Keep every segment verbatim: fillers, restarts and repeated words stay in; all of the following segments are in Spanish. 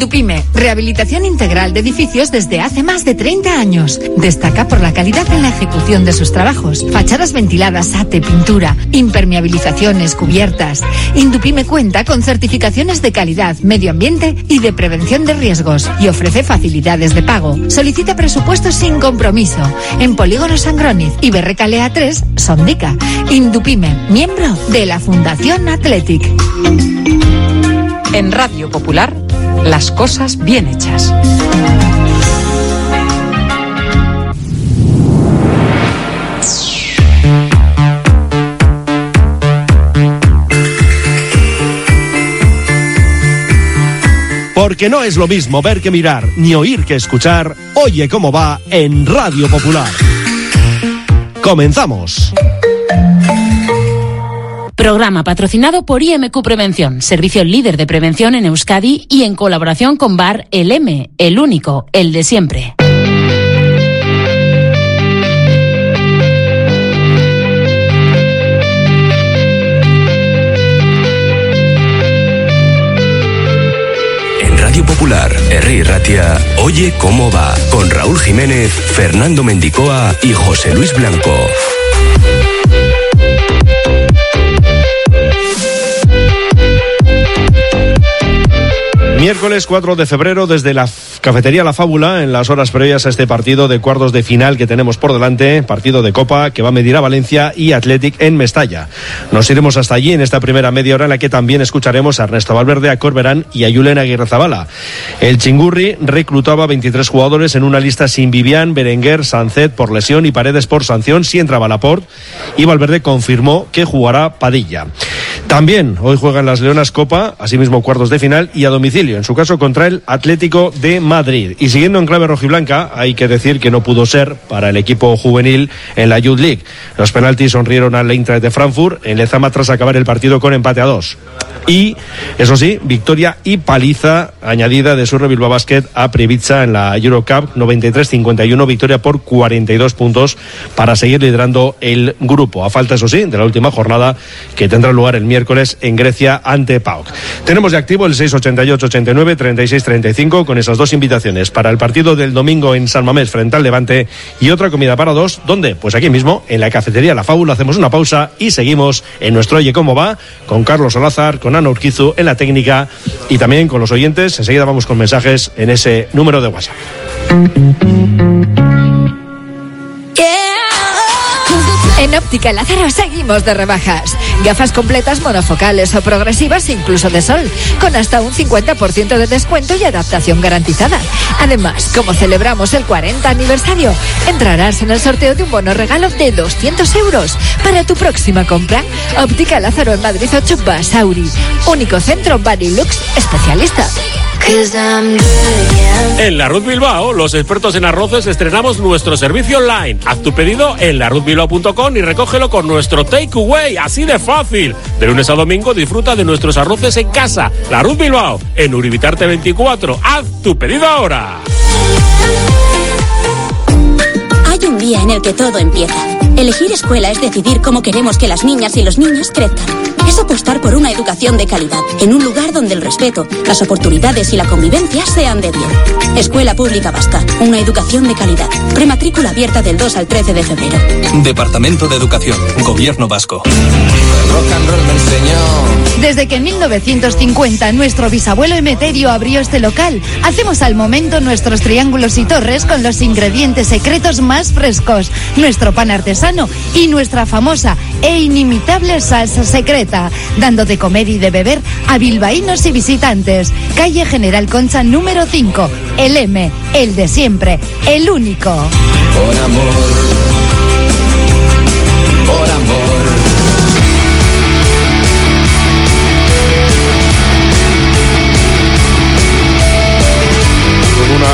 Indupime, rehabilitación integral de edificios desde hace más de treinta años. Destaca por la calidad en la ejecución de sus trabajos. Fachadas ventiladas, ate, pintura, impermeabilizaciones, cubiertas. Indupime cuenta con certificaciones de calidad, medio ambiente y de prevención de riesgos y ofrece facilidades de pago. Solicita presupuestos sin compromiso en Polígono Sangroniz y Berrecalea tres, Sondica. Indupime, miembro de la Fundación Athletic. En Radio Popular, las cosas bien hechas. Porque no es lo mismo ver que mirar, ni oír que escuchar. Oye cómo va en Radio Popular. Comenzamos. Programa patrocinado por I M Q Prevención, servicio líder de prevención en Euskadi y en colaboración con Bar El M, el único, el de siempre. En Radio Popular, Herri Ratia, Oye cómo va, con Raúl Jiménez, Fernando Mendicoa y José Luis Blanco. Miércoles cuatro de febrero, desde la cafetería La Fábula, en las horas previas a este partido de cuartos de final que tenemos por delante, partido de Copa que va a medir a Valencia y Athletic en Mestalla. Nos iremos hasta allí en esta primera media hora en la que también escucharemos a Ernesto Valverde, a Corberán y a Julen Aguirrezabala. El Chingurri reclutaba veintitrés jugadores en una lista sin Vivian, Berenguer, Sancet por lesión y Paredes por sanción, si entraba Laporte, y Valverde confirmó que jugará Padilla. También hoy juegan las Leonas Copa, asimismo cuartos de final y a domicilio, en su caso contra el Atlético de Madrid. Y siguiendo en clave rojiblanca, hay que decir que no pudo ser para el equipo juvenil en la Youth League. Los penaltis sonrieron al Eintracht de Frankfurt en Lezama tras acabar el partido con empate a dos. Y, eso sí, victoria y paliza añadida de Surre Bilbao Basket a Previtza en la Eurocup, noventa y tres cincuenta y uno, victoria por cuarenta y dos puntos para seguir liderando el grupo. A falta, eso sí, de la última jornada que tendrá lugar el miércoles en Grecia ante P A O K. Tenemos de activo el seis ochenta y ocho ochenta y nueve treinta y seis treinta y cinco con esas dos invitaciones para el partido del domingo en San Mamés frente al Levante y otra comida para dos. ¿Dónde? Pues aquí mismo, en la cafetería La Fábula. Hacemos una pausa y seguimos en nuestro Oye cómo va con Carlos Olazar, con Ana Urquizu en la técnica y también con los oyentes. Enseguida vamos con mensajes en ese número de WhatsApp. En Óptica Lázaro seguimos de rebajas. Gafas completas monofocales o progresivas, incluso de sol, con hasta un cincuenta por ciento de descuento y adaptación garantizada. Además, como celebramos el cuarenta aniversario, entrarás en el sorteo de un bono regalo de doscientos euros para tu próxima compra. Óptica Lázaro en Madrid ocho, Basauri. Único centro Barilux especialista. En La Ruz Bilbao, los expertos en arroces, estrenamos nuestro servicio online. Haz tu pedido en la ruz bilbao punto com y recógelo con nuestro takeaway, así de fácil. De lunes a domingo disfruta de nuestros arroces en casa. La Ruz Bilbao, en Uribitarte veinticuatro. Haz tu pedido ahora. Hay un día en el que todo empieza. Elegir escuela es decidir cómo queremos que las niñas y los niños crezcan. Es apostar por una educación de calidad, en un lugar donde el respeto, las oportunidades y la convivencia sean de bien. Escuela Pública Vasca, una educación de calidad. Prematrícula abierta del dos al trece de febrero. Departamento de Educación, Gobierno Vasco. Rock and roll me enseñó. Desde que en mil novecientos cincuenta nuestro bisabuelo Emeterio abrió este local, hacemos al momento nuestros triángulos y torres con los ingredientes secretos más frescos, nuestro pan artesano y nuestra famosa e inimitable salsa secreta, dando de comer y de beber a bilbaínos y visitantes. Calle General Concha número cinco, el M, el de siempre, el único. Por amor, por amor.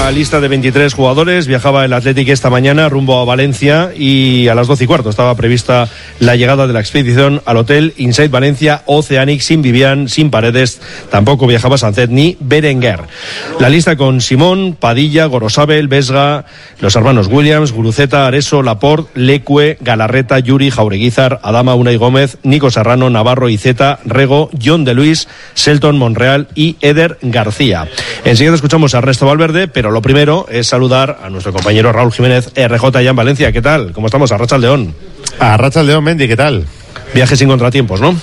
la lista de veintitrés jugadores. Viajaba el Athletic esta mañana rumbo a Valencia y a las doce y cuarto estaba prevista la llegada de la expedición al hotel Inside Valencia Oceanic, sin Vivian, sin Paredes, tampoco viajaba Sancet ni Berenguer. La lista con Simón, Padilla, Gorosabel, Vesga, los hermanos Williams, Guruceta, Areso, Laporte, Leque, Galarreta, Yuri, Jaureguizar, Adama, Unai Gómez, Nico Serrano, Navarro, Iceta, Rego, John de Luis, Selton, Monreal y Eder García. Enseguida escuchamos a Ernesto Valverde, pero lo primero es saludar a nuestro compañero Raúl Jiménez, R J ya en Valencia. ¿Qué tal? ¿Cómo estamos? Arratsaldeon. Arratsaldeon, Mendy, ¿qué tal? Viaje sin contratiempos, ¿no?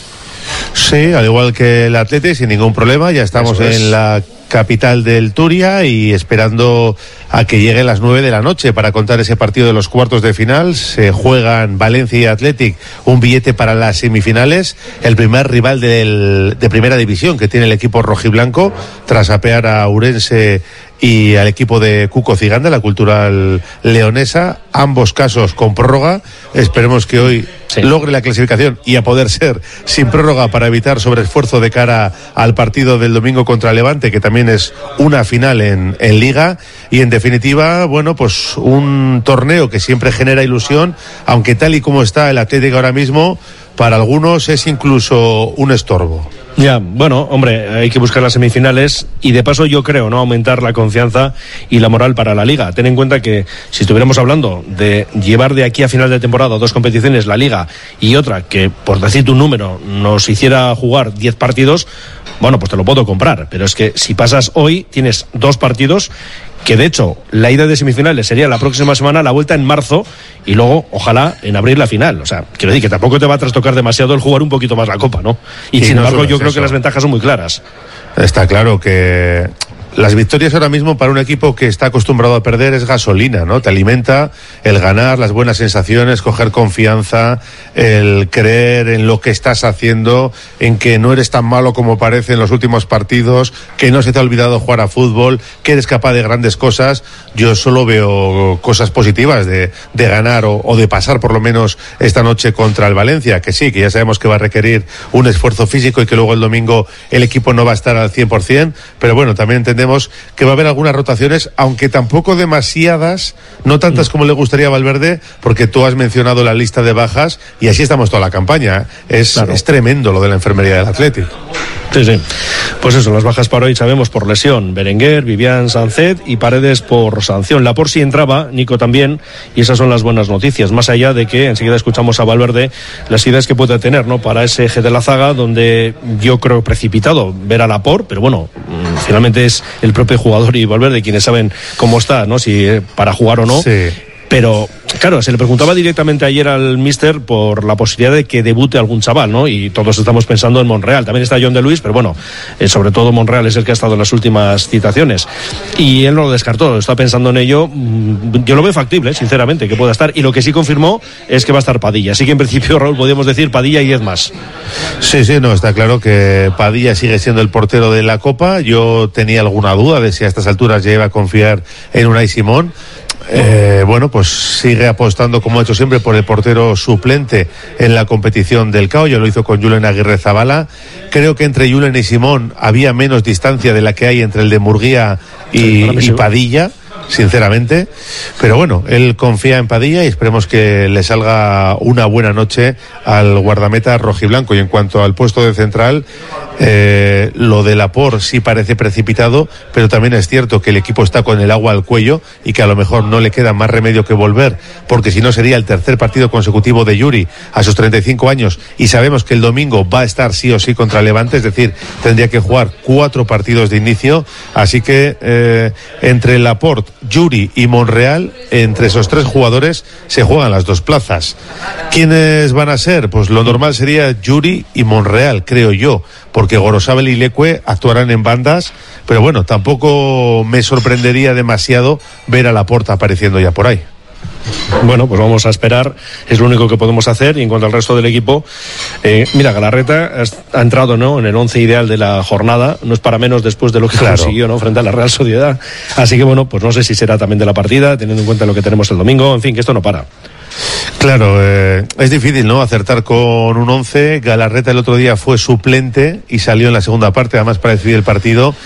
Sí, al igual que el Athletic, sin ningún problema. Ya estamos en la capital del Turia y esperando a que lleguen las nueve de la noche para contar ese partido de los cuartos de final. Se juegan Valencia y Athletic un billete para las semifinales, el primer rival del, de primera división que tiene el equipo rojiblanco tras apear a Ourense y al equipo de Cuco Ciganda, la Cultural Leonesa, ambos casos con prórroga. Esperemos que hoy sí logre la clasificación y a poder ser sin prórroga para evitar sobreesfuerzo de cara al partido del domingo contra Levante, que también es una final en, en Liga. Y en definitiva, bueno, pues un torneo que siempre genera ilusión, aunque tal y como está el Atlético ahora mismo, para algunos es incluso un estorbo. Ya, bueno, hombre, hay que buscar las semifinales y de paso yo creo, ¿no?, aumentar la confianza y la moral para la Liga. Ten en cuenta que si estuviéramos hablando de llevar de aquí a final de temporada dos competiciones, la Liga y otra que, por decirte un número, nos hiciera jugar diez partidos, bueno, pues te lo puedo comprar. Pero es que si pasas hoy, tienes dos partidos que de hecho la ida de semifinales sería la próxima semana, la vuelta en marzo y luego ojalá en abril la final. O sea, quiero decir que tampoco te va a trastocar demasiado el jugar un poquito más la Copa, ¿no? Y sí, sin embargo yo creo eso. que las ventajas son muy claras. Está claro que las victorias ahora mismo para un equipo que está acostumbrado a perder es gasolina, ¿no? Te alimenta el ganar, las buenas sensaciones, coger confianza, el creer en lo que estás haciendo, en que no eres tan malo como parece en los últimos partidos, que no se te ha olvidado jugar a fútbol, que eres capaz de grandes cosas. Yo solo veo cosas positivas de, de ganar o, o de pasar por lo menos esta noche contra el Valencia, que sí, que ya sabemos que va a requerir un esfuerzo físico y que luego el domingo el equipo no va a estar al cien por ciento, pero bueno, también entendemos que va a haber algunas rotaciones, aunque tampoco demasiadas, no tantas como le gustaría a Valverde, porque tú has mencionado la lista de bajas y así estamos toda la campaña. Es, claro. es tremendo lo de la enfermería del Athletic. Sí, sí. Pues eso, las bajas para hoy sabemos por lesión: Berenguer, Vivian, Sancet y Paredes por sanción. La por si entraba, Nico también, y esas son las buenas noticias, más allá de que enseguida escuchamos a Valverde las ideas que puede tener, ¿no?, para ese eje de la zaga, donde yo creo precipitado ver a Laporte, pero bueno, finalmente es el propio jugador y Valverde quienes saben cómo está, ¿no?, si eh, para jugar o no. Sí. Pero, claro, se le preguntaba directamente ayer al míster por la posibilidad de que debute algún chaval, ¿no? Y todos estamos pensando en Monreal. También está John de Luis, pero bueno, eh, sobre todo Monreal es el que ha estado en las últimas citaciones. Y él no lo descartó, está pensando en ello. Yo lo veo factible, sinceramente, que pueda estar. Y lo que sí confirmó es que va a estar Padilla. Así que en principio, Raúl, podríamos decir Padilla y diez más. Sí, sí, no, está claro que Padilla sigue siendo el portero de la Copa. Yo tenía alguna duda de si a estas alturas ya iba a confiar en Unai Simón. Eh, bueno, pues sigue apostando, como ha hecho siempre, por el portero suplente en la competición del C A O. Ya lo hizo con Julen Aguirre Zabala. Creo que entre Julen y Simón había menos distancia de la que hay entre el de Murguía y, y Padilla, sinceramente, pero bueno, él confía en Padilla y esperemos que le salga una buena noche al guardameta rojiblanco. Y en cuanto al puesto de central, eh, lo de Laporte sí parece precipitado, pero también es cierto que el equipo está con el agua al cuello y que a lo mejor no le queda más remedio que volver, porque si no sería el tercer partido consecutivo de Yuri a sus treinta y cinco años, y sabemos que el domingo va a estar sí o sí contra Levante, es decir, tendría que jugar cuatro partidos de inicio. Así que eh, entre Laporte, Yuri y Monreal, entre esos tres jugadores se juegan las dos plazas. ¿Quiénes van a ser? Pues lo normal sería Yuri y Monreal, creo yo, porque Gorosabel y Leque actuarán en bandas, pero bueno, tampoco me sorprendería demasiado ver a Laporte apareciendo ya por ahí. Bueno, pues vamos a esperar, es lo único que podemos hacer. Y en cuanto al resto del equipo, eh, mira, Galarreta ha entrado, ¿no?, en el once ideal de la jornada, no es para menos después de lo que claro. consiguió, ¿no?, frente a la Real Sociedad. Así que bueno, pues no sé si será también de la partida, teniendo en cuenta lo que tenemos el domingo, en fin, que esto no para. Claro, eh, es difícil, ¿no?, acertar con un once. Galarreta el otro día fue suplente y salió en la segunda parte, además para decidir el partido.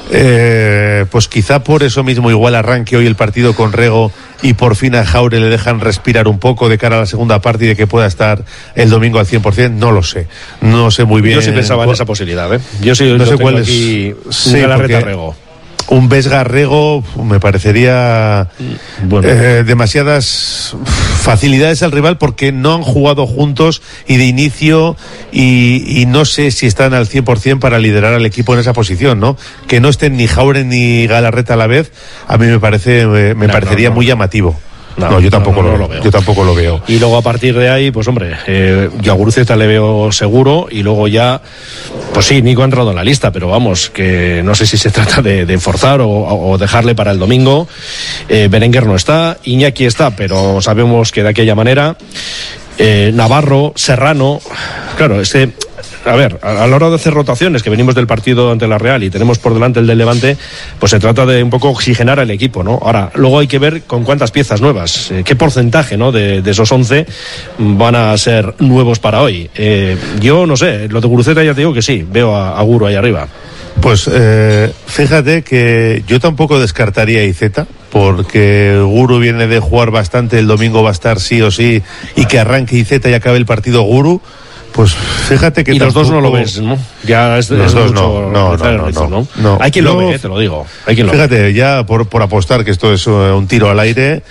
Eh, pues quizá por eso mismo igual arranque hoy el partido con Rego y por fin a Jaure le dejan respirar un poco de cara a la segunda parte y de que pueda estar el domingo al cien por ciento, no lo sé, no sé muy bien. Yo sí pensaba en esa posibilidad, ¿eh? Yo sí no sé cuál es aquí sí, Galarreta Rego. Un Vesga Rego me parecería bueno. eh, demasiadas facilidades al rival porque no han jugado juntos y de inicio y, y no sé si están al cien por ciento para liderar al equipo en esa posición, ¿no? Que no estén ni Jaure ni Galarreta a la vez, a mí me parece me, me no, parecería no, no. muy llamativo. No, no, yo tampoco, no, no, lo, no lo veo. Yo tampoco lo veo. Y luego a partir de ahí, pues hombre, eh, yo a Guruceta le veo seguro y luego ya, pues sí, Nico ha entrado en la lista, pero vamos, que no sé si se trata de, de forzar o, o dejarle para el domingo. Eh, Berenguer no está, Iñaki está, pero sabemos que de aquella manera. Eh, Navarro, Serrano, claro, es que... A ver, a la hora de hacer rotaciones, que venimos del partido ante la Real y tenemos por delante el del Levante, pues se trata de un poco oxigenar al equipo, ¿no? Ahora, luego hay que ver con cuántas piezas nuevas, eh, qué porcentaje, ¿no? De, de esos once van a ser nuevos para hoy. Eh, yo no sé, lo de Guruceta ya te digo que sí, veo a, a Guru ahí arriba. Pues eh, fíjate que yo tampoco descartaría a Iceta, porque Guru viene de jugar bastante, el domingo va a estar sí o sí, y que arranque Iceta y acabe el partido Guru. Pues fíjate que y tampoco... los dos no lo ves, ¿no? Ya es, los es dos mucho no, no, no, no, rizo, no, no. Hay quien yo, lo ve, te lo digo. Hay quien lo fíjate, ve. ya por, por apostar que esto es un tiro al aire,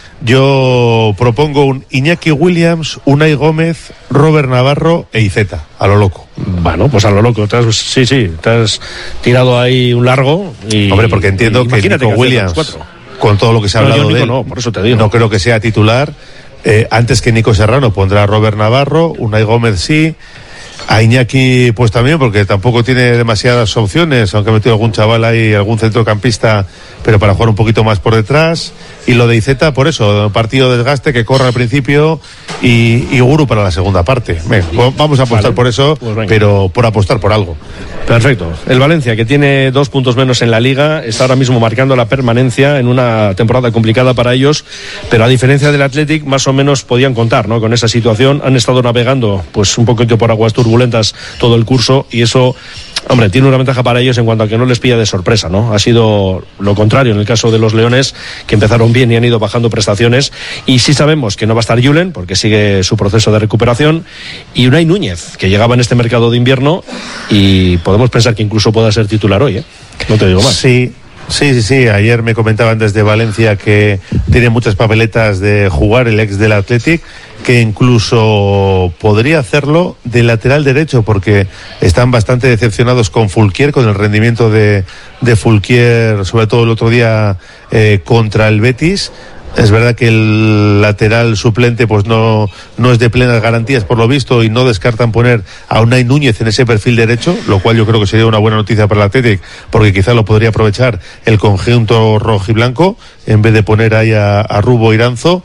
yo propongo un Iñaki Williams, Unai Gómez, Robert Navarro e Iceta, a lo loco. Bueno, pues a lo loco, te has, sí, sí, te has tirado ahí un largo y... Hombre, porque entiendo que Nico que Williams, con todo lo que se ha no, hablado de él, no, por eso te digo. No creo que sea titular. Eh, antes que Nico Serrano pondrá a Robert Navarro, Unai Gómez sí... A Iñaki pues también, porque tampoco tiene demasiadas opciones, aunque ha metido algún chaval ahí, algún centrocampista, pero para jugar un poquito más por detrás. Y lo de Iceta, por eso, partido de desgaste, que corra al principio y, y Guru para la segunda parte. Venga, vamos a apostar vale, por eso, pues pero por apostar por algo. Perfecto. El Valencia, que tiene dos puntos menos en la Liga, está ahora mismo marcando la permanencia en una temporada complicada para ellos, pero a diferencia del Athletic, más o menos podían contar, ¿no? Con esa situación. Han estado navegando pues un poquito por aguas turbulentas todo el curso y eso, hombre, tiene una ventaja para ellos en cuanto a que no les pilla de sorpresa, ¿no? Ha sido lo contrario en el caso de los Leones, que empezaron bien y han ido bajando prestaciones, y sí sabemos que no va a estar Julen porque sigue su proceso de recuperación, y Unai Núñez, que llegaba en este mercado de invierno y podemos pensar que incluso pueda ser titular hoy, ¿eh? No te digo más. Sí. Sí, sí, sí. Ayer me comentaban desde Valencia que tiene muchas papeletas de jugar el ex del Athletic, que incluso podría hacerlo de lateral derecho, porque están bastante decepcionados con Fulquier, con el rendimiento de, de Fulquier, sobre todo el otro día eh, contra el Betis. Es verdad que el lateral suplente pues no, no es de plenas garantías por lo visto, y no descartan poner a Unai Núñez en ese perfil derecho, lo cual yo creo que sería una buena noticia para el Athletic, porque quizá lo podría aprovechar el conjunto rojiblanco en vez de poner ahí a, a Rubo Iranzo,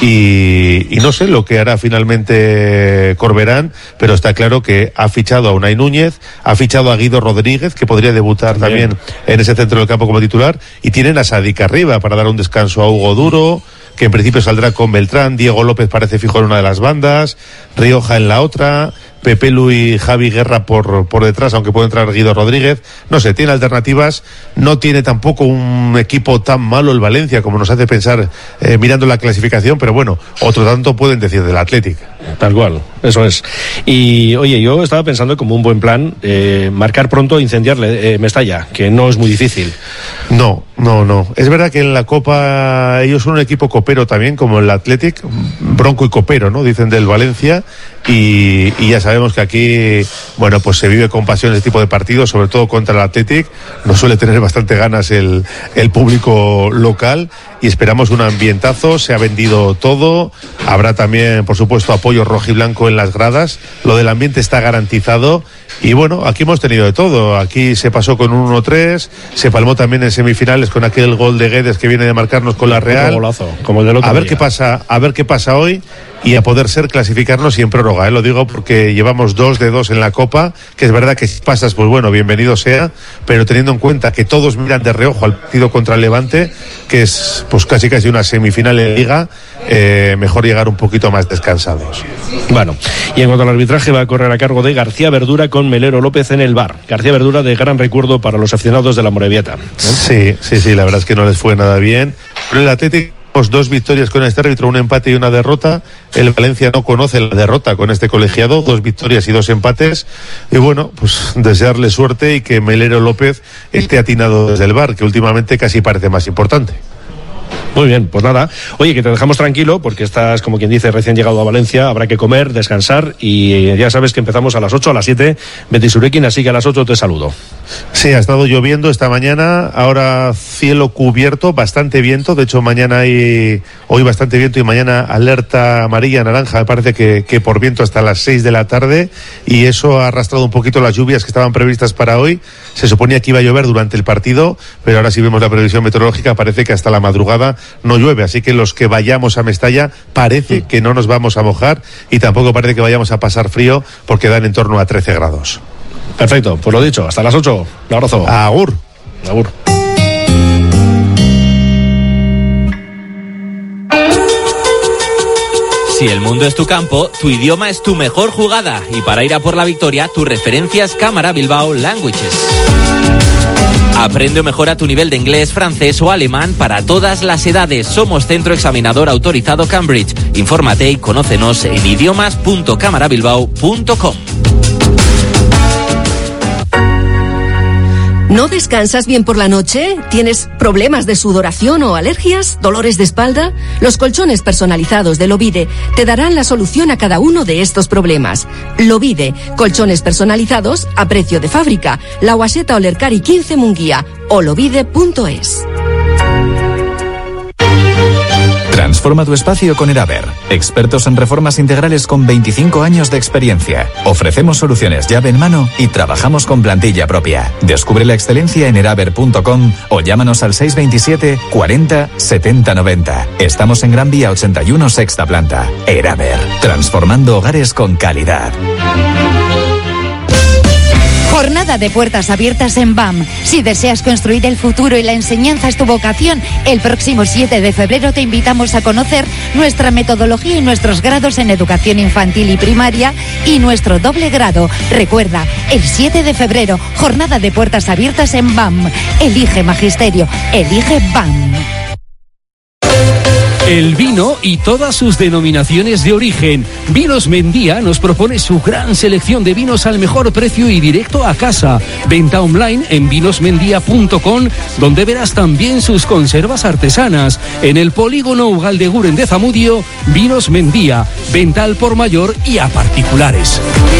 y, y no sé lo que hará finalmente Corberán, pero está claro que ha fichado a Unai Núñez, ha fichado a Guido Rodríguez, que podría debutar también, también en ese centro del campo como titular, y tienen a Sadik arriba para dar un descanso a Hugo Duro, que en principio saldrá con Beltrán. Diego López parece fijo en una de las bandas, Rioja en la otra, Pepe Lu y Javi Guerra por, por detrás, aunque puede entrar Guido Rodríguez. No sé, tiene alternativas. No tiene tampoco un equipo tan malo el Valencia como nos hace pensar eh, mirando la clasificación, pero bueno, otro tanto pueden decir del Athletic. Tal cual, eso es. Y oye, yo estaba pensando como un buen plan eh, marcar pronto e incendiarle eh, Mestalla, que no es muy difícil. No, no, no. Es verdad que en la Copa ellos son un equipo copero también, como el Athletic, bronco y copero, ¿no? Dicen del Valencia, y, y ya sabemos que aquí, bueno, pues se vive con pasión este tipo de partidos, sobre todo contra el Athletic. Nos suele tener bastante ganas el, el público local, y esperamos un ambientazo. Se ha vendido todo, habrá también, por supuesto, apoyo rojiblanco en las gradas. Lo del ambiente está garantizado. Y bueno, aquí hemos tenido de todo. Aquí se pasó con un uno tres, se palmó también en semifinales con aquel gol de Guedes que viene de marcarnos con la Real. Golazo, como el del otro a ver día. qué pasa, a ver qué pasa hoy. y a poder ser clasificarnos y en prórroga, ¿eh? Lo digo porque llevamos dos de dos en la Copa, que es verdad que si pasas, pues bueno, bienvenido sea, pero teniendo en cuenta que todos miran de reojo al partido contra el Levante, que es pues casi casi una semifinal en Liga, eh, mejor llegar un poquito más descansados. Bueno, y en cuanto al arbitraje, va a correr a cargo de García Verdura con Melero López en el V A R. García Verdura, de gran recuerdo para los aficionados de la Morevieta, ¿no? Sí, sí, sí, la verdad es que no les fue nada bien, pero el Atlético, dos victorias con este árbitro, un empate y una derrota. El Valencia no conoce la derrota con este colegiado, dos victorias y dos empates. Y bueno, pues desearle suerte y que Melero López esté atinado desde el V A R, que últimamente casi parece más importante. Muy bien, pues nada. Oye, que te dejamos tranquilo porque estás, como quien dice, recién llegado a Valencia. Habrá que comer, descansar y ya sabes que empezamos a las ocho, a las siete, Betisurekin, así que a las ocho te saludo. Sí, ha estado lloviendo esta mañana, ahora cielo cubierto, bastante viento. De hecho, mañana hay, hoy bastante viento y mañana alerta amarilla, naranja, me parece que, que por viento hasta las seis de la tarde, y eso ha arrastrado un poquito las lluvias que estaban previstas para hoy. Se suponía que iba a llover durante el partido, pero ahora si vemos la previsión meteorológica parece que hasta la madrugada no llueve, así que los que vayamos a Mestalla parece que no nos vamos a mojar y tampoco parece que vayamos a pasar frío porque dan en torno a trece grados. Perfecto, pues lo dicho, hasta las ocho. Un abrazo. Agur. Agur. Si el mundo es tu campo, tu idioma es tu mejor jugada. Y para ir a por la victoria, tu referencia es Cámara Bilbao Languages. Aprende o mejora tu nivel de inglés, francés o alemán para todas las edades. Somos centro examinador autorizado Cambridge. Infórmate y conócenos en idiomas punto cámara bilbao punto com. ¿No descansas bien por la noche? ¿Tienes problemas de sudoración o alergias? ¿Dolores de espalda? Los colchones personalizados de Lovide te darán la solución a cada uno de estos problemas. Lovide, colchones personalizados a precio de fábrica. La Guaseta Olercari quince Munguía o lovide punto es. Transforma tu espacio con Eraber. Expertos en reformas integrales con veinticinco años de experiencia. Ofrecemos soluciones llave en mano y trabajamos con plantilla propia. Descubre la excelencia en eraber punto com o llámanos al seis veintisiete cuarenta setenta noventa. Estamos en Gran Vía ochenta y uno, sexta planta. Eraber. Transformando hogares con calidad. Jornada de puertas abiertas en B A M. Si deseas construir el futuro y la enseñanza es tu vocación, el próximo siete de febrero te invitamos a conocer nuestra metodología y nuestros grados en educación infantil y primaria y nuestro doble grado. Recuerda, el siete de febrero, jornada de puertas abiertas en B A M. Elige Magisterio, elige B A M. El vino y todas sus denominaciones de origen. Vinos Mendía nos propone su gran selección de vinos al mejor precio y directo a casa. Venta online en vinos mendía punto com, donde verás también sus conservas artesanas. En el polígono Ugaldeguren de Zamudio, Vinos Mendía. Venta al por mayor y a particulares.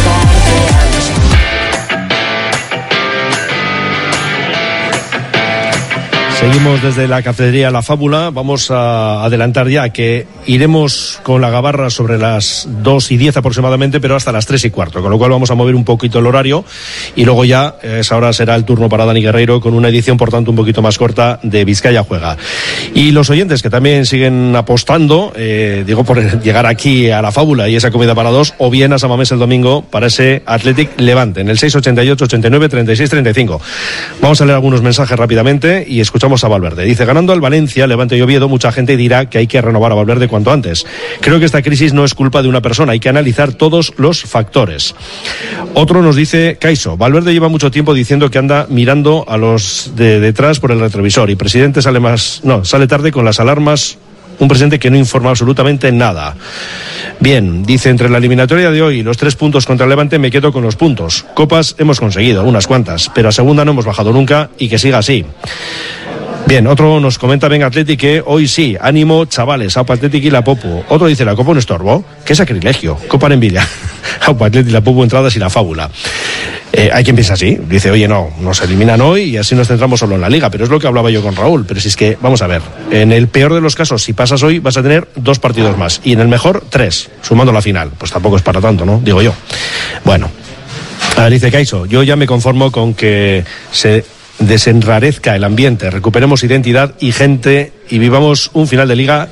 Seguimos desde la cafetería La Fábula. Vamos a adelantar ya que iremos con la gabarra sobre las dos y diez aproximadamente, pero hasta las tres y cuarto, con lo cual vamos a mover un poquito el horario y luego ya esa hora será el turno para Dani Guerreiro con una edición por tanto un poquito más corta de Vizcaya Juega. Y los oyentes que también siguen apostando, eh, digo por llegar aquí a La Fábula y esa comida para dos, o bien a San Mamés el domingo para ese Athletic Levante en el seis ochenta y ocho ochenta y nueve treinta y seis treinta y cinco. Vamos a leer algunos mensajes rápidamente y escuchamos a Valverde. Dice: ganando al Valencia, Levante y Oviedo, mucha gente dirá que hay que renovar a Valverde cuanto antes. Creo que esta crisis no es culpa de una persona, hay que analizar todos los factores. Otro nos dice: Caiso, Valverde lleva mucho tiempo diciendo que anda mirando a los de detrás por el retrovisor y presidente sale más, no, sale tarde con las alarmas. Un presidente que no informa absolutamente nada. Bien, dice: entre la eliminatoria de hoy y los tres puntos contra el Levante me quedo con los puntos. Copas hemos conseguido, unas cuantas, pero a segunda no hemos bajado nunca y que siga así. Bien, otro nos comenta: venga Athletic, que hoy sí, ánimo chavales, Aupa Athletic y la Popu. Otro dice: la Copa un estorbo, qué sacrilegio, Copa en envidia. Aupa Athletic, la Popu, entradas y la Fábula. Eh, hay quien piensa así, dice: oye, no, nos eliminan hoy y así nos centramos solo en la Liga, pero es lo que hablaba yo con Raúl. Pero si es que, vamos a ver, en el peor de los casos, si pasas hoy vas a tener dos partidos más y en el mejor tres, sumando la final. Pues tampoco es para tanto, ¿no? Digo yo. Bueno, a ver, dice Caiso: yo ya me conformo con que se desenrarezca el ambiente, recuperemos identidad y gente y vivamos un final de Liga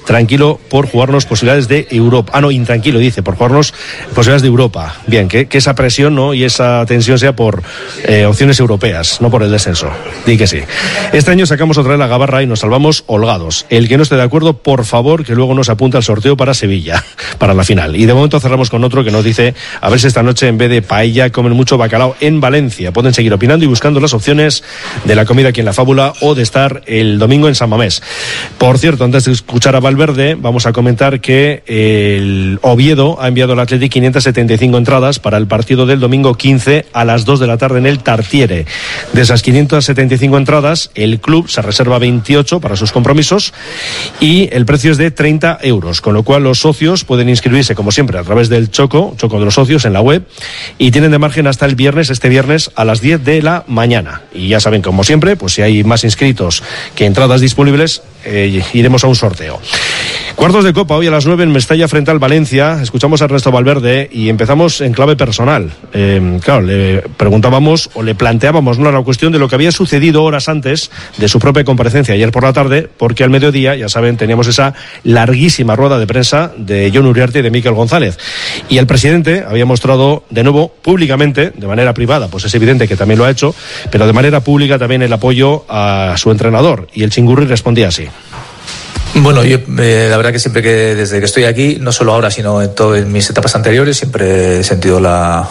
tranquilo por jugarnos posibilidades de Europa. Ah, no, intranquilo, dice, por jugarnos posibilidades de Europa. Bien, que, que esa presión, ¿no?, y esa tensión sea por eh, opciones europeas, no por el descenso. Di que sí. Este año sacamos otra vez la gabarra y nos salvamos holgados. El que no esté de acuerdo, por favor, que luego nos apunte al sorteo para Sevilla, para la final. Y de momento cerramos con otro que nos dice, a ver si esta noche en vez de paella comen mucho bacalao en Valencia. Pueden seguir opinando y buscando las opciones de la comida aquí en La Fábula o de estar el domingo en San Mamés. Por cierto, antes de escuchar a Valverde, vamos a comentar que el Oviedo ha enviado al Athletic quinientas setenta y cinco entradas para el partido del domingo quince a las dos de la tarde en el Tartiere. De esas quinientas setenta y cinco entradas, el club se reserva veintiocho para sus compromisos y el precio es de treinta euros, con lo cual los socios pueden inscribirse como siempre a través del Choco, Choco de los socios en la web, y tienen de margen hasta el viernes, este viernes a las diez de la mañana. Y ya saben, como siempre, pues si hay más inscritos que entradas disponibles, eh, iremos a un sorteo. Cuartos de Copa, hoy a las nueve en Mestalla frente al Valencia. Escuchamos a Ernesto Valverde y empezamos en clave personal. Eh, claro, le preguntábamos o le planteábamos, ¿no?, la cuestión de lo que había sucedido horas antes de su propia comparecencia ayer por la tarde, porque al mediodía, ya saben, teníamos esa larguísima rueda de prensa de Jon Uriarte y de Mikel González. Y el presidente había mostrado de nuevo públicamente, de manera privada, pues es evidente que también lo ha hecho, pero de manera pública también el apoyo a su entrenador. Y el Chingurri respondía así. Bueno, yo eh, la verdad que siempre que desde que estoy aquí, no solo ahora, sino en todas mis etapas anteriores, siempre he sentido la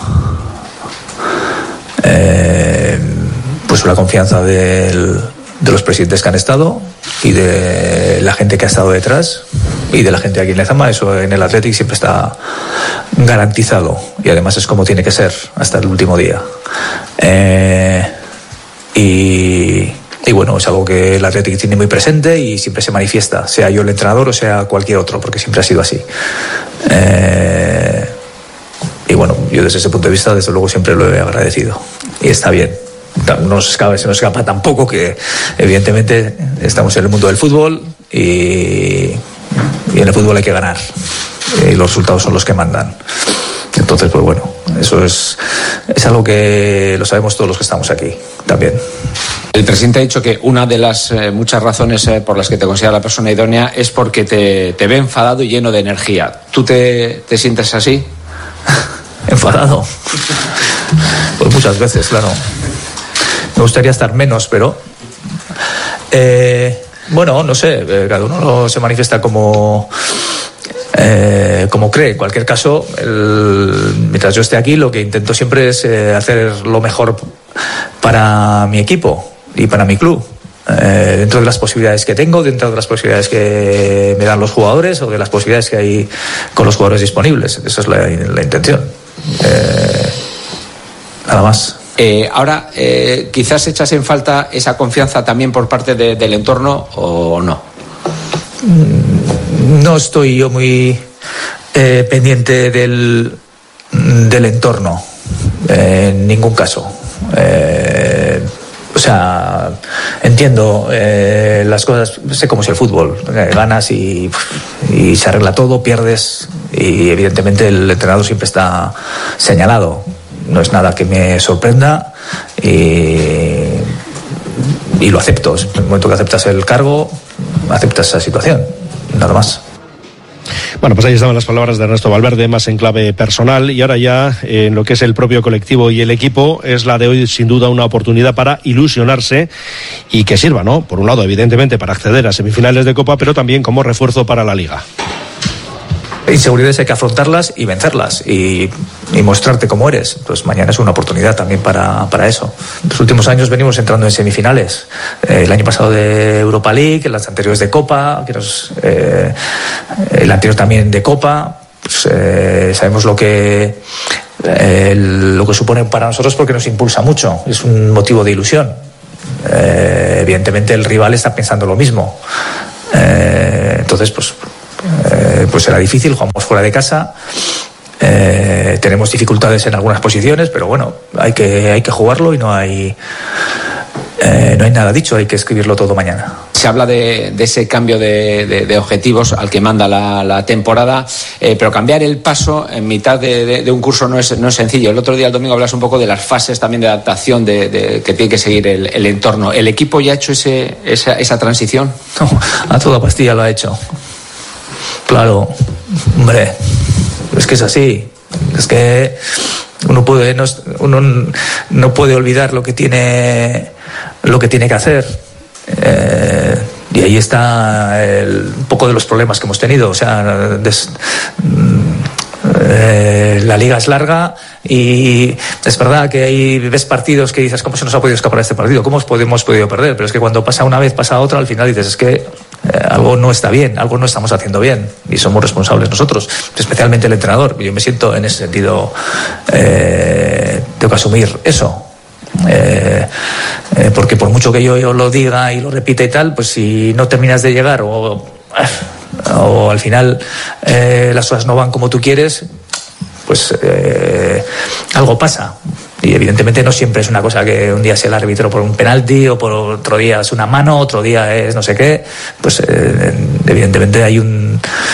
eh, pues la confianza del, de los presidentes que han estado y de la gente que ha estado detrás y de la gente aquí en Lezama. Eso en el Athletic siempre está garantizado y además es como tiene que ser hasta el último día. Eh, y Y bueno, es algo que el Athletic tiene muy presente y siempre se manifiesta, sea yo el entrenador o sea cualquier otro, porque siempre ha sido así. Eh, y bueno, yo desde ese punto de vista, desde luego, siempre lo he agradecido. Y está bien. No nos escapa, se nos escapa tampoco que, evidentemente, estamos en el mundo del fútbol y, y en el fútbol hay que ganar. Y los resultados son los que mandan. Entonces, pues bueno, eso es, es algo que lo sabemos todos los que estamos aquí también. El presidente ha dicho que una de las eh, muchas razones eh, por las que te considera la persona idónea es porque te, te ve enfadado y lleno de energía. ¿Tú te, te sientes así? ¿Enfadado? Pues muchas veces, claro. Me gustaría estar menos, pero... Eh, bueno, no sé, eh, cada uno se manifiesta como... Eh, como cree. En cualquier caso, el, mientras yo esté aquí, lo que intento siempre es eh, hacer lo mejor para mi equipo y para mi club, eh, dentro de las posibilidades que tengo, dentro de las posibilidades que me dan los jugadores o de las posibilidades que hay con los jugadores disponibles. Esa es la, la intención. Eh, nada más. Eh, ahora, eh, quizás echas en falta esa confianza también por parte de, del entorno o no. No estoy yo muy eh, pendiente del, del entorno, eh, en ningún caso. Eh, o sea, entiendo eh, las cosas, sé cómo es el fútbol, eh, ganas y, y se arregla todo, pierdes y evidentemente el entrenador siempre está señalado. No es nada que me sorprenda y, y lo acepto. En el momento que aceptas el cargo, aceptas esa situación. Nada más. Bueno, pues ahí estaban las palabras de Ernesto Valverde, más en clave personal, y ahora ya en lo que es el propio colectivo y el equipo, es la de hoy sin duda una oportunidad para ilusionarse y que sirva, ¿no? Por un lado, evidentemente, para acceder a semifinales de Copa, pero también como refuerzo para la Liga. Inseguridades hay que afrontarlas y vencerlas y, y mostrarte cómo eres. Pues mañana es una oportunidad también para, para eso. En los últimos años venimos entrando en semifinales. Eh, el año pasado de Europa League, las anteriores de Copa, que nos, eh, el anterior también de Copa. Pues, eh, sabemos lo que, eh, lo que supone para nosotros porque nos impulsa mucho. Es un motivo de ilusión. Eh, evidentemente el rival está pensando lo mismo. Eh, entonces, pues... Eh, pues será difícil, jugamos fuera de casa, eh, tenemos dificultades en algunas posiciones, pero bueno, hay que, hay que jugarlo y no hay, eh, no hay nada dicho, hay que escribirlo todo mañana. Se habla de, de ese cambio de, de, de objetivos al que manda la, la temporada, eh, pero cambiar el paso en mitad de, de, de un curso no es, no es sencillo. El otro día, el domingo, hablas un poco de las fases también de adaptación de, de, que tiene que seguir el, el entorno. ¿El equipo ya ha hecho ese, esa, esa transición? No, a toda pastilla lo ha hecho. Claro, hombre, es que es así. Es que uno puede no, uno no puede olvidar lo que tiene lo que tiene que hacer. Eh, y ahí está el, un poco de los problemas que hemos tenido. O sea, des, eh, la liga es larga y es verdad que hay ves partidos que dices, ¿cómo se nos ha podido escapar este partido? ¿Cómo hemos podido perder? Pero es que cuando pasa una vez, pasa otra, al final dices, es que Eh, algo no está bien, algo no estamos haciendo bien y somos responsables nosotros, especialmente el entrenador. Yo me siento en ese sentido, eh, tengo que asumir eso, eh, eh, porque por mucho que yo, yo lo diga y lo repita y tal, pues si no terminas de llegar o, o al final eh, las cosas no van como tú quieres, pues eh, algo pasa. Y evidentemente no siempre es una cosa que un día es el árbitro por un penalti o por otro día es una mano, otro día es no sé qué. Pues eh, evidentemente hay un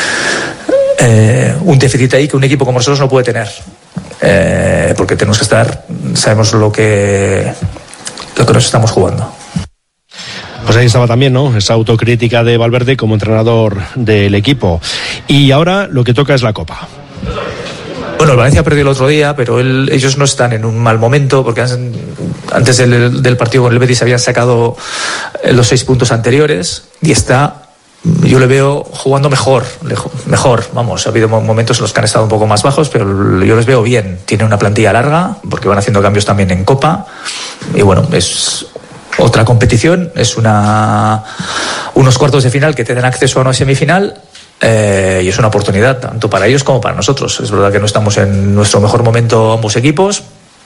eh, un déficit ahí que un equipo como nosotros no puede tener, eh, porque tenemos que estar, sabemos lo que lo que nos estamos jugando. Pues ahí estaba también, ¿no?, esa autocrítica de Valverde como entrenador del equipo. Y ahora lo que toca es la Copa. Bueno, el Valencia perdió el otro día, pero él, ellos no están en un mal momento, porque han, antes del, del partido con el Betis habían sacado los seis puntos anteriores y está, yo le veo jugando mejor, mejor, vamos, ha habido momentos en los que han estado un poco más bajos, pero yo les veo bien. Tiene una plantilla larga, porque van haciendo cambios también en Copa, y bueno, es otra competición, es una unos cuartos de final que te dan acceso a una semifinal. Eh, y es una oportunidad tanto para ellos como para nosotros. Es verdad que no estamos en nuestro mejor momento ambos equipos,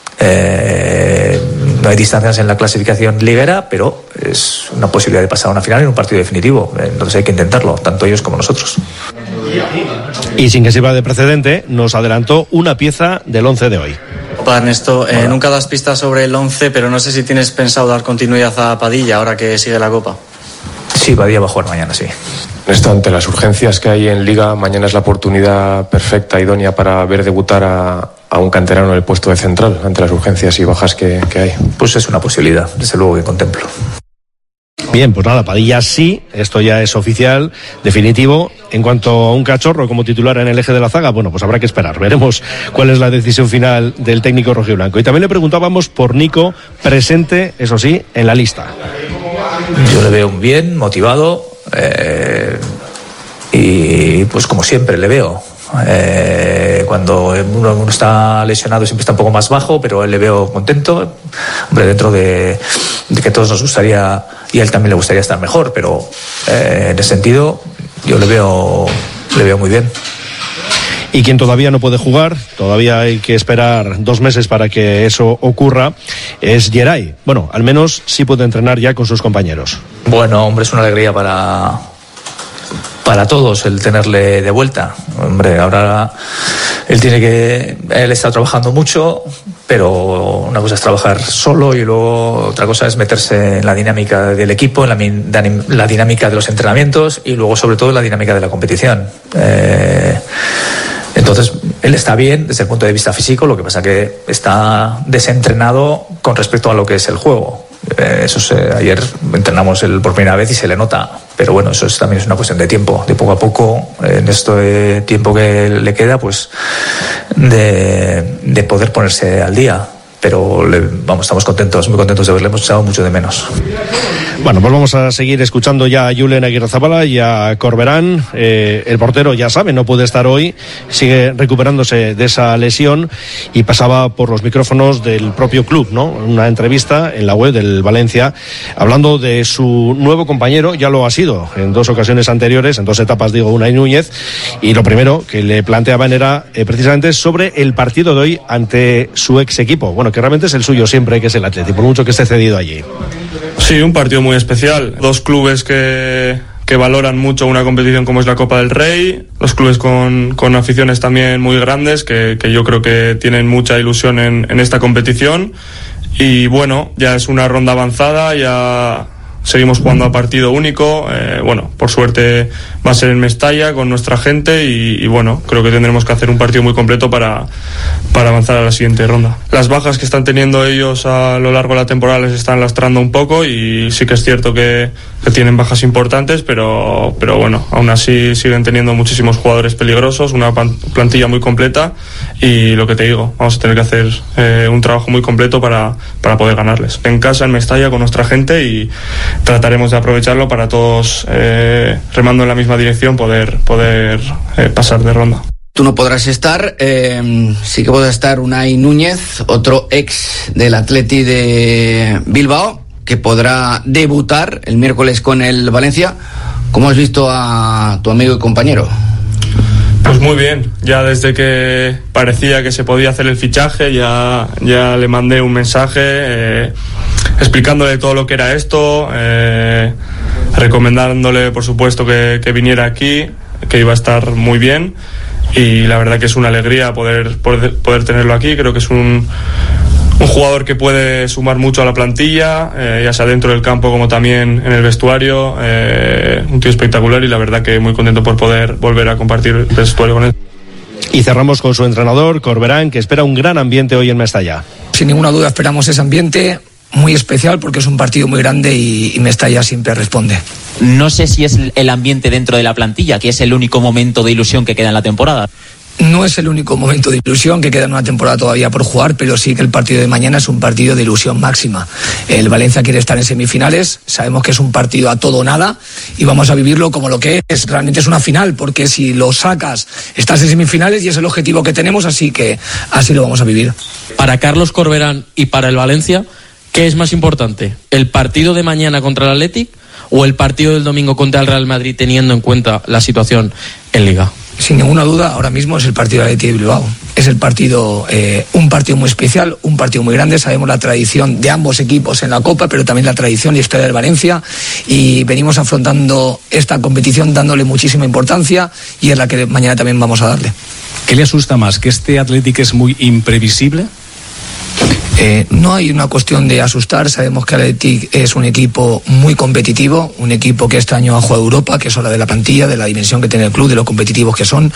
eh, no hay distancias en la clasificación liguera, pero es una posibilidad de pasar a una final en un partido definitivo, entonces hay que intentarlo, tanto ellos como nosotros. Y sin que sirva de precedente, nos adelantó una pieza del once de hoy. Opa, Ernesto, eh, nunca das pistas sobre el once, pero no sé si tienes pensado dar continuidad a Padilla ahora que sigue la Copa. Sí, Padilla va a jugar mañana, sí. Esto, ante las urgencias que hay en Liga, mañana es la oportunidad perfecta, idónea para ver debutar a, a un canterano en el puesto de central, ante las urgencias y bajas que, que hay. Pues es una posibilidad, desde luego que contemplo. Bien, pues nada, Padilla sí, esto ya es oficial, definitivo. En cuanto a un cachorro como titular en el eje de la zaga, bueno, pues habrá que esperar, veremos cuál es la decisión final del técnico rojiblanco. Y también le preguntábamos por Nico, presente, eso sí, en la lista. Yo le veo bien, motivado, eh, y pues como siempre le veo. Eh, cuando uno, uno está lesionado siempre está un poco más bajo, pero él le veo contento. Hombre, dentro de, de que todos nos gustaría, y a él también le gustaría estar mejor, pero eh, en ese sentido yo le veo, le veo muy bien. Y quien todavía no puede jugar, todavía hay que esperar dos meses para que eso ocurra, es Geray. Bueno, al menos sí puede entrenar ya con sus compañeros. Bueno, hombre, es una alegría para para todos el tenerle de vuelta. Hombre, ahora él tiene que él está trabajando mucho, pero una cosa es trabajar solo y luego otra cosa es meterse en la dinámica del equipo, en la, la dinámica de los entrenamientos y luego sobre todo en la dinámica de la competición. Eh, Entonces, él está bien desde el punto de vista físico, lo que pasa que está desentrenado con respecto a lo que es el juego. Eh, eso es, eh, ayer entrenamos él por primera vez y se le nota, pero bueno, eso es, también es una cuestión de tiempo, de poco a poco, eh, en este tiempo que le queda, pues de, de poder ponerse al día. Pero le, vamos, estamos contentos, muy contentos de verle, hemos echado mucho de menos. Bueno, pues vamos a seguir escuchando ya a Julen Aguirrezabala y a Corberán. Eh, el portero, ya sabe, no puede estar hoy, sigue recuperándose de esa lesión y pasaba por los micrófonos del propio club, ¿no? Una entrevista en la web del Valencia, hablando de su nuevo compañero, ya lo ha sido en dos ocasiones anteriores, en dos etapas, digo, Unai Núñez, y lo primero que le planteaban era eh, precisamente sobre el partido de hoy ante su ex equipo. Bueno, que realmente es el suyo siempre, que es el Atleti, por mucho que esté cedido allí. Sí, un partido muy especial. Dos clubes que, que valoran mucho una competición como es la Copa del Rey, los clubes con, con aficiones también muy grandes, que, que yo creo que tienen mucha ilusión en, en esta competición. Y bueno, ya es una ronda avanzada, ya seguimos jugando a partido único, eh, bueno, por suerte va a ser en Mestalla con nuestra gente y, y bueno, creo que tendremos que hacer un partido muy completo para, para avanzar a la siguiente ronda. Las bajas que están teniendo ellos a lo largo de la temporada les están lastrando un poco y sí que es cierto que, que tienen bajas importantes, pero, pero bueno, aún así siguen teniendo muchísimos jugadores peligrosos, una plantilla muy completa y lo que te digo, vamos a tener que hacer eh, un trabajo muy completo para, para poder ganarles. En casa, en Mestalla, con nuestra gente y trataremos de aprovecharlo para todos eh, remando en la misma dirección poder, poder eh, pasar de ronda. Tú no podrás estar, eh, sí que podrá estar Unai Núñez, otro ex del Atleti de Bilbao, que podrá debutar el miércoles con el Valencia. ¿Cómo has visto a tu amigo y compañero? Pues muy bien, ya desde que parecía que se podía hacer el fichaje ya, ya le mandé un mensaje eh, explicándole todo lo que era esto, eh, recomendándole por supuesto que, que viniera aquí, que iba a estar muy bien y la verdad que es una alegría poder, poder, poder tenerlo aquí. Creo que es un, un jugador que puede sumar mucho a la plantilla, eh, ya sea dentro del campo como también en el vestuario, eh, un tío espectacular y la verdad que muy contento por poder volver a compartir el vestuario con él. Y cerramos con su entrenador, Corberán, que espera un gran ambiente hoy en Mestalla. Sin ninguna duda esperamos ese ambiente muy especial porque es un partido muy grande y, y Mestalla siempre responde. No sé si es el ambiente dentro de la plantilla, que es el único momento de ilusión que queda en la temporada. No es el único momento de ilusión, que queda en una temporada todavía por jugar, pero sí que el partido de mañana es un partido de ilusión máxima. El Valencia quiere estar en semifinales, sabemos que es un partido a todo o nada y vamos a vivirlo como lo que es. Realmente es una final, porque si lo sacas, estás en semifinales y es el objetivo que tenemos, así que así lo vamos a vivir. Para Carlos Corberán y para el Valencia, ¿qué es más importante? ¿El partido de mañana contra el Athletic o el partido del domingo contra el Real Madrid, teniendo en cuenta la situación en Liga? Sin ninguna duda, ahora mismo es el partido de Athletic de Bilbao. Es el partido, eh, un partido muy especial, un partido muy grande. Sabemos la tradición de ambos equipos en la Copa, pero también la tradición y historia del Valencia. Y venimos afrontando esta competición dándole muchísima importancia y es la que mañana también vamos a darle. ¿Qué le asusta más? ¿Que este Athletic es muy imprevisible? Eh, no hay una cuestión de asustar, sabemos que Athletic es un equipo muy competitivo, un equipo que este año ha jugado Europa, que es hora de la plantilla, de la dimensión que tiene el club, de lo competitivos que son,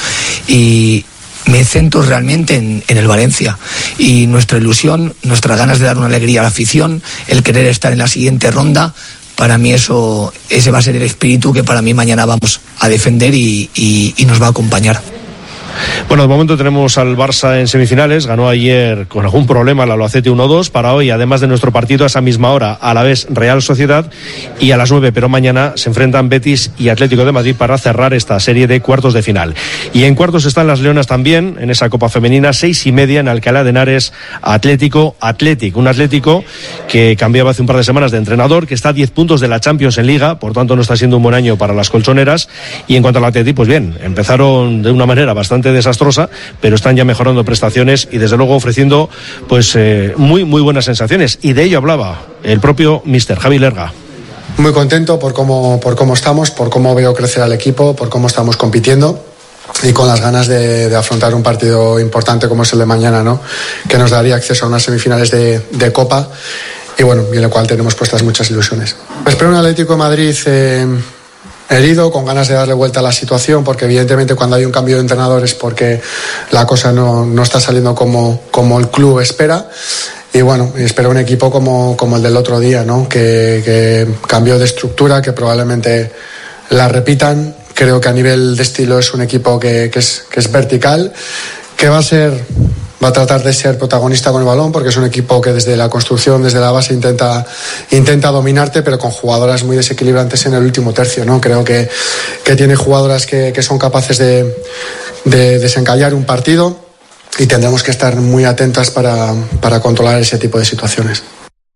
y me centro realmente en, en el Valencia y nuestra ilusión, nuestras ganas de dar una alegría a la afición, el querer estar en la siguiente ronda. Para mí eso, ese va a ser el espíritu que para mí mañana vamos a defender y, y, y nos va a acompañar. Bueno, de momento tenemos al Barça en semifinales. Ganó ayer con algún problema el Albacete uno dos. Para hoy, además de nuestro partido, a esa misma hora, Alavés Real Sociedad, y a las nueve, pero mañana se enfrentan Betis y Atlético de Madrid para cerrar esta serie de cuartos de final. Y en cuartos están las Leonas también, en esa Copa Femenina, seis y media en Alcalá de Henares, Atlético Atlético. Un Atlético que cambiaba hace un par de semanas de entrenador, que está a diez puntos de la Champions en Liga, por tanto no está siendo un buen año para las colchoneras. Y en cuanto al Atlético, pues bien, empezaron de una manera bastante desastrosa, pero están ya mejorando prestaciones y desde luego ofreciendo pues eh, muy muy buenas sensaciones, y de ello hablaba el propio míster Javi Lerga. Muy contento por cómo, por cómo estamos, por cómo veo crecer al equipo, por cómo estamos compitiendo y con las ganas de, de afrontar un partido importante como es el de mañana, ¿no? Que nos daría acceso a unas semifinales de, de Copa y bueno, y en el cual tenemos puestas muchas ilusiones. Espero un Atlético de Madrid eh, herido, con ganas de darle vuelta a la situación, porque evidentemente cuando hay un cambio de entrenador es porque la cosa no, no está saliendo como, como el club espera. Y bueno, espero un equipo como, como el del otro día, ¿no? Que, que cambió de estructura, que probablemente la repitan. Creo que a nivel de estilo es un equipo que, que, es, que es vertical, que va a ser... va a tratar de ser protagonista con el balón, porque es un equipo que desde la construcción, desde la base intenta, intenta dominarte, pero con jugadoras muy desequilibrantes en el último tercio, ¿no? Creo que, que tiene jugadoras que, que son capaces de, de desencallar un partido y tendremos que estar muy atentas para, para controlar ese tipo de situaciones.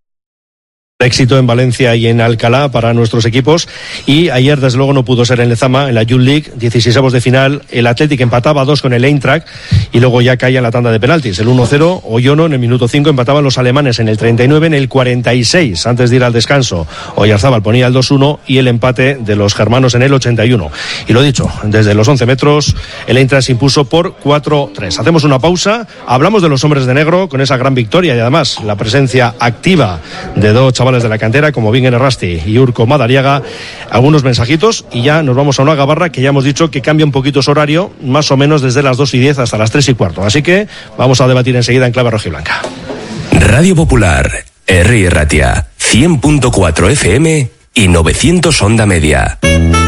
Éxito en Valencia y en Alcalá para nuestros equipos, y ayer desde luego no pudo ser en Lezama, en la Youth League, dieciseisavos de final. El Athletic empataba a dos con el Eintracht y luego ya caía en la tanda de penaltis, el uno cero. Oyono en el minuto cinco, empataban los alemanes en el treinta y nueve, en el cuarenta y seis antes de ir al descanso Oyarzábal ponía el dos uno y el empate de los germanos en el ochenta y uno. Y lo dicho, desde los once metros el Eintracht se impuso por cuatro tres. Hacemos una pausa, hablamos de los hombres de negro con esa gran victoria y además la presencia activa de dos chavales chavales de la cantera, como Bingen Errasti y Urko Madariaga, algunos mensajitos y ya nos vamos a una gabarra que ya hemos dicho que cambia un poquito su horario, más o menos desde las dos y diez hasta las tres y cuarto. Así que vamos a debatir enseguida en clave rojiblanca. Radio Popular, Herri Erratia, cien punto cuatro F M y novecientos onda media.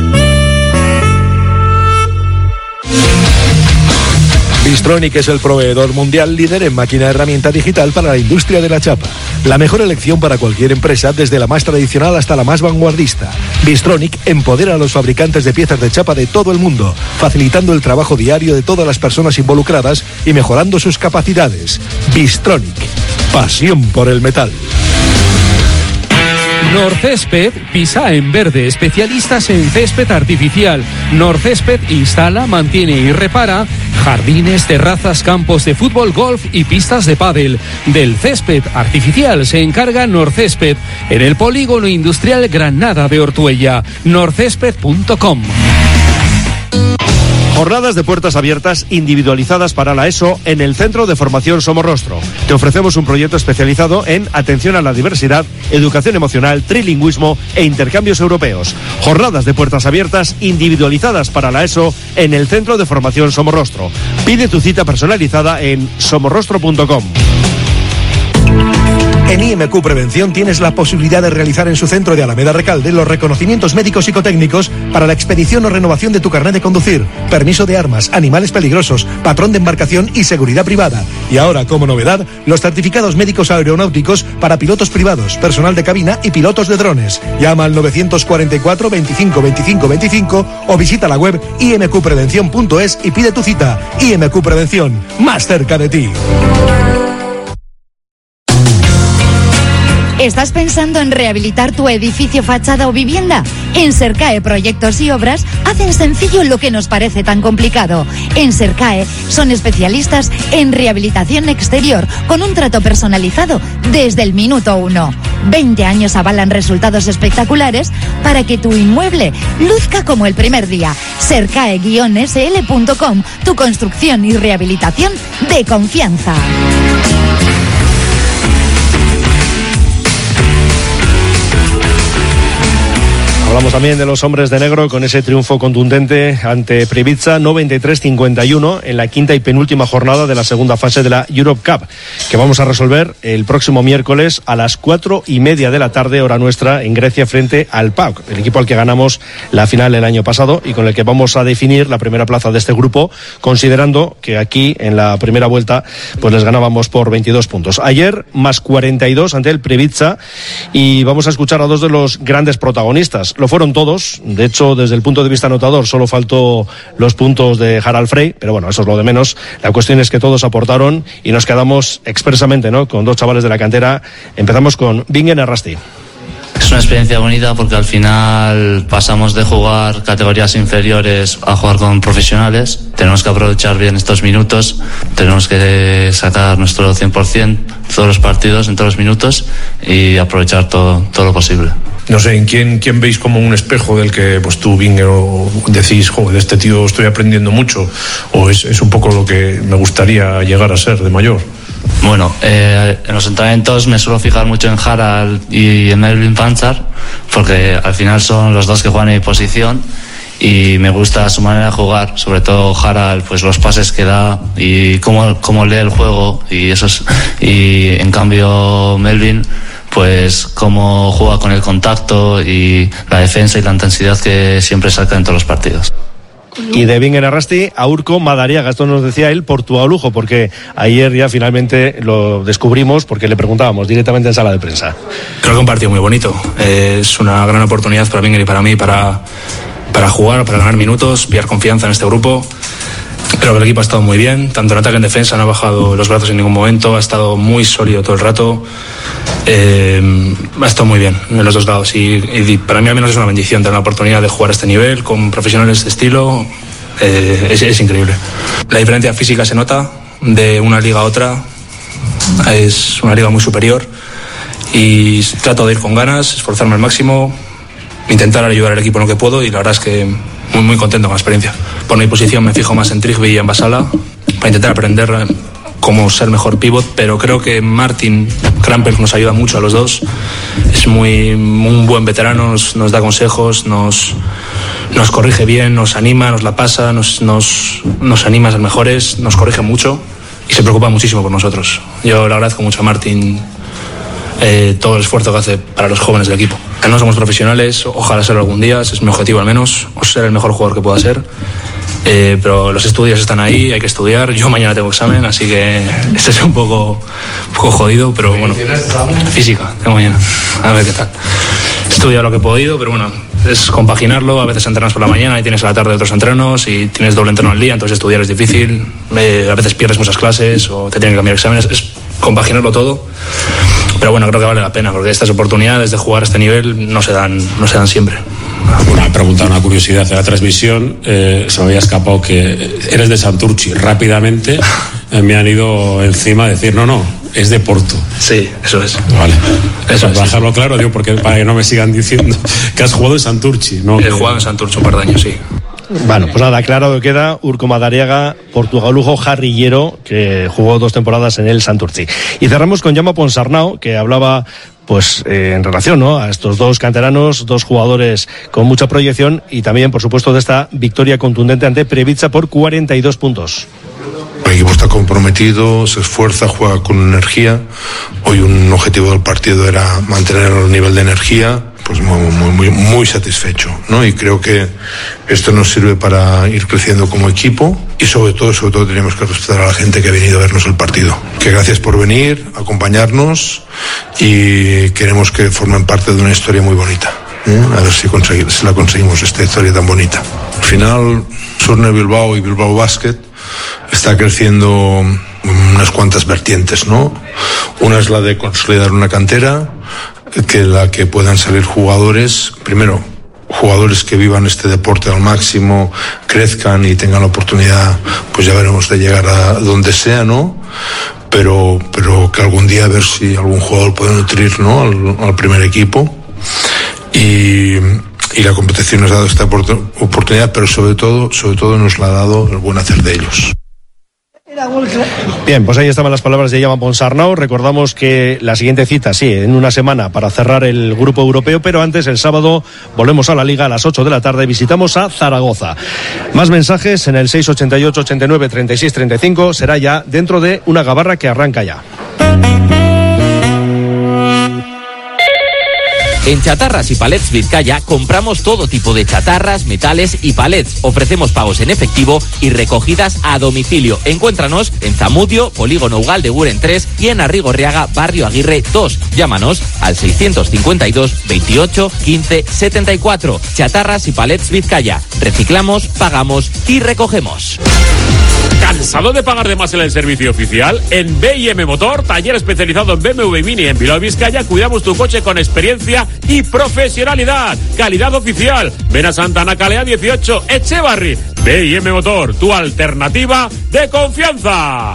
Bystronic es el proveedor mundial líder en máquina herramienta digital para la industria de la chapa. La mejor elección para cualquier empresa, desde la más tradicional hasta la más vanguardista. Bystronic empodera a los fabricantes de piezas de chapa de todo el mundo, facilitando el trabajo diario de todas las personas involucradas y mejorando sus capacidades. Bystronic, pasión por el metal. Norcésped pisa en verde, especialistas en césped artificial. Norcésped instala, mantiene y repara jardines, terrazas, campos de fútbol, golf y pistas de pádel. Del césped artificial se encarga Norcésped en el polígono industrial Granada de Ortuella. norcésped punto com. Jornadas de puertas abiertas individualizadas para la ESO en el Centro de Formación Somorrostro. Te ofrecemos un proyecto especializado en atención a la diversidad, educación emocional, trilingüismo e intercambios europeos. Jornadas de puertas abiertas individualizadas para la ESO en el Centro de Formación Somorrostro. Pide tu cita personalizada en somorrostro punto com. En I M Q Prevención tienes la posibilidad de realizar en su centro de Alameda Recalde los reconocimientos médicos psicotécnicos para la expedición o renovación de tu carnet de conducir, permiso de armas, animales peligrosos, patrón de embarcación y seguridad privada. Y ahora, como novedad, los certificados médicos aeronáuticos para pilotos privados, personal de cabina y pilotos de drones. Llama al novecientos cuarenta y cuatro, veinticinco, veinticinco, veinticinco o visita la web i m q prevención punto es y pide tu cita. I M Q Prevención, más cerca de ti. ¿Estás pensando en rehabilitar tu edificio, fachada o vivienda? En Sercae Proyectos y Obras hacen sencillo lo que nos parece tan complicado. En Sercae son especialistas en rehabilitación exterior con un trato personalizado desde el minuto uno. veinte años avalan resultados espectaculares para que tu inmueble luzca como el primer día. Sercae guion s l punto com, tu construcción y rehabilitación de confianza. Hablamos también de los hombres de negro con ese triunfo contundente ante Previtsa noventa y tres cincuenta y uno en la quinta y penúltima jornada de la segunda fase de la Europe Cup, que vamos a resolver el próximo miércoles a las cuatro y media de la tarde, hora nuestra, en Grecia, frente al P A O K, el equipo al que ganamos la final el año pasado y con el que vamos a definir la primera plaza de este grupo, considerando que aquí en la primera vuelta pues les ganábamos por veintidós puntos. Ayer más cuarenta y dos ante el Previtsa y vamos a escuchar a dos de los grandes protagonistas. Lo fueron todos, de hecho desde el punto de vista anotador solo faltó los puntos de Harald Frey, pero bueno, eso es lo de menos. La cuestión es que todos aportaron y nos quedamos expresamente, ¿no?, con dos chavales de la cantera. Empezamos con Bingen Errasti. Es una experiencia bonita porque al final pasamos de jugar categorías inferiores a jugar con profesionales. Tenemos que aprovechar bien estos minutos, tenemos que sacar nuestro cien por ciento todos los partidos en todos los minutos y aprovechar todo, todo lo posible. No sé, ¿en quién, quién veis como un espejo del que pues tú, Binger, o decís, joder, de este tío estoy aprendiendo mucho? ¿O es, es un poco lo que me gustaría llegar a ser de mayor? Bueno, eh, en los entrenamientos me suelo fijar mucho en Harald y en Melvin Panchar, porque al final son los dos que juegan en mi posición y me gusta su manera de jugar, sobre todo Harald, pues los pases que da y cómo, cómo lee el juego, y eso es, y en cambio Melvin, pues cómo juega con el contacto y la defensa y la intensidad que siempre saca en todos los partidos. Y de Bingen Errasti a Urko Madariaga, esto nos decía él por tu lujo, porque ayer ya finalmente lo descubrimos porque le preguntábamos directamente en sala de prensa. Creo que un partido muy bonito, eh, es una gran oportunidad para Bingen y para mí para, para jugar, para ganar minutos, pillar confianza en este grupo. Creo que el equipo ha estado muy bien, tanto en ataque como en defensa, no ha bajado los brazos en ningún momento, ha estado muy sólido todo el rato, eh, ha estado muy bien en los dos lados y, y para mí al menos es una bendición tener la oportunidad de jugar a este nivel con profesionales de este estilo, eh, es, es increíble. La diferencia física se nota de una liga a otra, es una liga muy superior y trato de ir con ganas, esforzarme al máximo, intentar ayudar al equipo en lo que puedo y la verdad es que muy muy contento con la experiencia. Por mi posición me fijo más en Trigby y en Basala para intentar aprender cómo ser mejor pívot, pero creo que Martin Krampelj nos ayuda mucho a los dos. Es muy un buen veterano, nos, nos da consejos, nos, nos corrige bien, nos anima, nos la pasa, nos, nos, nos anima a ser mejores, nos corrige mucho y se preocupa muchísimo por nosotros. Yo le agradezco mucho a Martin eh, todo el esfuerzo que hace para los jóvenes del equipo. No somos profesionales, ojalá serlo algún día, ese es mi objetivo al menos, o ser el mejor jugador que pueda ser. Eh, pero los estudios están ahí, hay que estudiar. Yo mañana tengo examen, así que este es un poco, un poco jodido, pero bueno. Física, tengo mañana, a ver qué tal. He estudiado lo que he podido, pero bueno, es compaginarlo. A veces entrenas por la mañana y tienes a la tarde otros entrenos y tienes doble entreno al día, entonces estudiar es difícil. Eh, a veces pierdes muchas clases o te tienen que cambiar exámenes. Es compaginarlo todo. Pero bueno, creo que vale la pena, porque estas oportunidades de jugar a este nivel no se dan, no se dan siempre. Una pregunta, una curiosidad de la transmisión, eh, se me había escapado que eres de Santurchi. Rápidamente eh, me han ido encima a decir, no, no, es de Porto. Sí, eso es. Vale, eso para es. dejarlo claro, digo, porque para que no me sigan diciendo que has jugado en Santurchi, ¿no? He que... jugado en Santurchi un par de años, sí. Bueno, pues nada, claro que queda Urko Madariaga, portugalujo jarrillero, que jugó dos temporadas en el Santurci. Y cerramos con Jaume Ponsarnau, que hablaba pues eh, en relación, ¿no?, a estos dos canteranos, dos jugadores con mucha proyección y también, por supuesto, de esta victoria contundente ante Previtsa por cuarenta y dos puntos. El equipo está comprometido, se esfuerza, juega con energía. Hoy un objetivo del partido era mantener el nivel de energía. Pues muy, muy, muy, muy satisfecho, ¿no? Y creo que esto nos sirve para ir creciendo como equipo y sobre todo, sobre todo tenemos que respetar a la gente que ha venido a vernos el partido. Que gracias por venir, acompañarnos y queremos que formen parte de una historia muy bonita, ¿eh? A ver si, conseguir, si la conseguimos, esta historia tan bonita. Al final, Surne Bilbao y Bilbao Basket está creciendo unas cuantas vertientes, ¿no? Una es la de consolidar una cantera, que la que puedan salir jugadores, primero, jugadores que vivan este deporte al máximo, crezcan y tengan la oportunidad, pues ya veremos, de llegar a donde sea, ¿no? Pero, pero que algún día a ver si algún jugador puede nutrir, ¿no?, al, al primer equipo. Y, y la competición nos ha dado esta oportunidad, pero sobre todo, sobre todo nos la ha dado el buen hacer de ellos. Bien, pues ahí estaban las palabras de Jaume Ponsarnau. Recordamos que la siguiente cita, sí, en una semana para cerrar el grupo europeo, pero antes, el sábado, volvemos a la Liga a las ocho de la tarde, visitamos a Zaragoza. Más mensajes en el seis ochenta y ocho, ochenta y nueve, treinta y seis, treinta y cinco, será ya dentro de una gabarra que arranca ya. En Chatarras y Palets Vizcaya compramos todo tipo de chatarras, metales y palets. Ofrecemos pagos en efectivo y recogidas a domicilio. Encuéntranos en Zamudio, Polígono Ugal de Guren tres y en Arrigorriaga, Barrio Aguirre dos. Llámanos al seiscientos cincuenta y dos, veintiocho, quince, setenta y cuatro. Chatarras y Palets Vizcaya. Reciclamos, pagamos y recogemos. ¿Cansado de pagar de más en el servicio oficial? En B y M Motor, taller especializado en B M W Mini en Bilbao Vizcaya, cuidamos tu coche con experiencia y profesionalidad. Calidad oficial. Ven a Santana Calea dieciocho, Echevarri. B y M Motor, tu alternativa de confianza.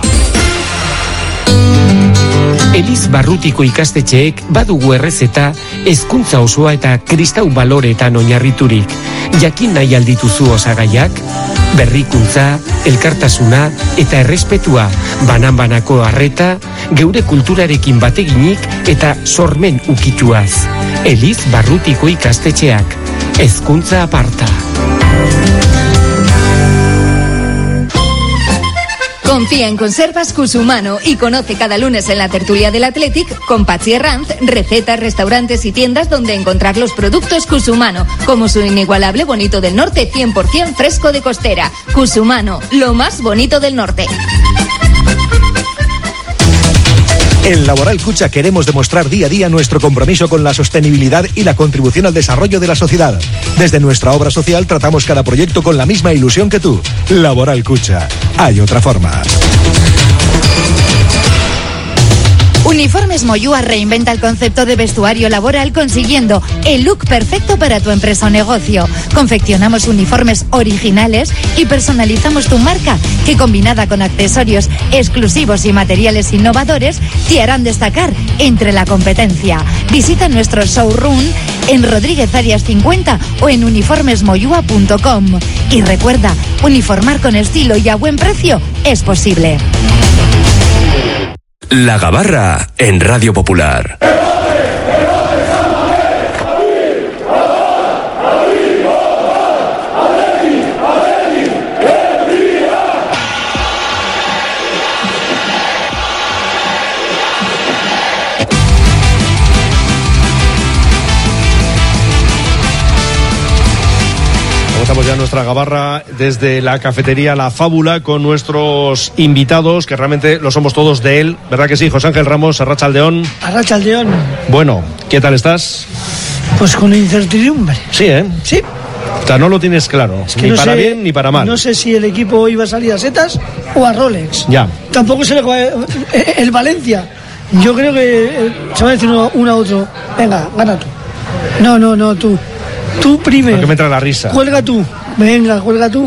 Eliz Barrutiko ikastetxeek badugu errezeta, hezkuntza osoa eta kristau baloreetan oinarriturik. Jakin nahi aldituzu osagaiak? Berrikuntza, elkartasuna eta errespetua, banan-banako harreta, geure kulturarekin bateginik eta sormen ukituaz. Eliz Barrutiko ikastetxeak, hezkuntza aparta. Confía en Conservas Cusumano y conoce cada lunes en la tertulia del Athletic con Patxi Herranz recetas, restaurantes y tiendas donde encontrar los productos Cusumano, como su inigualable bonito del norte cien por ciento fresco de costera. Cusumano, lo más bonito del norte. En Laboral Cucha queremos demostrar día a día nuestro compromiso con la sostenibilidad y la contribución al desarrollo de la sociedad. Desde nuestra obra social tratamos cada proyecto con la misma ilusión que tú. Laboral Cucha. Hay otra forma. Uniformes Moyúa reinventa el concepto de vestuario laboral consiguiendo el look perfecto para tu empresa o negocio. Confeccionamos uniformes originales y personalizamos tu marca, que combinada con accesorios exclusivos y materiales innovadores te harán destacar entre la competencia. Visita nuestro showroom en Rodríguez Arias cincuenta o en uniformes moyúa punto com. Y recuerda, uniformar con estilo y a buen precio es posible. La Gabarra en Radio Popular. Estamos ya en nuestra Gabarra desde la cafetería La Fábula con nuestros invitados, que realmente lo somos todos de él, ¿verdad que sí? José Ángel Ramos, Arratsaldeón. Arratsaldeón. Bueno, ¿qué tal estás? Pues con incertidumbre. Sí, ¿eh? Sí. O sea, no lo tienes claro, es que ni no para sé, bien ni para mal. No sé si el equipo iba a salir a setas o a Rolex. Ya. Tampoco sé el Valencia. Yo creo que se va a decir uno, uno a otro, venga, gana tú. No, no, no, tú. Tú primero. Porque me entra la risa. Cuelga tú. Venga, cuelga tú.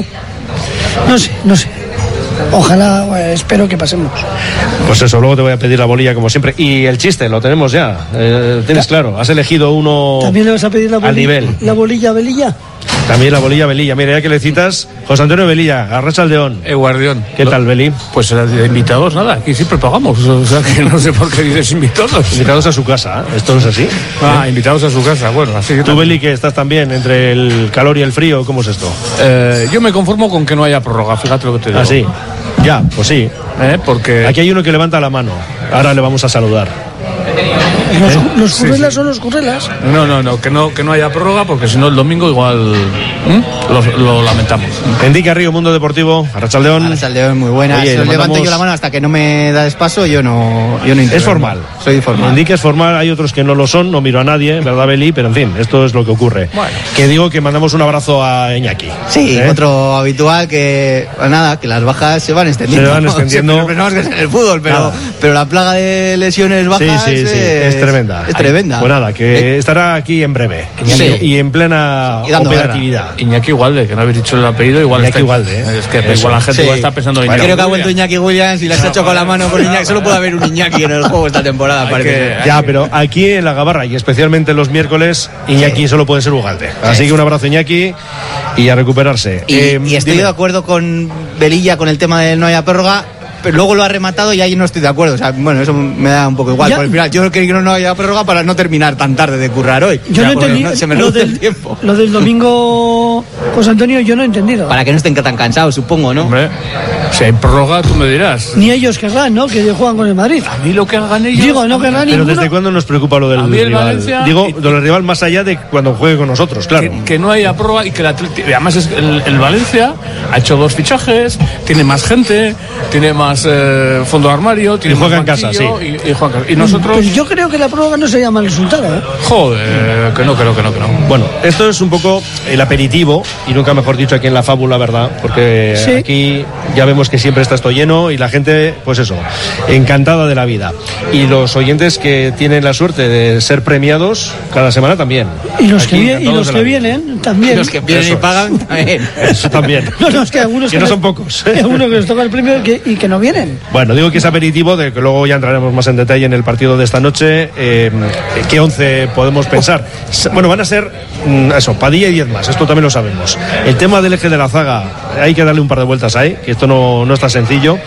No sé, no sé. Ojalá, bueno, espero que pasemos. Pues eso, luego te voy a pedir la bolilla como siempre. Y el chiste, lo tenemos ya. Eh, tienes claro, has elegido uno. ¿También le vas a pedir la bolilla? Al nivel. ¿La bolilla, Belilla? También la bolilla Belilla. Mira, ya que le citas, José Antonio Belilla, Arratsaldeón. Eh, Guardión. ¿Qué tal, Beli? Pues de invitados, nada, aquí siempre pagamos. O sea, que no sé por qué dices invitados. Invitados a su casa, ¿eh? ¿Esto no es así? Ah, ¿Eh? invitados a su casa, bueno, así. Tú, Beli, que estás también entre el calor y el frío, ¿cómo es esto? Eh, yo me conformo con que no haya prórroga, fíjate lo que te digo. ¿Ah, sí? Ya, pues sí. ¿Eh? Porque... Aquí hay uno que levanta la mano. Ahora le vamos a saludar. ¿Los, ¿Eh? los currelas sí, sí. son los currelas? No, no, no, que no, que no haya prórroga, porque si no el domingo igual lo, lo lamentamos. Enrique Río, Mundo Deportivo, Arratsaldeón. Arratsaldeón, muy buena. Si os mandamos... levanto yo la mano hasta que no me das paso, yo no, yo no Es formal. Soy formal. Enrique es formal, hay otros que no lo son, no miro a nadie, ¿verdad, Beli? Pero en fin, esto es lo que ocurre. Bueno. Que digo que mandamos un abrazo a Iñaki. Sí, ¿eh? Otro habitual que, pues nada, que las bajas se van extendiendo. Se van extendiendo. Siempre pensamos que es en el fútbol, pero, pero la plaga de lesiones bajas sí, sí, sí. Es, es tremenda. Es tremenda. Pues nada, que eh. estará aquí en breve. Sí. Y en plena y operatividad. Guerra. Iñaki Igualde, que no habéis dicho el apellido, igual Iñaki está... Igualde, ¿eh? Es que Eso. igual la gente sí. igual está pensando en Iñaki. Iñaki. Creo que ha vuelto Iñaki Williams y le has no, hecho con la mano con Iñaki. Solo puede haber un Iñaki en el juego esta temporada, parece. Que, ya, pero aquí en la Gabarra y especialmente los miércoles, Iñaki sí. solo puede ser Ugalde. Así que un abrazo, Iñaki, y a recuperarse. Y, eh, y estoy dime. de acuerdo con Belilla con el tema de no haya prórroga. Pero luego lo ha rematado y ahí no estoy de acuerdo. O sea, bueno, eso me da un poco igual. Por el final, yo creo que no haya prórroga para no terminar tan tarde de currar hoy. Yo no entendí. No, se me lo, del, el tiempo. lo del domingo, José Antonio, yo no he entendido. Para que no estén tan cansados, supongo, ¿no? Hombre, si hay prórroga, tú me dirás. Ni ellos querrán, ¿no? Que juegan con el Madrid. A mí lo que hagan ellos. Digo, no querrán Pero ninguno. ¿desde cuándo nos preocupa lo del rival? Valencia, Digo, y, del rival más allá de cuando juegue con nosotros, claro. Que, que no haya prórroga y que el Atleti, además es el, el Valencia ha hecho dos fichajes, tiene más gente, tiene más eh, fondo de armario, tiene y juega más en casa, sí. Y, y, juega, y nosotros. Pero yo creo que la prórroga no sería mal resultado, ¿eh? Joder, que no, que no, que no, que no. Bueno, esto es un poco el aperitivo, y nunca mejor dicho aquí en La Fábula, ¿verdad? Porque sí. aquí ya vemos que siempre está esto lleno y la gente, pues eso, encantada de la vida. Y los oyentes que tienen la suerte de ser premiados cada semana también. Y los aquí, que, y los que vienen también. Y los que vienen eso y pagan también. Eso también. No, no, es que algunos que, que no son pocos. Algunos que les toca el premio y que, y que no vienen. Bueno, digo que es aperitivo, de que luego ya entraremos más en detalle en el partido de esta noche. Eh, ¿Qué once podemos pensar? Bueno, van a ser eso, Padilla y diez más, esto también lo sabemos. El tema del eje de la zaga, hay que darle un par de vueltas ahí, que esto no, no está sencillo.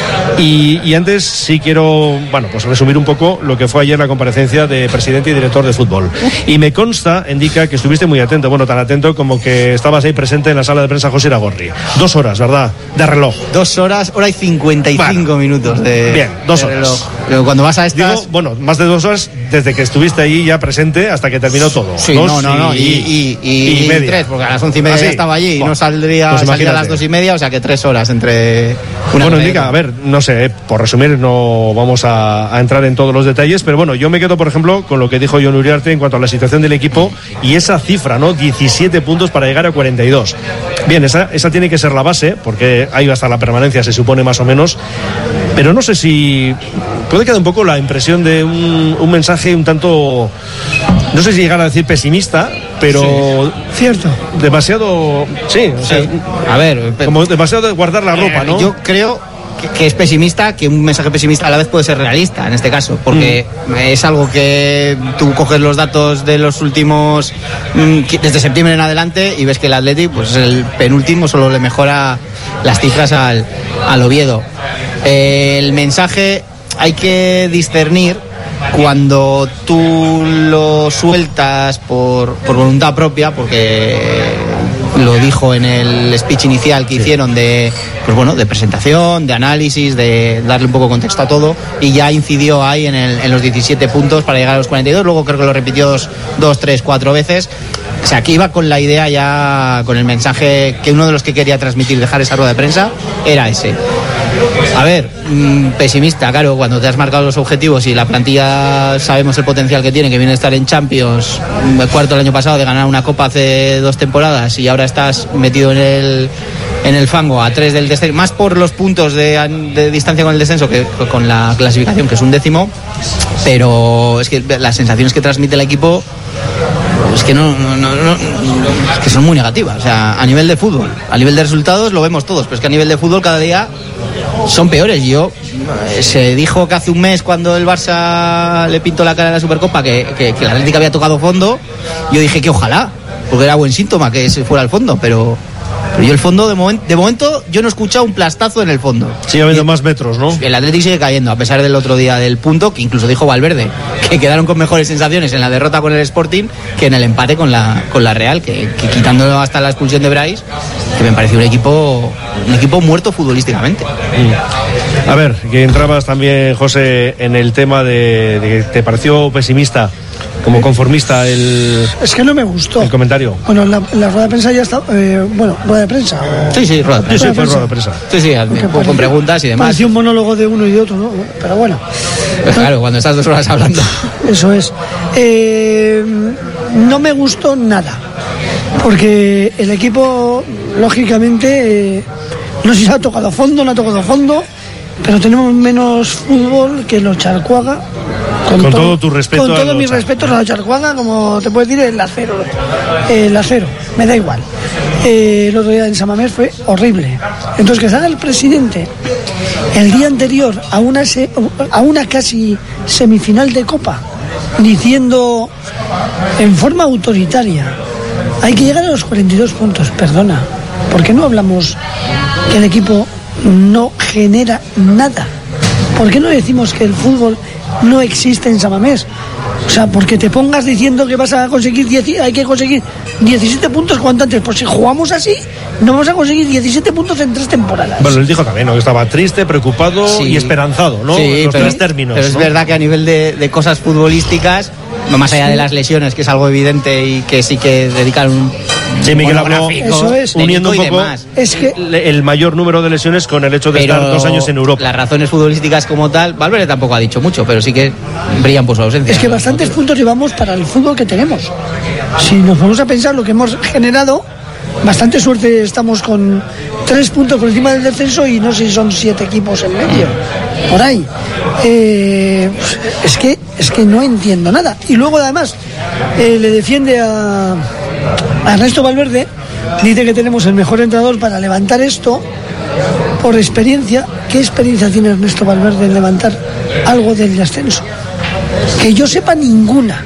Y, y antes sí quiero, bueno, pues resumir un poco lo que fue ayer la comparecencia de presidente y director de fútbol. Y me consta, indica, que estuviste muy atento, bueno, tan atento como que estabas ahí presente en la sala de prensa José Iragorri. Dos horas, ¿verdad? De reloj. Dos horas, hora y cincuenta y cinco bueno, minutos de Bien, dos de horas. Reloj. Pero cuando vas a estas... Digo, bueno, más de dos horas desde que estuviste ahí ya presente hasta que terminó todo. Sí, dos no, no, no, y, y, y, y, y media. tres, porque a las once y media ¿Ah, sí? ya estaba allí y bueno, no saldría pues salía a las dos y media, o sea que tres horas entre... Una bueno, indica, a ver, no sé, por resumir, no vamos a, a entrar en todos los detalles, pero bueno, yo me quedo, por ejemplo, con lo que dijo Jon Uriarte en cuanto a la situación del equipo y esa cifra, ¿no? diecisiete puntos para llegar a cuarenta y dos. Bien, esa, esa tiene que ser la base, porque ahí va a estar la permanencia, se supone más o menos, pero no sé si puede quedar un poco la impresión de un, un mensaje un tanto, no sé si llegar a decir pesimista, pero sí, cierto, demasiado, sí, o sea, sí. A ver, como demasiado de guardar la ropa, ¿no? Yo creo que, que es pesimista, que un mensaje pesimista a la vez puede ser realista en este caso, porque mm. es algo que tú coges los datos de los últimos mm, desde septiembre en adelante y ves que el Athletic pues es el penúltimo, solo le mejora las cifras al, al Oviedo. Eh, el mensaje hay que discernir cuando tú lo sueltas por, por voluntad propia, porque lo dijo en el speech inicial que hicieron de, pues bueno, de presentación, de análisis, de darle un poco de contexto a todo, y ya incidió ahí en, el, en los diecisiete puntos para llegar a los cuarenta y dos, luego creo que lo repitió dos, dos, tres, cuatro veces. O sea, que iba con la idea ya, con el mensaje que uno de los que quería transmitir, dejar esa rueda de prensa, era ese. A ver, mmm, pesimista, claro, cuando te has marcado los objetivos y la plantilla sabemos el potencial que tiene, que viene a estar en Champions, el cuarto el año pasado, de ganar una Copa hace dos temporadas, y ahora estás metido en el en el fango a tres del descenso, más por los puntos de, de distancia con el descenso que con la clasificación, que es un décimo, pero es que las sensaciones que transmite el equipo es que no, no, no, no, es que son muy negativas. O sea, a nivel de fútbol, a nivel de resultados lo vemos todos, pero es que a nivel de fútbol cada día son peores. Yo eh, se dijo que hace un mes, cuando el Barça le pintó la cara en la Supercopa, que, que, que el Atlético había tocado fondo, yo dije que ojalá, porque era buen síntoma que se fuera al fondo, pero pero yo el fondo, de, moment, de momento, yo no he escuchado un plastazo en el fondo. Sigue habiendo más metros, ¿no? El Atlético sigue cayendo, a pesar del otro día del punto, que incluso dijo Valverde, que quedaron con mejores sensaciones en la derrota con el Sporting que en el empate con la, con la Real, que, que quitando hasta la expulsión de Brais, que me pareció un equipo, un equipo muerto futbolísticamente. A ver, que entrabas también, José, en el tema de, de que te pareció pesimista, como conformista el... Es que no me gustó el comentario. Bueno, la, la rueda de prensa ya está... Eh, bueno, rueda de prensa. Sí, sí, rueda de prensa. Sí, sí, fue rueda de prensa. Sí, sí, con pareció, preguntas y demás. Parecía un monólogo de uno y de otro, ¿no? Pero bueno. Pues claro, cuando estás dos horas hablando. Eso es. Eh, no me gustó nada. Porque el equipo, lógicamente, eh, no sé si ha tocado fondo, no ha tocado fondo, pero tenemos menos fútbol que los Charcuaga. Con, con todo, todo tu respeto. Con todo mi respeto a los Charcuaga, como te puedes decir, el acero. El acero, me da igual. Eh, el otro día en San Mamés fue horrible. Entonces, que salga el presidente el día anterior a una, se, a una casi semifinal de Copa, diciendo en forma autoritaria: hay que llegar a los cuarenta y dos puntos. Perdona, ¿por qué no hablamos que el equipo no genera nada? ¿Por qué no decimos que el fútbol no existe en San Mamés? O sea, porque te pongas diciendo que vas a conseguir diez, hay que conseguir diecisiete puntos cuanto antes. Pues si jugamos así, no vamos a conseguir diecisiete puntos en tres temporadas. Bueno, él dijo también, ¿no?, que estaba triste, preocupado, sí, y esperanzado, ¿no? Sí, en los pero, tres términos. Pero es ¿no? verdad que a nivel de, de cosas futbolísticas, más allá de las lesiones, que es algo evidente y que sí que dedican un sí, Miguel habló, eso es, uniendo un poco es que el mayor número de lesiones con el hecho de pero estar dos años en Europa. Las razones futbolísticas como tal, Valverde tampoco ha dicho mucho, pero sí que brillan por su ausencia. Es que bastantes puntos llevamos para el fútbol que tenemos. Si nos vamos a pensar lo que hemos generado, bastante suerte estamos con tres puntos por encima del descenso y no sé si son siete equipos en medio, por ahí. Eh, es que es que no entiendo nada. Y luego además eh, le defiende a, a Ernesto Valverde, dice que tenemos el mejor entrenador para levantar esto por experiencia. ¿Qué experiencia tiene Ernesto Valverde en levantar algo del descenso? Que yo sepa, ninguna.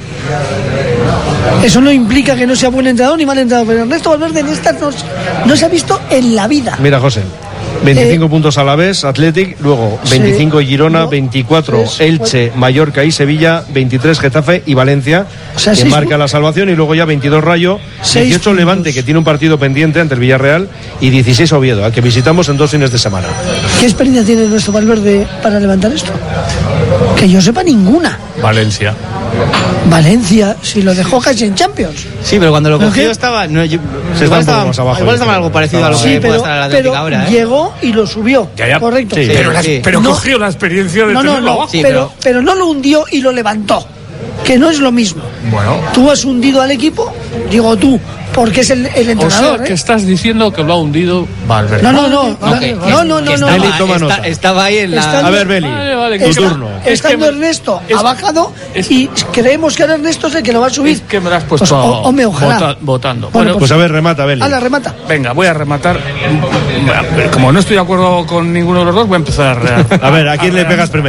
Eso no implica que no sea buen entrenador ni mal entrenador, pero Ernesto Valverde en estas no, no se ha visto en la vida. Mira, José, veinticinco eh, puntos a la vez, Athletic, luego veinticinco sí, Girona, no, veinticuatro es, Elche, pues, Mallorca y Sevilla, veintitrés Getafe y Valencia, o sea, que marca la salvación, y luego ya veintidós Rayo, dieciocho puntos. Levante, que tiene un partido pendiente ante el Villarreal, y dieciséis Oviedo, al que visitamos en dos fines de semana. ¿Qué experiencia tiene Ernesto Valverde para levantar esto? Que yo sepa, ninguna. Valencia. Valencia, si lo dejó casi en Champions. Sí, pero cuando lo ¿No cogió qué? estaba... No, yo, Se igual, estaba, estaba, abajo, igual estaba algo parecido a lo sí, que pero, puede estar la Atlético pero ahora, ¿eh? Llegó y lo subió. Ya, ya. Correcto. Sí, pero, sí. pero no, cogió la experiencia de no, tenerlo no, no, abajo. Sí, pero, pero... pero no lo hundió y lo levantó, que no es lo mismo. Bueno. Tú has hundido al equipo, digo tú, porque es el, el entrenador. O sea, que ¿eh? estás diciendo que lo ha hundido Valverde. No, no, no, Okay. no, no, no, no, Beli, no. toma está, nota. estaba ahí en la... Estando, A ver, Beli, vale, vale, tu está, turno. Estando es que me, Ernesto es, ha bajado es, y creemos que ahora Ernesto es el que lo va a subir. Es que me lo has puesto pues, o, hombre, ojalá. vota, votando. Bueno, Bueno, Pues a ver, remata, Beli. Ala, remata. venga, voy a rematar. Como no estoy de acuerdo con ninguno de los dos, voy a empezar a... A ver, ¿a quién a le pegas primero?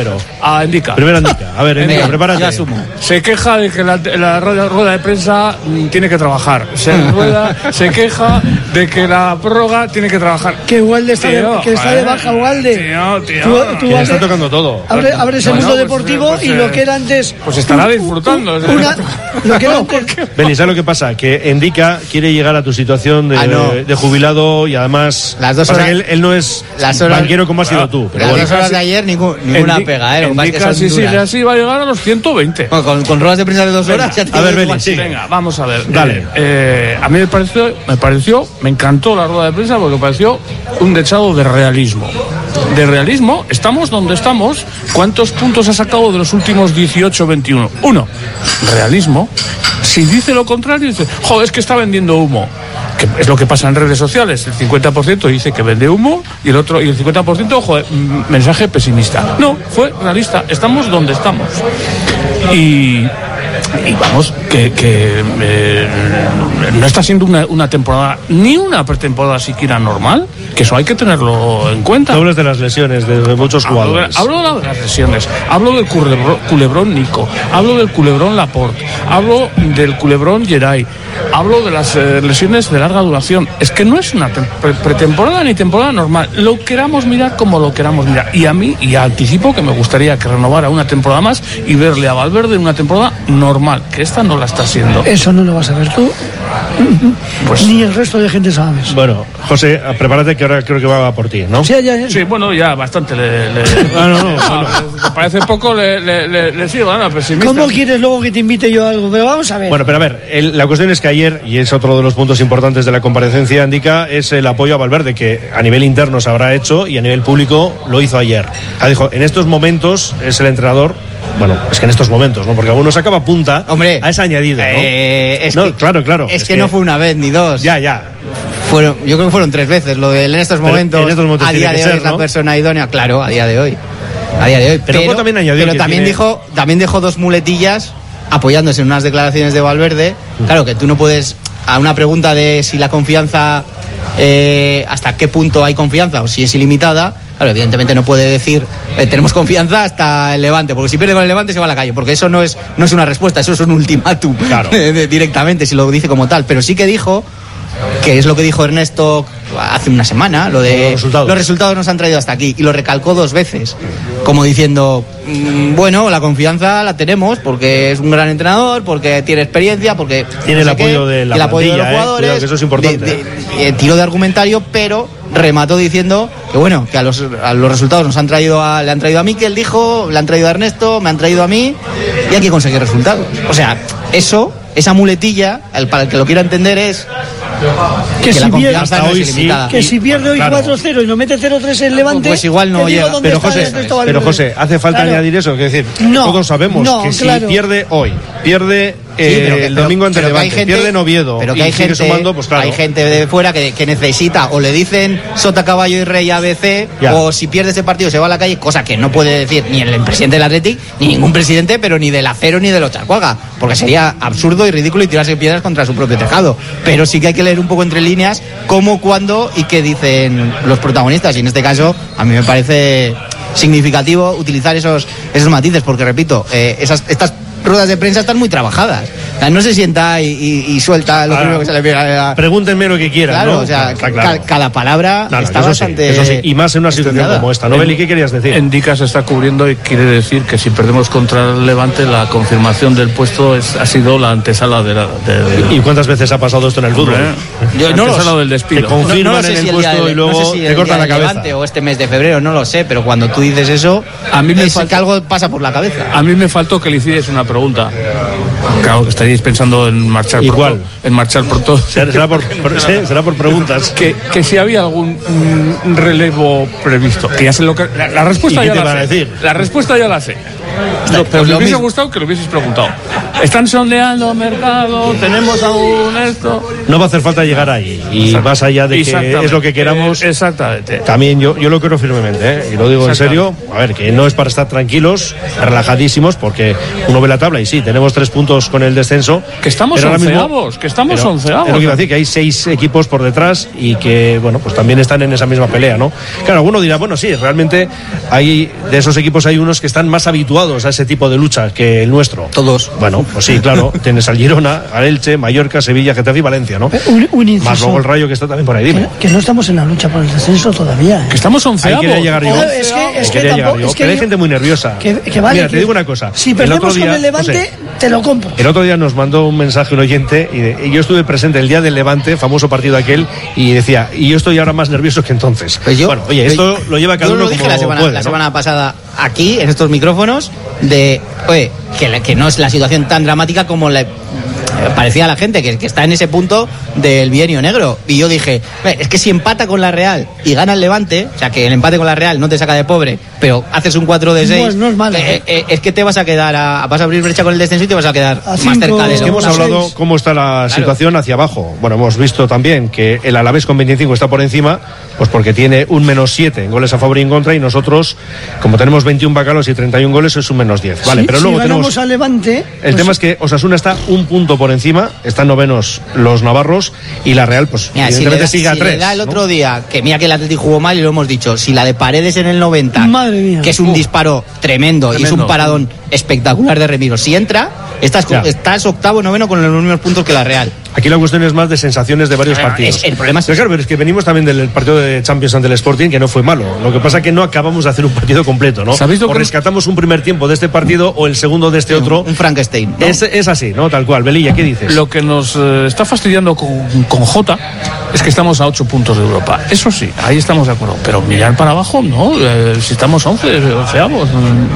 a Endika. Primero Endika. A ver, Endika, prepárate. Ya asumo. Se queja de que la, la rueda, rueda de prensa mm, tiene que trabajar. Se, rueda, se queja de que la prórroga tiene que trabajar. Que Walde está, Tío, de, que está joder. de baja, Walde. Tío, tío. Tú, tú Que le abre- está tocando todo. Abre, abres el Bueno, mundo pues, deportivo pues, y eh, lo que era antes. Pues estará disfrutando. Una, lo que era antes. Beli, ¿sabes lo que pasa? Que Endika quiere llegar a tu situación de, Ah, no. de jubilado y además. Las dos pasa horas- que él, él no es las horas- banquero como has sido tú. Pero Las bueno. dos horas de ayer ningún- ninguna Endi- pega, ¿eh? Lo que pasa es que Endika, son sí, sí, duras. así va a llegar a los ciento veinte. Bueno, con, con ruedas de prensa de dos Venga, horas ya te a ver, digo Beli, igual. sí. Venga, vamos a ver. Dale. Eh, eh, a mí me pareció, me pareció, me encantó la rueda de prensa porque me pareció un dechado de realismo. De realismo, estamos donde estamos. ¿Cuántos puntos ha sacado de los últimos dieciocho veintiuno? Uno. Realismo. Si dice lo contrario, dice, joder, es que está vendiendo humo. Que es lo que pasa en redes sociales. El cincuenta por ciento dice que vende humo y el otro y el cincuenta por ciento, joder, mm, mensaje pesimista. No, fue realista. Estamos donde estamos. Y y vamos, que, que eh, no está siendo una, una temporada, ni una pretemporada siquiera normal, que eso hay que tenerlo en cuenta. Hablas de las lesiones de, de muchos Hablo de, jugadores. hablo de las lesiones, hablo del culebrón, culebrón Nico, hablo del culebrón Laporte, hablo del culebrón Geray, hablo de las eh, lesiones de larga duración. Es que no es una tem- pre- pretemporada ni temporada normal, lo queramos mirar como lo queramos mirar. Y a mí, y anticipo que me gustaría que renovara una temporada más y verle a Valverde en una temporada normal, que esta no la está haciendo. Eso no lo vas a ver tú. Pues- Ni el resto de gente sabes. Bueno, José, prepárate que ahora creo que va por ti, ¿no? Sí, ya, ya. Sí, bueno, ya bastante le... le... Ah, no, no, Ah, me parece poco, le, le, le, le sigo, Ana, pesimista. ¿Cómo quieres luego que te invite yo a algo? Pero vamos a ver. Bueno, pero a ver, el- la cuestión es que ayer, y es otro de los puntos importantes de la comparecencia, Indica, es el apoyo a Valverde, que a nivel interno se habrá hecho y a nivel público lo hizo ayer. Ah, dijo, en estos momentos es el entrenador, bueno, es que en estos momentos, ¿no? Porque a uno sacaba punta Hombre, a ese añadido, ¿no? Eh, es No, que, claro, claro. Es, que, no fue una vez ni dos. Ya, ya. Fueron, yo creo que fueron tres veces. Lo de él en estos Pero momentos, en estos momentos a día tiene de que hoy ser, es la ¿no? persona idónea. Claro, a día de hoy. A día de hoy. Pero luego también añadió pero que también tiene- dijo, también dejó dos muletillas apoyándose en unas declaraciones de Valverde. Claro que tú no puedes, a una pregunta de si la confianza, eh, hasta qué punto hay confianza o si es ilimitada. Claro, evidentemente no puede decir eh, tenemos confianza hasta el Levante, porque si pierde con el Levante se va a la calle, porque eso no es no es una respuesta, eso es un ultimátum. Claro. de- de- directamente, si lo dice como tal. Pero sí que dijo, que es lo que dijo Ernesto hace una semana, lo de Los resultados. los resultados nos han traído hasta aquí, y lo recalcó dos veces, como diciendo, mm, bueno, la confianza la tenemos porque es un gran entrenador, porque tiene experiencia, porque Tiene el no sé apoyo qué, de la el apoyo de los plantilla, ¿eh? jugadores, Cuidado, que eso es importante. de- de- eh, tiro de argumentario, pero remató diciendo que bueno, que a los, a los resultados nos han traído a, le han traído a Mikel, dijo, le han traído a Ernesto, me han traído a mí, y hay que conseguir resultados. O sea, eso, esa muletilla, el, para el que lo quiera entender, es Que, que si la pierde, confianza no es ilimitada. que si pierde hoy Claro. cuatro cero y no mete cero tres en Levante, Pues igual no te digo llega. dónde Pero está José, Ernesto pero Valverde. José, hace falta Claro. añadir eso, que decir, No, todos sabemos no, que si claro. pierde hoy, pierde eh, Sí, pero que- el pero- domingo ante pero que hay Levante, gente- pierde en Oviedo pero que y hay sigue gente, sumando, pues claro. hay gente de fuera que, que necesita, o le dicen sota, caballo y rey A B C, Ya. o si pierde ese partido se va a la calle, cosa que no puede decir ni el presidente del Athletic, ni ningún presidente, pero ni del Acero ni del Ocharcuaga, porque sería absurdo y ridículo y tirarse piedras contra su propio tejado. Pero sí que hay que leer un poco entre líneas cómo, cuándo y qué dicen los protagonistas, y en este caso a mí me parece significativo utilizar esos, esos matices, porque repito, eh, esas, estas ruedas de prensa están muy trabajadas. O sea, no se sienta y, y- y suelta lo Ahora, primero que se le pega. a- Pregúntenme lo que quieran, Claro, ¿no? o sea, Está ca- claro. cada palabra No, no, está eso sí, bastante. eso sí, y más en una situación estudiada. como esta, ¿no, Beli? ¿Qué querías decir? Endika se está cubriendo y quiere decir que si perdemos contra el Levante, la confirmación del puesto es, ha sido la antesala de la, de- ¿Y cuántas veces ha pasado esto en el fútbol? Yo no lo antesala sé. del despido. Te confirman No, no lo sé en el si el puesto día de- y luego no sé si te el cortan día la de cabeza. Levante o este mes de febrero, no lo sé, pero cuando tú dices eso, A mí me es falta- que algo pasa por la cabeza. A mí me faltó que le hicierais una pregunta. Claro, que estaríais pensando en marchar Igual. pronto. En marchar pronto. Será, será por, por- sí, será por preguntas. Que, que si había algún mm, relevo previsto. Que ya sé lo que. La, la respuesta ¿Y qué ya te la van a sé. decir? La respuesta ya la sé. No, pero Pues me lo hubiese mismo. gustado que lo hubieses preguntado. ¿Están sondeando mercado? ¿Tenemos algún esto? No va a hacer falta llegar ahí. Y Exacto. más allá de que Exactamente. es lo que queramos. Eh, exactamente. También yo, yo lo creo firmemente, ¿eh? Y lo digo en serio. A ver, que no es para estar tranquilos, relajadísimos, porque uno ve la tabla y sí, tenemos tres puntos con el descenso. Que estamos pero ahora mismo- onceavos, que estamos pero onceavos. Es lo que iba a decir, que hay seis equipos por detrás y que, bueno, pues también están en esa misma pelea, ¿no? Claro, alguno dirá, bueno, sí, realmente hay de esos equipos hay unos que están más habituados a ese tipo de lucha que el nuestro. Todos. Bueno, pues sí, claro. Tienes al Girona, al Elche, Mallorca, Sevilla, Getafe y Valencia, ¿no? Un, un inciso. Más luego el Rayo que está también por ahí, dime. Que no estamos en la lucha por el descenso todavía. ¿eh? Que estamos Ahí onceavos. quería llegar yo. No, es que- es que Quería llegar tampoco- yo. es que Pero hay yo- gente muy nerviosa. Que, que vale, Mira, que te digo una cosa. Si El perdemos otro día, con el Levante, José, te lo compro. el otro día nos mandó un mensaje un oyente y, de- y yo estuve presente el día del Levante, famoso partido aquel, y decía, y yo estoy ahora más nervioso que entonces. Pues yo- bueno, oye, esto lo lleva cada Yo uno lo dije como la semana, puede, la ¿no? semana pasada aquí, en estos micrófonos, de, oye, que, la- que no es la situación tan dramática como le parecía a la gente, que, que está en ese punto del bienio negro. Y yo dije, "Ve, es que si empata con la Real y gana el Levante, o sea, que el empate con la Real no te saca de pobre, pero haces un cuatro de seis, Pues no es malo, eh, ¿eh? eh, es que te vas a quedar, a, vas a abrir brecha con el descenso y te vas a quedar A más cinco- cerca de Es que hemos a hablado seis. cómo está la situación hacia abajo. Bueno, hemos visto también que el Alavés con veinticinco está por encima, pues porque tiene un menos siete en goles a favor y en contra, y nosotros, como tenemos veintiún bacalos y treinta y un goles, es un menos diez. Vale, Si- pero si luego ganamos tenemos... al Levante, El pues, tema es que Osasuna está un punto por encima, están novenos los navarros, y la Real, pues, Mira, si le, evidentemente da, sigue a si le tres. da el ¿no? otro día, que mira que el Atlético jugó mal y lo hemos dicho, si la de Paredes en el noventa, Madre mía. que es un Uf. disparo tremendo, y es Tremendo. un paradón espectacular de Remiro, si entra, estás, Ya. estás octavo, noveno con los mismos puntos que la Real. Aquí la cuestión es más de sensaciones de varios Bueno, partidos. es- el problema es- Pero claro, pero es que venimos también del partido de Champions ante el Sporting, que no fue malo. Lo que pasa es que no acabamos de hacer un partido completo, ¿no? ¿Sabéis lo o que- rescatamos un primer tiempo de este partido o el segundo de este otro. Un Frankenstein, ¿no? Es, es así, ¿no? Tal cual. Belilla, ¿qué dices? Lo que nos eh, está fastidiando con, con Jota es que estamos a ocho puntos de Europa. Eso sí, ahí estamos de acuerdo. Pero mirar para abajo, no. Eh, si estamos once, onceavos,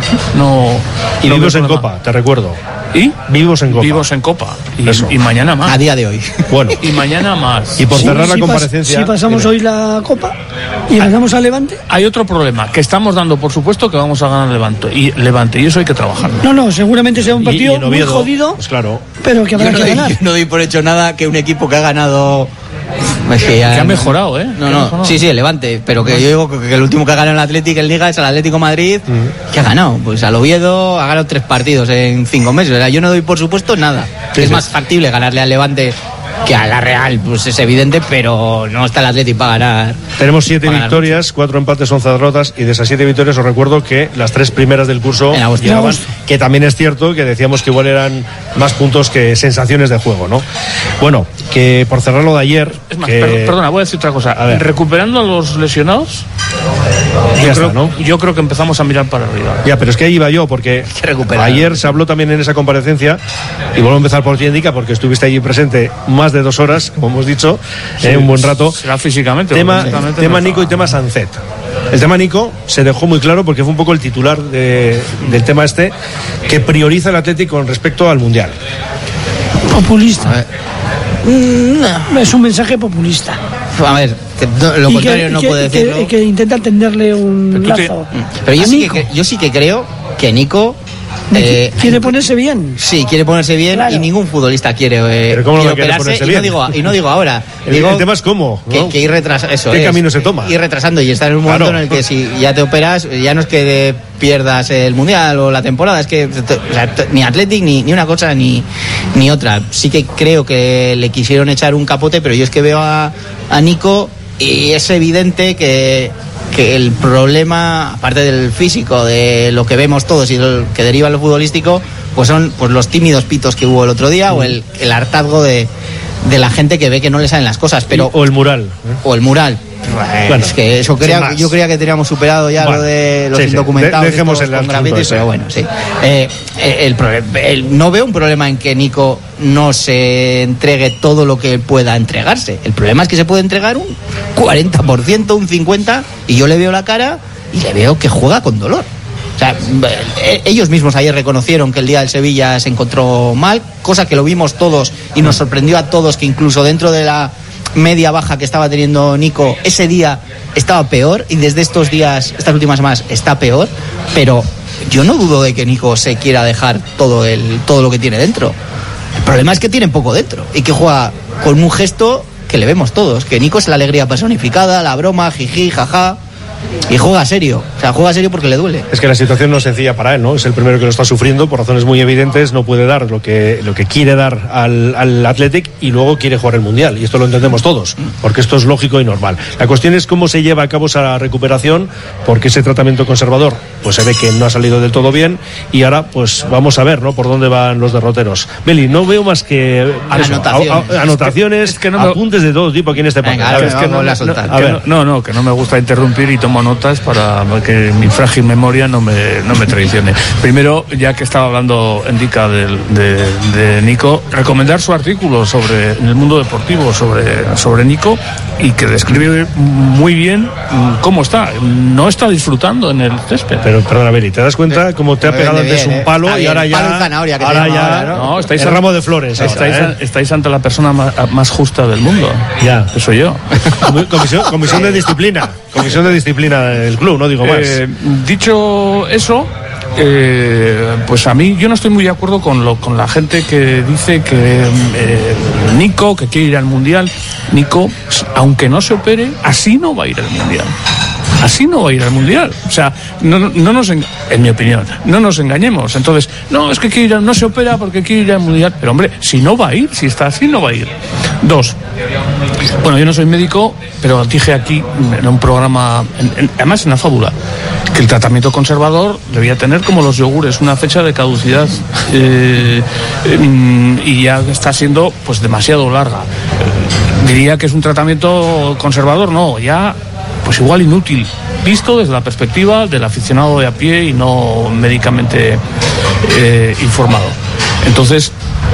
no. Y no vivos veo en problema. Copa, te recuerdo. ¿Y? Vivos en Copa. Vivos en Copa. Y, Eso. y mañana más. A día de hoy. Bueno. Y mañana más. Y por si- cerrar la si pas- comparecencia. Si pasamos dime. hoy la Copa y ganamos al Levante. Hay otro problema, que estamos dando por supuesto que vamos a ganar Levante. Y Levante, y eso hay que trabajarlo. No, no, seguramente sea un Y- partido y en muy Oviedo, jodido, Pues claro. pero que Yo habrá no, que doy, ganar. yo no doy por hecho nada que un equipo que ha ganado. Es que, ya- Que ha mejorado, ¿eh? No, Que ha no, mejorado. sí, sí, el Levante. Pero que yo digo que el último que ha ganado el Atlético en Liga es el Atlético Madrid. ¿Qué ha ganado? Pues al Oviedo ha ganado tres partidos en cinco meses. O sea, yo no doy por supuesto nada. Sí, es sí. más factible ganarle al Levante que a la Real, pues es evidente, pero no está el Atlético para ganar. Tenemos siete Para ganar victorias, cuatro empates, once derrotas, y de esas siete victorias os recuerdo que las tres primeras del curso En agosto. llegaban, En agosto. que también es cierto que decíamos que igual eran más puntos que sensaciones de juego, ¿no? Bueno, que por cerrar lo de ayer, Es más, que- per- perdona, voy a decir otra cosa. A ver. Recuperando a los lesionados, ya yo, está, creo, ¿no? yo creo que empezamos a mirar para arriba. Ya, pero es que ahí iba yo, porque que recuperar. ayer se habló también en esa comparecencia, y vuelvo a empezar por ti, Indica, porque estuviste allí presente más de dos horas, como hemos dicho, eh, un buen rato. Será físicamente. Tema, porque físicamente tema no Nico y está- tema Sancet. El tema Nico se dejó muy claro porque fue un poco el titular de- del tema este, que prioriza el Atlético con respecto al Mundial. Populista. Mm, Es un mensaje populista. A ver, que no- lo Y contrario que, no que- puede que- decirlo. que intenta tenderle un Pero tú te- lazo. Pero yo a sí, Nico. que, yo sí que creo que Nico. eh, Quiere ponerse bien. Sí, quiere ponerse bien Claro. y ningún futbolista quiere, eh, Pero ¿cómo no quiere quiere operarse. ponerse Y no, bien? digo, y no digo ahora. El, digo el tema es cómo, ¿no? que, que ir retrasando. Eso ¿Qué es, camino se toma? Ir retrasando y estar en un momento Claro. en el que si ya te operas, ya no es que de- pierdas el mundial o la temporada, es que te- o sea, te- ni Athletic ni, ni una cosa ni, ni otra. Sí que creo que le quisieron echar un capote, pero yo es que veo a, a Nico y es evidente que. que el problema, aparte del físico, de lo que vemos todos y lo que deriva en lo futbolístico, pues son pues los tímidos pitos que hubo el otro día o el, el hartazgo de, de la gente que ve que no le salen las cosas, pero o el mural. ¿eh? o el mural. Bueno, es que eso sin creía, más. yo creía que teníamos superado ya Bueno, lo de los sí, sí. indocumentados De- dejemos estos el con asunto grafitis, ese. pero bueno, sí. Eh, el proble- el- no veo un problema en que Nico no se entregue todo lo que pueda entregarse. El problema es que se puede entregar un cuarenta por ciento, un cincuenta por ciento, y yo le veo la cara y le veo que juega con dolor. O sea, eh, ellos mismos ayer reconocieron que el día del Sevilla se encontró mal, cosa que lo vimos todos y nos sorprendió a todos que incluso dentro de la media baja que estaba teniendo Nico, ese día estaba peor y desde estos días, estas últimas semanas, está peor, pero yo no dudo de que Nico se quiera dejar todo, el, todo lo que tiene dentro. El problema es que tiene poco dentro y que juega con un gesto que le vemos todos, que Nico es la alegría personificada, la broma, jiji, jaja. Y juega serio, o sea, juega serio porque le duele. Es que la situación no es sencilla para él, ¿no? Es el primero que lo está sufriendo por razones muy evidentes, no puede dar lo que, lo que quiere dar al, al Athletic y luego quiere jugar el Mundial, y esto lo entendemos todos, porque esto es lógico y normal. La cuestión es cómo se lleva a cabo esa recuperación, porque ese tratamiento conservador pues se ve que no ha salido del todo bien, y ahora pues vamos a ver, ¿no?, por dónde van los derroteros. Beli, no veo más que eso, anotaciones, a, a, anotaciones, es que, es que no me... apuntes de todo tipo aquí en este país. Venga, es que no, no, no, no, no, que no me gusta interrumpir y tomo notas para que mi frágil memoria no me, no me traicione. Primero, ya que estaba hablando Endica de, de, de Nico, recomendar su artículo sobre en el mundo deportivo sobre, sobre Nico, y que describe muy bien cómo está. No está disfrutando en el césped. Pero, perdona, Beli, ¿te das cuenta cómo te ha pegado antes un palo y ahora ya... Palo zanahoria, que ahora ya... Ahora, ¿no? No, estáis el ramo de flores. Estáis, ahora, ¿eh? estáis ante la persona más, más justa del mundo. Ya. Que soy yo. Comisión, comisión de disciplina. Comisión de disciplina del club, no digo más. Eh, dicho eso, eh, pues a mí yo no estoy muy de acuerdo con, lo, con la gente que dice que eh, Nico, que quiere ir al Mundial. Nico, aunque no se opere, así no va a ir al Mundial. Así no va a ir al Mundial. O sea, no, no nos, en mi opinión, no nos engañemos. Entonces, no, es que quiere ir, no se opera porque quiere ir al Mundial. Pero hombre, si no va a ir, si está así, no va a ir. Dos. Bueno, yo no soy médico, pero dije aquí en un programa, en, en, además en la fábula, que el tratamiento conservador debía tener como los yogures, una fecha de caducidad, eh, eh, y ya está siendo pues demasiado larga. Eh, diría que es un tratamiento conservador, no, ya pues igual inútil, visto desde la perspectiva del aficionado de a pie y no médicamente eh, informado. Entonces,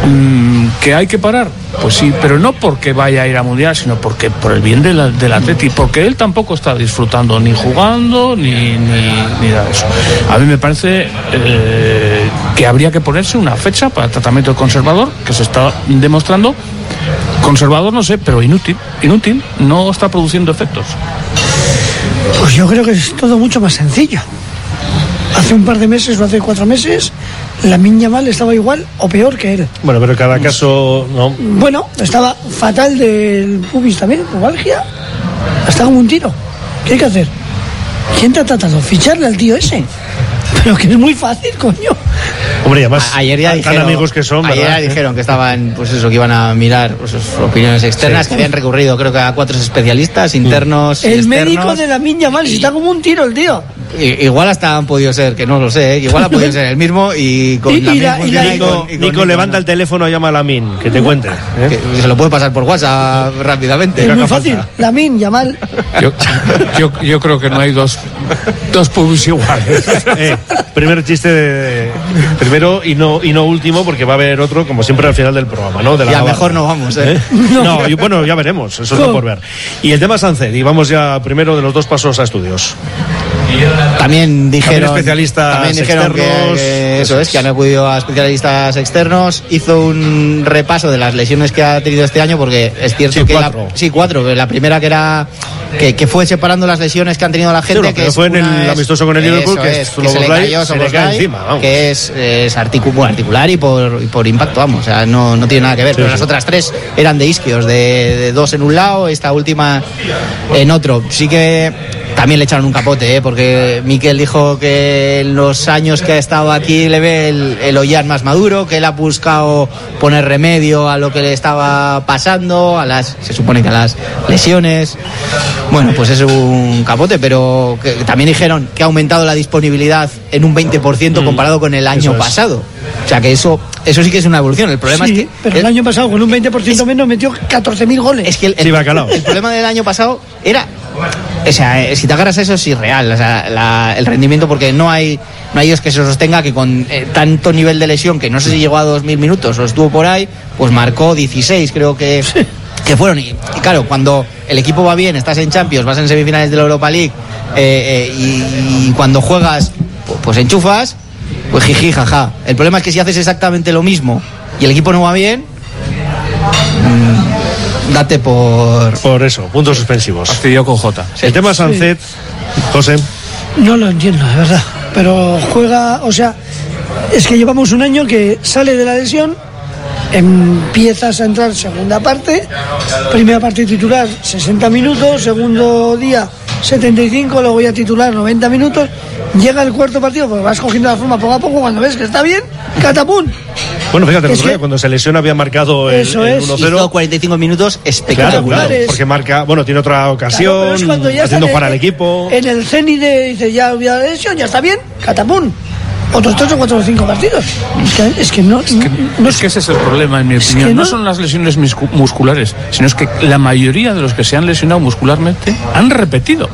¿que hay que parar? Pues sí, pero no porque vaya a ir a Mundial, sino porque por el bien del, del Atleti, porque él tampoco está disfrutando ni jugando ni, ni, ni nada de eso. A mí me parece eh, que habría que ponerse una fecha para el tratamiento conservador, que se está demostrando conservador, no sé, pero inútil, inútil, no está produciendo efectos. Pues yo creo que es todo mucho más sencillo. Hace un par de meses o hace cuatro meses, Lamine Yamal estaba igual o peor que él. Bueno, pero cada caso no. Bueno, estaba fatal del pubis también, pubalgia. Hasta como un tiro. ¿Qué hay que hacer? ¿Quién te ha tratado? Ficharle al tío ese. Pero que es muy fácil, coño. Hombre, y además, ayer ya dijeron, tan amigos que son, ayer ya dijeron que estaban, pues eso, que iban a mirar pues, sus opiniones externas, sí, que habían recurrido, creo que a cuatro especialistas internos. El y médico de Lamine Yamal, si está como un tiro el tío. Igual hasta han podido ser, que no lo sé, ¿eh? Igual ha podido ser el mismo y con y, la y la, y la, Nico, con, y Nico, Nico levanta no. el teléfono, llama a Lamine, que te cuente. ¿eh? Que se lo puede pasar por WhatsApp rápidamente. Es muy fácil, Lamine Yamal. Yo, yo, yo creo que no hay dos, dos pubis iguales. Eh, primer chiste de, primero y no y no último, porque va a haber otro, como siempre, al final del programa, ¿no? De la ya Navarra. Mejor no vamos, ¿eh? ¿Eh? No, no y, bueno, ya veremos, eso está por ver. Y el tema Sánchez, y vamos ya primero de los dos pasos a estudios. También dijeron, también especialistas también dijeron externos, que, que eso es, que han acudido a especialistas externos. Hizo un repaso de las lesiones que ha tenido este año, porque es cierto sí, que cuatro. La, sí, cuatro. La primera que era que, que fue separando las lesiones que han tenido la gente, sí, que, que fue en el es, amistoso con el Liverpool, que, es, que se le cayó se le cae encima, vamos. Que es, es articu bueno, articular y por, y por impacto, vamos, o sea, no, no tiene nada que ver. Sí, pero sí. Las otras tres eran de isquios, de, de dos en un lado, esta última en otro. Sí que también le echaron un capote, ¿eh? Porque Mikel dijo que en los años que ha estado aquí le ve el, el Ollán más maduro, que él ha buscado poner remedio a lo que le estaba pasando, a las, se supone que a las lesiones. Bueno, pues es un capote, pero que, que también dijeron que ha aumentado la disponibilidad en un veinte por ciento comparado con el año pasado. O sea que eso eso sí que es una evolución. El problema sí, es que pero el, el año pasado con un veinte por ciento es, menos metió catorce mil goles. Es que el, el, el, el problema del año pasado era, o sea, si te agarras a eso es irreal, o sea, la, el rendimiento, porque no hay no hay Dios que se sostenga que con eh, tanto nivel de lesión, que no sé si llegó a dos mil minutos o estuvo por ahí, pues marcó dieciséis, creo que sí. que fueron. Y, y claro, cuando el equipo va bien, estás en Champions, vas en semifinales de la Europa League, eh, eh, y, y cuando juegas, pues, pues enchufas, pues jiji, jaja. El problema es que si haces exactamente lo mismo y el equipo no va bien, mmm, date por... Por eso, puntos suspensivos. Fastidio con J. Sí. El tema Sánchez, sí. José. No lo entiendo, de verdad. pero juega, o sea, es que llevamos un año que sale de la lesión, empiezas a entrar segunda parte, primera parte titular sesenta minutos, segundo día setenta y cinco, luego ya titular noventa minutos, llega el cuarto partido, pues vas cogiendo la forma poco a poco, cuando ves que está bien, catapum. Bueno, fíjate, Es que- cuando se lesiona había marcado el, Eso el es. uno cero. Hizo cuarenta y cinco minutos Claro, espectaculares. claro, porque marca, bueno, tiene otra Claro, ocasión, pero es cuando ya haciendo sale jugar al equipo. En el cenit de, dice, ya olvidado la lesión, ya está bien, catapum. Otros tres o cuatro o cinco partidos. Es que, es que no, no Es que ese es el problema, en mi Es opinión. que No no- son las lesiones miscu- musculares, sino es que la mayoría de los que se han lesionado muscularmente han repetido.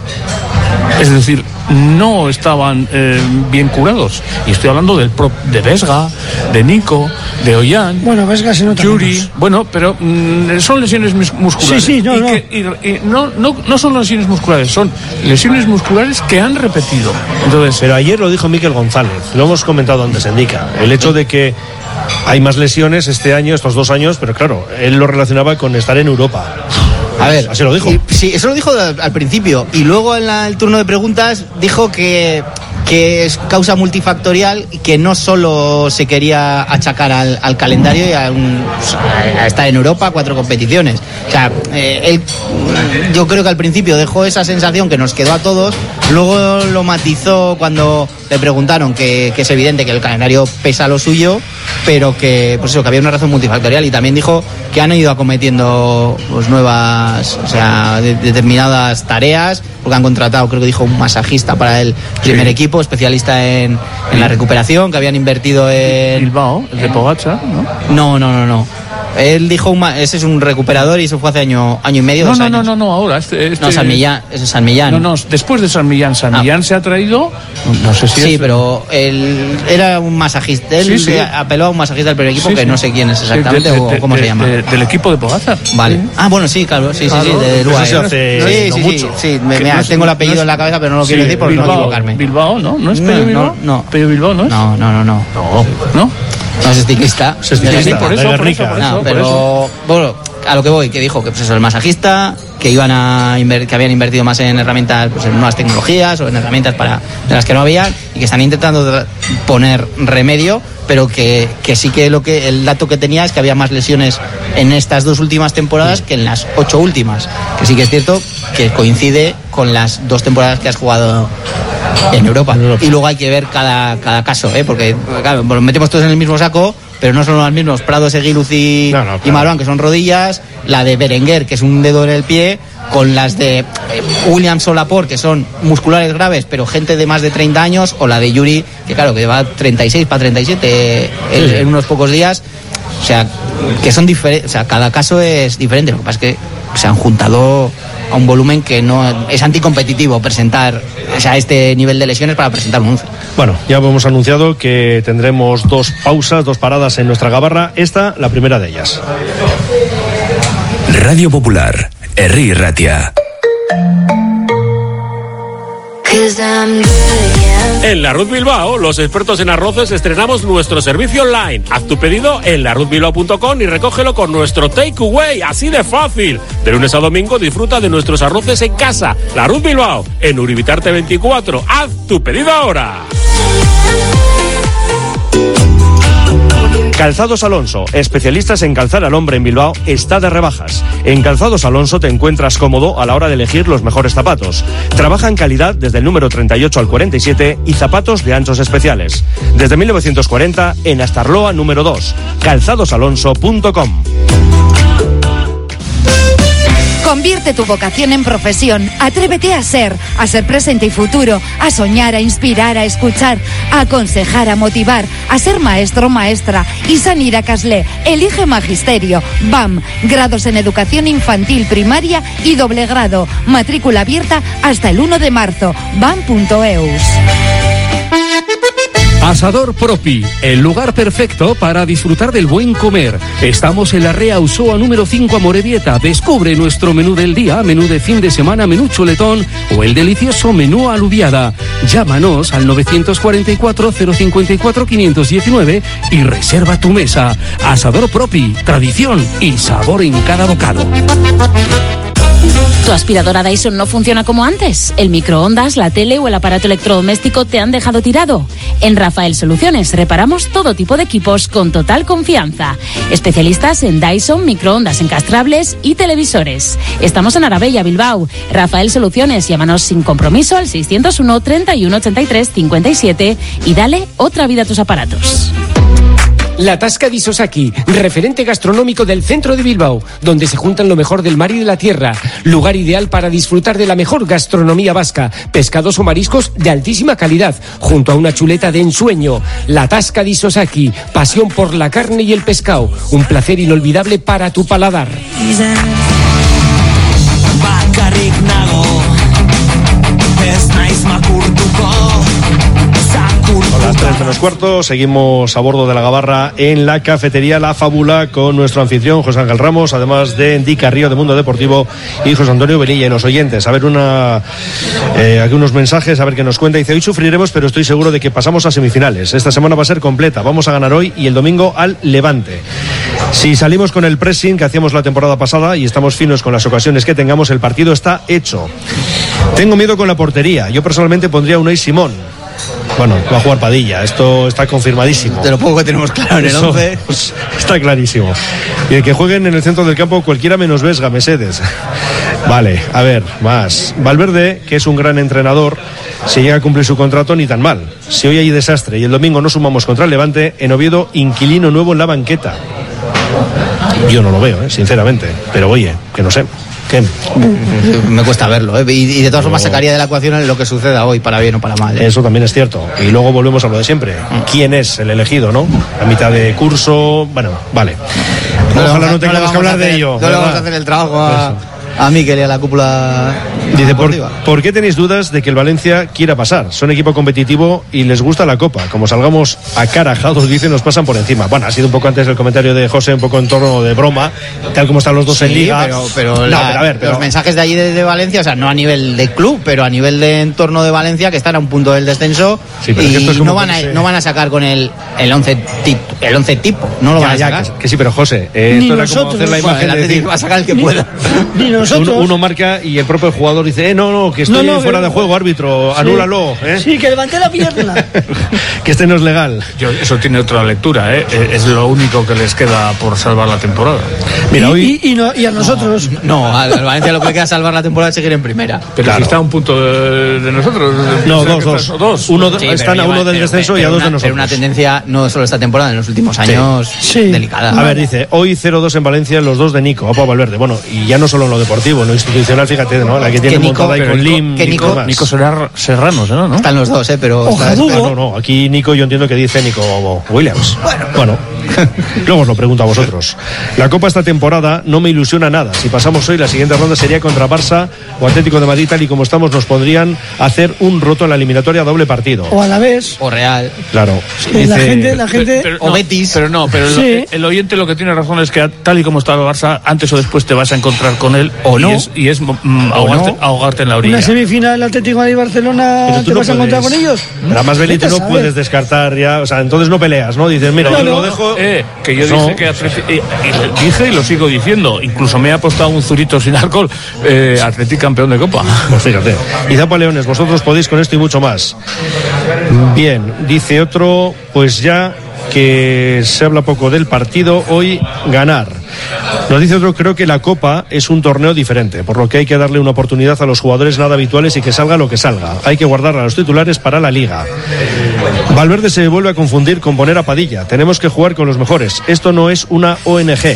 Es decir, no estaban eh, bien curados. Y estoy hablando del pro- de Vesga, de Nico, de Ollán. Bueno, Vesga se nota Yuri. menos. Bueno, pero mm, son lesiones mis- musculares. Sí, sí, no, y no. que- y- y no, no, no son lesiones musculares, son lesiones musculares que han repetido. Entonces, Pero ayer lo dijo Miquel González, lo hemos comentado antes en Dica, el hecho de que hay más lesiones este año, estos dos años, pero claro, él lo relacionaba con estar en Europa. A ver, así lo dijo. y- sí, eso lo dijo al, al principio. Y luego en la- el turno de preguntas dijo que, que es causa multifactorial y que no solo se quería achacar al, al calendario y a, un- a estar en Europa, cuatro competiciones. O sea, eh, él, yo creo que al principio dejó esa sensación que nos quedó a todos, luego lo matizó cuando le preguntaron que, que es evidente que el calendario pesa lo suyo, pero que, pues eso, que había una razón multifactorial, y también dijo que han ido acometiendo pues, nuevas, o sea, de- determinadas tareas, porque han contratado, creo que dijo, un masajista para el primer Sí. equipo, especialista en, en la recuperación, que habían invertido en... Bilbao, el de Pogačar, ¿no? No, no, no, no. Él dijo, un ma- ese es un recuperador y eso fue hace año, año y medio, No, dos no, años. no, no, no, ahora. Este, este- No, San Millán, ese es San Millán. No, no, después de San Millán. San Ah. Millán se ha traído, no sé si Sí, es- pero él era un masajista. Él Sí, sí. apeló a un masajista del primer equipo Sí, que sí. no sé quién es Sí, exactamente de- de- o de- cómo de- se llama. de- del equipo de Pogačar. Vale. Sí. Ah, bueno, sí, claro, sí, sí, Claro, sí, de eso Uruguay. se hace sí, no sí, mucho. sí, sí, me- Que mira, no es- tengo el no apellido es- en la cabeza, pero no lo Sí, quiero decir por Bilbao, no equivocarme. Bilbao, ¿no? ¿No es Pello No, Bilbao? no. ¿Pello Bilbao no es? No, no, no, no. No. ¿No? No es ciclista. Es ciclista, Sí, por eso, de por Guernica. eso, por No, eso, por pero eso. bueno, a lo que voy, que dijo que pues eso, el masajista, que iban a inver- que habían invertido más en herramientas, pues en nuevas tecnologías o en herramientas para de las que no había, y que están intentando tra- poner remedio, pero que, que sí que lo que el dato que tenía es que había más lesiones en estas dos últimas temporadas que en las ocho últimas, que sí que es cierto que coincide con las dos temporadas que has jugado en Europa. Y luego hay que ver cada, cada caso, ¿eh? Porque claro, nos metemos todos en el mismo saco, pero no son los mismos. Prado, Seguiluz y, No, no, claro. y Marwan, que son rodillas, la de Berenguer, que es un dedo en el pie, con las de eh, Williams o Laporte, que son musculares graves, pero gente de más de treinta años, o la de Yuri, que claro, que va treinta y seis para treinta y siete en, Sí. en unos pocos días. O sea, que son diferentes, o sea, cada caso es diferente. Lo que pasa es que se han juntado a un volumen que no es anticompetitivo presentar, o sea, este nivel de lesiones para presentar un once. Bueno, ya hemos anunciado que tendremos dos pausas, dos paradas en nuestra gabarra. Esta, la primera de ellas. Radio Popular, Herri Ratia. En la Ruth Bilbao, los expertos en arroces, estrenamos nuestro servicio online. Haz tu pedido en la ruth bilbao punto com y recógelo con nuestro takeaway, así de fácil. De lunes a domingo disfruta de nuestros arroces en casa. La Ruth Bilbao, en Uribitarte veinticuatro. Haz tu pedido ahora. Calzados Alonso, especialistas en calzar al hombre en Bilbao, está de rebajas. En Calzados Alonso te encuentras cómodo a la hora de elegir los mejores zapatos. Trabaja en calidad desde el número treinta y ocho al cuarenta y siete y zapatos de anchos especiales. Desde mil novecientos cuarenta en Astarloa número dos. calzados alonso punto com. Convierte tu vocación en profesión. Atrévete a ser, a ser presente y futuro, a soñar, a inspirar, a escuchar, a aconsejar, a motivar, a ser maestro o maestra. Y Sanira Casle, elige magisterio. B A M, grados en educación infantil, primaria y doble grado. Matrícula abierta hasta el uno de marzo. bam punto eus. Asador Propi, el lugar perfecto para disfrutar del buen comer. Estamos en la Rea Usoa número cinco Amorebieta. Descubre nuestro menú del día, menú de fin de semana, menú chuletón o el delicioso menú alubiada. Llámanos al novecientos cuarenta y cuatro, cero cincuenta y cuatro, quinientos diecinueve y reserva tu mesa. Asador Propi, tradición y sabor en cada bocado. ¿Tu aspiradora Dyson no funciona como antes? ¿El microondas, la tele o el aparato electrodoméstico te han dejado tirado? En Rafael Soluciones reparamos todo tipo de equipos con total confianza. Especialistas en Dyson, microondas encastrables y televisores. Estamos en Arabella, Bilbao. Rafael Soluciones, llámanos sin compromiso al seiscientos uno, treinta y uno, ochenta y tres, cincuenta y siete y dale otra vida a tus aparatos. La Tasca di Sosaki, referente gastronómico del centro de Bilbao, donde se juntan lo mejor del mar y de la tierra. Lugar ideal para disfrutar de la mejor gastronomía vasca, pescados o mariscos de altísima calidad, junto a una chuleta de ensueño. La Tasca di Sosaki, pasión por la carne y el pescado, un placer inolvidable para tu paladar. Son las tres menos cuarto, seguimos a bordo de la Gabarra en la cafetería La Fábula con nuestro anfitrión José Ángel Ramos, además de Di Carrillo de Mundo Deportivo y José Antonio Velilla. Y los oyentes, a ver una eh, aquí unos mensajes, a ver qué nos cuenta. Dice: hoy sufriremos, pero estoy seguro de que pasamos a semifinales. Esta semana va a ser completa, vamos a ganar hoy y el domingo al Levante. Si salimos con el pressing que hacíamos la temporada pasada y estamos finos con las ocasiones que tengamos, el partido está hecho. Tengo miedo con la portería, yo personalmente pondría a Unai Simón. Bueno, va a jugar Padilla, esto está confirmadísimo. De lo poco que tenemos claro en el once. Pues, está clarísimo. Y el que jueguen en el centro del campo cualquiera menos Vesga, Mesedes. Vale, a ver, más. Valverde, que es un gran entrenador, si llega a cumplir su contrato, ni tan mal. Si hoy hay desastre y el domingo no sumamos contra el Levante, en Oviedo, inquilino nuevo en la banqueta. Yo no lo veo, ¿eh? Sinceramente. Pero oye, que no sé. ¿Qué? Me cuesta verlo, ¿eh? y, y de todas formas sacaría de la ecuación lo que suceda hoy, para bien o para mal, ¿eh? Eso también es cierto. Y luego volvemos a lo de siempre. ¿Quién es el elegido, no? A mitad de curso. Bueno, vale. No Ojalá no, no tengamos no que hablar hacer, de ello. No le vamos a hacer el trabajo a, a Mikel y a la cúpula. Dice, ¿por, ¿por qué tenéis dudas de que el Valencia quiera pasar? Son equipo competitivo y les gusta la Copa. Como salgamos acarajados, dice, nos pasan por encima. Bueno, ha sido un poco antes el comentario de José, un poco en torno de broma, tal como están los dos sí, en Liga. Pero, pero, no, la, pero a ver, pero... los mensajes de allí de, de Valencia, o sea, no a nivel de club, pero a nivel de entorno de Valencia, que están a un punto del descenso, sí, pero y es que no, van a, no van a sacar con el, el once tipo, el once tipo, no lo ya, van a ya, sacar. Que, que sí, pero José, eh, esto era como hacer la imagen bueno, de decir, va a sacar el que pueda. Ni nosotros. Uno, uno marca y el propio jugador dice, eh, no, no, que estoy no, no, fuera pero... de juego, árbitro, sí. Anúlalo. ¿eh? Sí, que levante la pierna. Que este no es legal. Yo, eso tiene otra lectura, ¿eh? Es lo único que les queda por salvar la temporada. Mira, y, hoy... y, y, no, y a nosotros. No, no, al Valencia lo que queda salvar la temporada es seguir en primera. Pero claro. Si está a un punto de, de nosotros. De no, dos, dos. dos. Uno, sí, están a uno del pero, descenso pero, y a dos una, de nosotros. Pero una tendencia, no solo esta temporada, en los últimos años, sí. Sí. delicada. A ver, dice, hoy cero dos en Valencia, los dos de Nico, Opa Valverde. Bueno, y ya no solo en lo deportivo, en lo institucional, fíjate, ¿no? La que tiene montada ahí con Lim. Que Nico, Nico, Nico Serrano, ¿no? ¿no? Están los dos, ¿eh? Pero. Ojalá, no, no, aquí Nico yo entiendo que dice Nico Williams. Bueno, bueno. Luego os lo pregunto a vosotros. La Copa esta temporada no me ilusiona nada. Si pasamos hoy, la siguiente ronda sería contra Barça o Atlético de Madrid, tal y como estamos, nos podrían hacer un roto en la eliminatoria a doble partido. O a la vez. O Real. Claro. Sí, dice... La gente, la gente... Pero, pero, o no, Betis. Pero no, pero sí. el, el oyente lo que tiene razón es que tal y como está el Barça, antes o después te vas a encontrar con él. O no. Y es, y es mm, ahogarte, no. ahogarte en la orilla. Una semifinal Atlético de Barcelona, ¿te no vas a encontrar con ellos? Pero más Belito no puedes descartar ya, o sea, entonces no peleas, ¿no? Dices, mira, claro. Yo lo dejo... Eh, que yo no. dije que Atleti, eh, y dije y lo sigo diciendo, incluso me he apostado un zurito sin alcohol, eh, Atleti campeón de Copa. Pues fíjate. Y Zapa Leones, vosotros podéis con esto y mucho más. Bien, dice otro, pues ya que se habla poco del partido, hoy ganar. Nos dice otro, creo que la Copa es un torneo diferente, por lo que hay que darle una oportunidad a los jugadores nada habituales y que salga lo que salga. Hay que guardar a los titulares para la Liga. Valverde se vuelve a confundir con poner a Padilla. Tenemos que jugar con los mejores. Esto no es una O N G.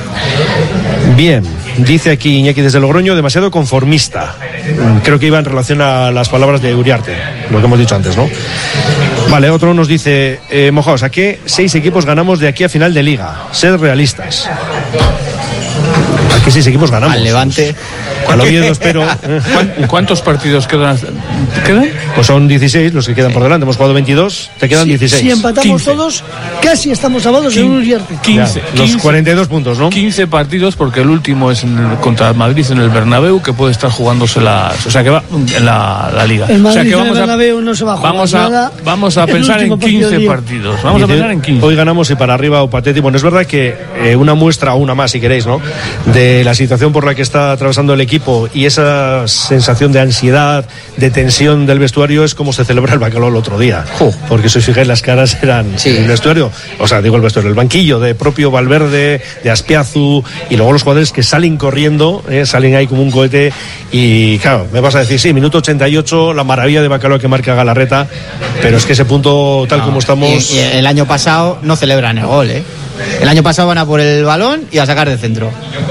Bien, dice aquí Iñaki desde Logroño, demasiado conformista. Creo que iba en relación a las palabras de Uriarte, lo que hemos dicho antes, ¿no? Vale, otro nos dice, eh, mojaos, ¿a qué seis equipos ganamos de aquí a final de Liga? Sed realistas. ¿A qué seis equipos ganamos? Al Levante. Al Oviedo espero. ¿Cuántos partidos quedan ¿Quedan? Pues son dieciséis los que quedan por delante. Hemos jugado veintidós, te quedan Si, dieciséis. si empatamos quince. todos, casi estamos salvados en un Uriarte. quince, Ya, los cuarenta y dos puntos, ¿no? quince partidos, porque el último es en el- contra el Madrid en el Bernabéu, que puede estar jugándose las, o sea que va en la, la Liga. El o Madrid sea que en el vamos a, Bernabéu no se va a jugar vamos a, nada. vamos a El pensar en último partido quince del día. partidos. Vamos a Dice, pensar en quince. Hoy ganamos y para arriba o Pateti. Bueno, es verdad que eh, una muestra o una más, si queréis, ¿no? De la situación por la que está atravesando el equipo y esa sensación de ansiedad, de tensión del vestuario es como se celebra el bacalao el otro día. Porque si os fijáis, las caras eran el vestuario, o sea, digo el vestuario, el banquillo de propio Valverde, de Aspiazu, y luego los jugadores que salen corriendo, eh, salen ahí como un cohete. Y claro, me vas a decir, sí, minuto ochenta y ocho, la maravilla de bacalao que marca Galarreta, pero es que ese punto, tal No, como estamos. y- y el año pasado no celebran el gol, ¿eh? El año pasado van a por el balón y a sacar de centro.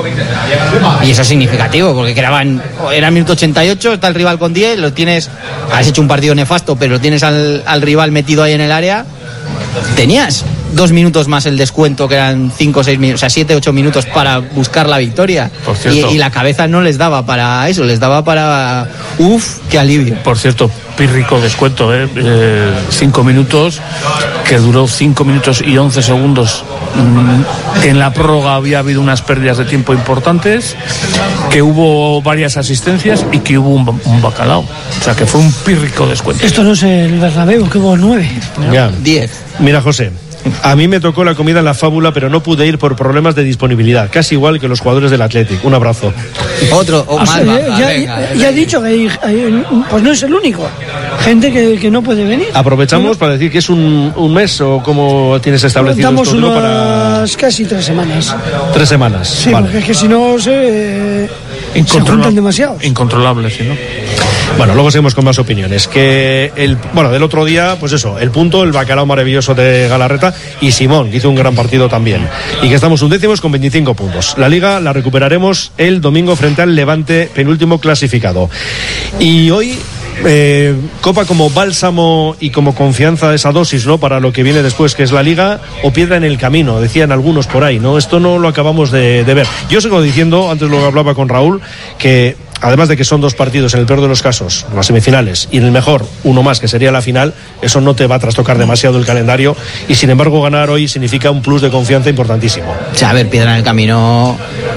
Y eso es significativo, porque quedaban, era el minuto ochenta y ocho, está el rival con diez, lo tienes, has hecho un partido nefasto, pero tienes al, al rival metido ahí en el área. Tenías dos minutos más el descuento, que eran cinco o seis minutos, o sea, siete, ocho minutos para buscar la victoria. Por Y, cierto. y la cabeza no les daba para eso, les daba para, uff, qué alivio. Por cierto, pírrico descuento, ¿eh? Eh, cinco minutos, que duró cinco minutos y once segundos. Mm, En la prórroga había habido unas pérdidas de tiempo importantes, que hubo varias asistencias y que hubo un, un bacalao. O sea, que fue un pírrico descuento. Esto no es el Bernabéu, que hubo nueve. Ya. diez. Mira, José, a mí me tocó la comida en la Fábula, pero no pude ir por problemas de disponibilidad, casi igual que los jugadores del Athletic. Un abrazo. Otro, o O sea, más baja, ya, venga, ya- ya he dicho que hay, hay- pues no es el único. Gente que, que no puede venir. Aprovechamos para decir que es un, un mes o cómo tienes establecido Damos esto. Digo, para unas casi tres semanas. tres semanas. Sí, Vale. porque es que si no se, se juntan demasiados. Incontrolable, sí, ¿no? Bueno, luego seguimos con más opiniones. Que el, bueno, del otro día, pues eso, el punto, el bacalao maravilloso de Galarreta y Simón, que hizo un gran partido también. Y que estamos undécimos con veinticinco puntos. La liga la recuperaremos el domingo frente al Levante, penúltimo clasificado. Y hoy, eh, Copa como bálsamo y como confianza, esa dosis, ¿no? Para lo que viene después, que es la liga, o piedra en el camino, decían algunos por ahí, ¿no? Esto no lo acabamos de, de ver. Yo sigo diciendo, antes lo hablaba con Raúl, que además de que son dos partidos, en el peor de los casos, las semifinales, y en el mejor, uno más, que sería la final, eso no te va a trastocar demasiado el calendario, y sin embargo ganar hoy significa un plus de confianza importantísimo. O sea, a ver, piedra en el camino,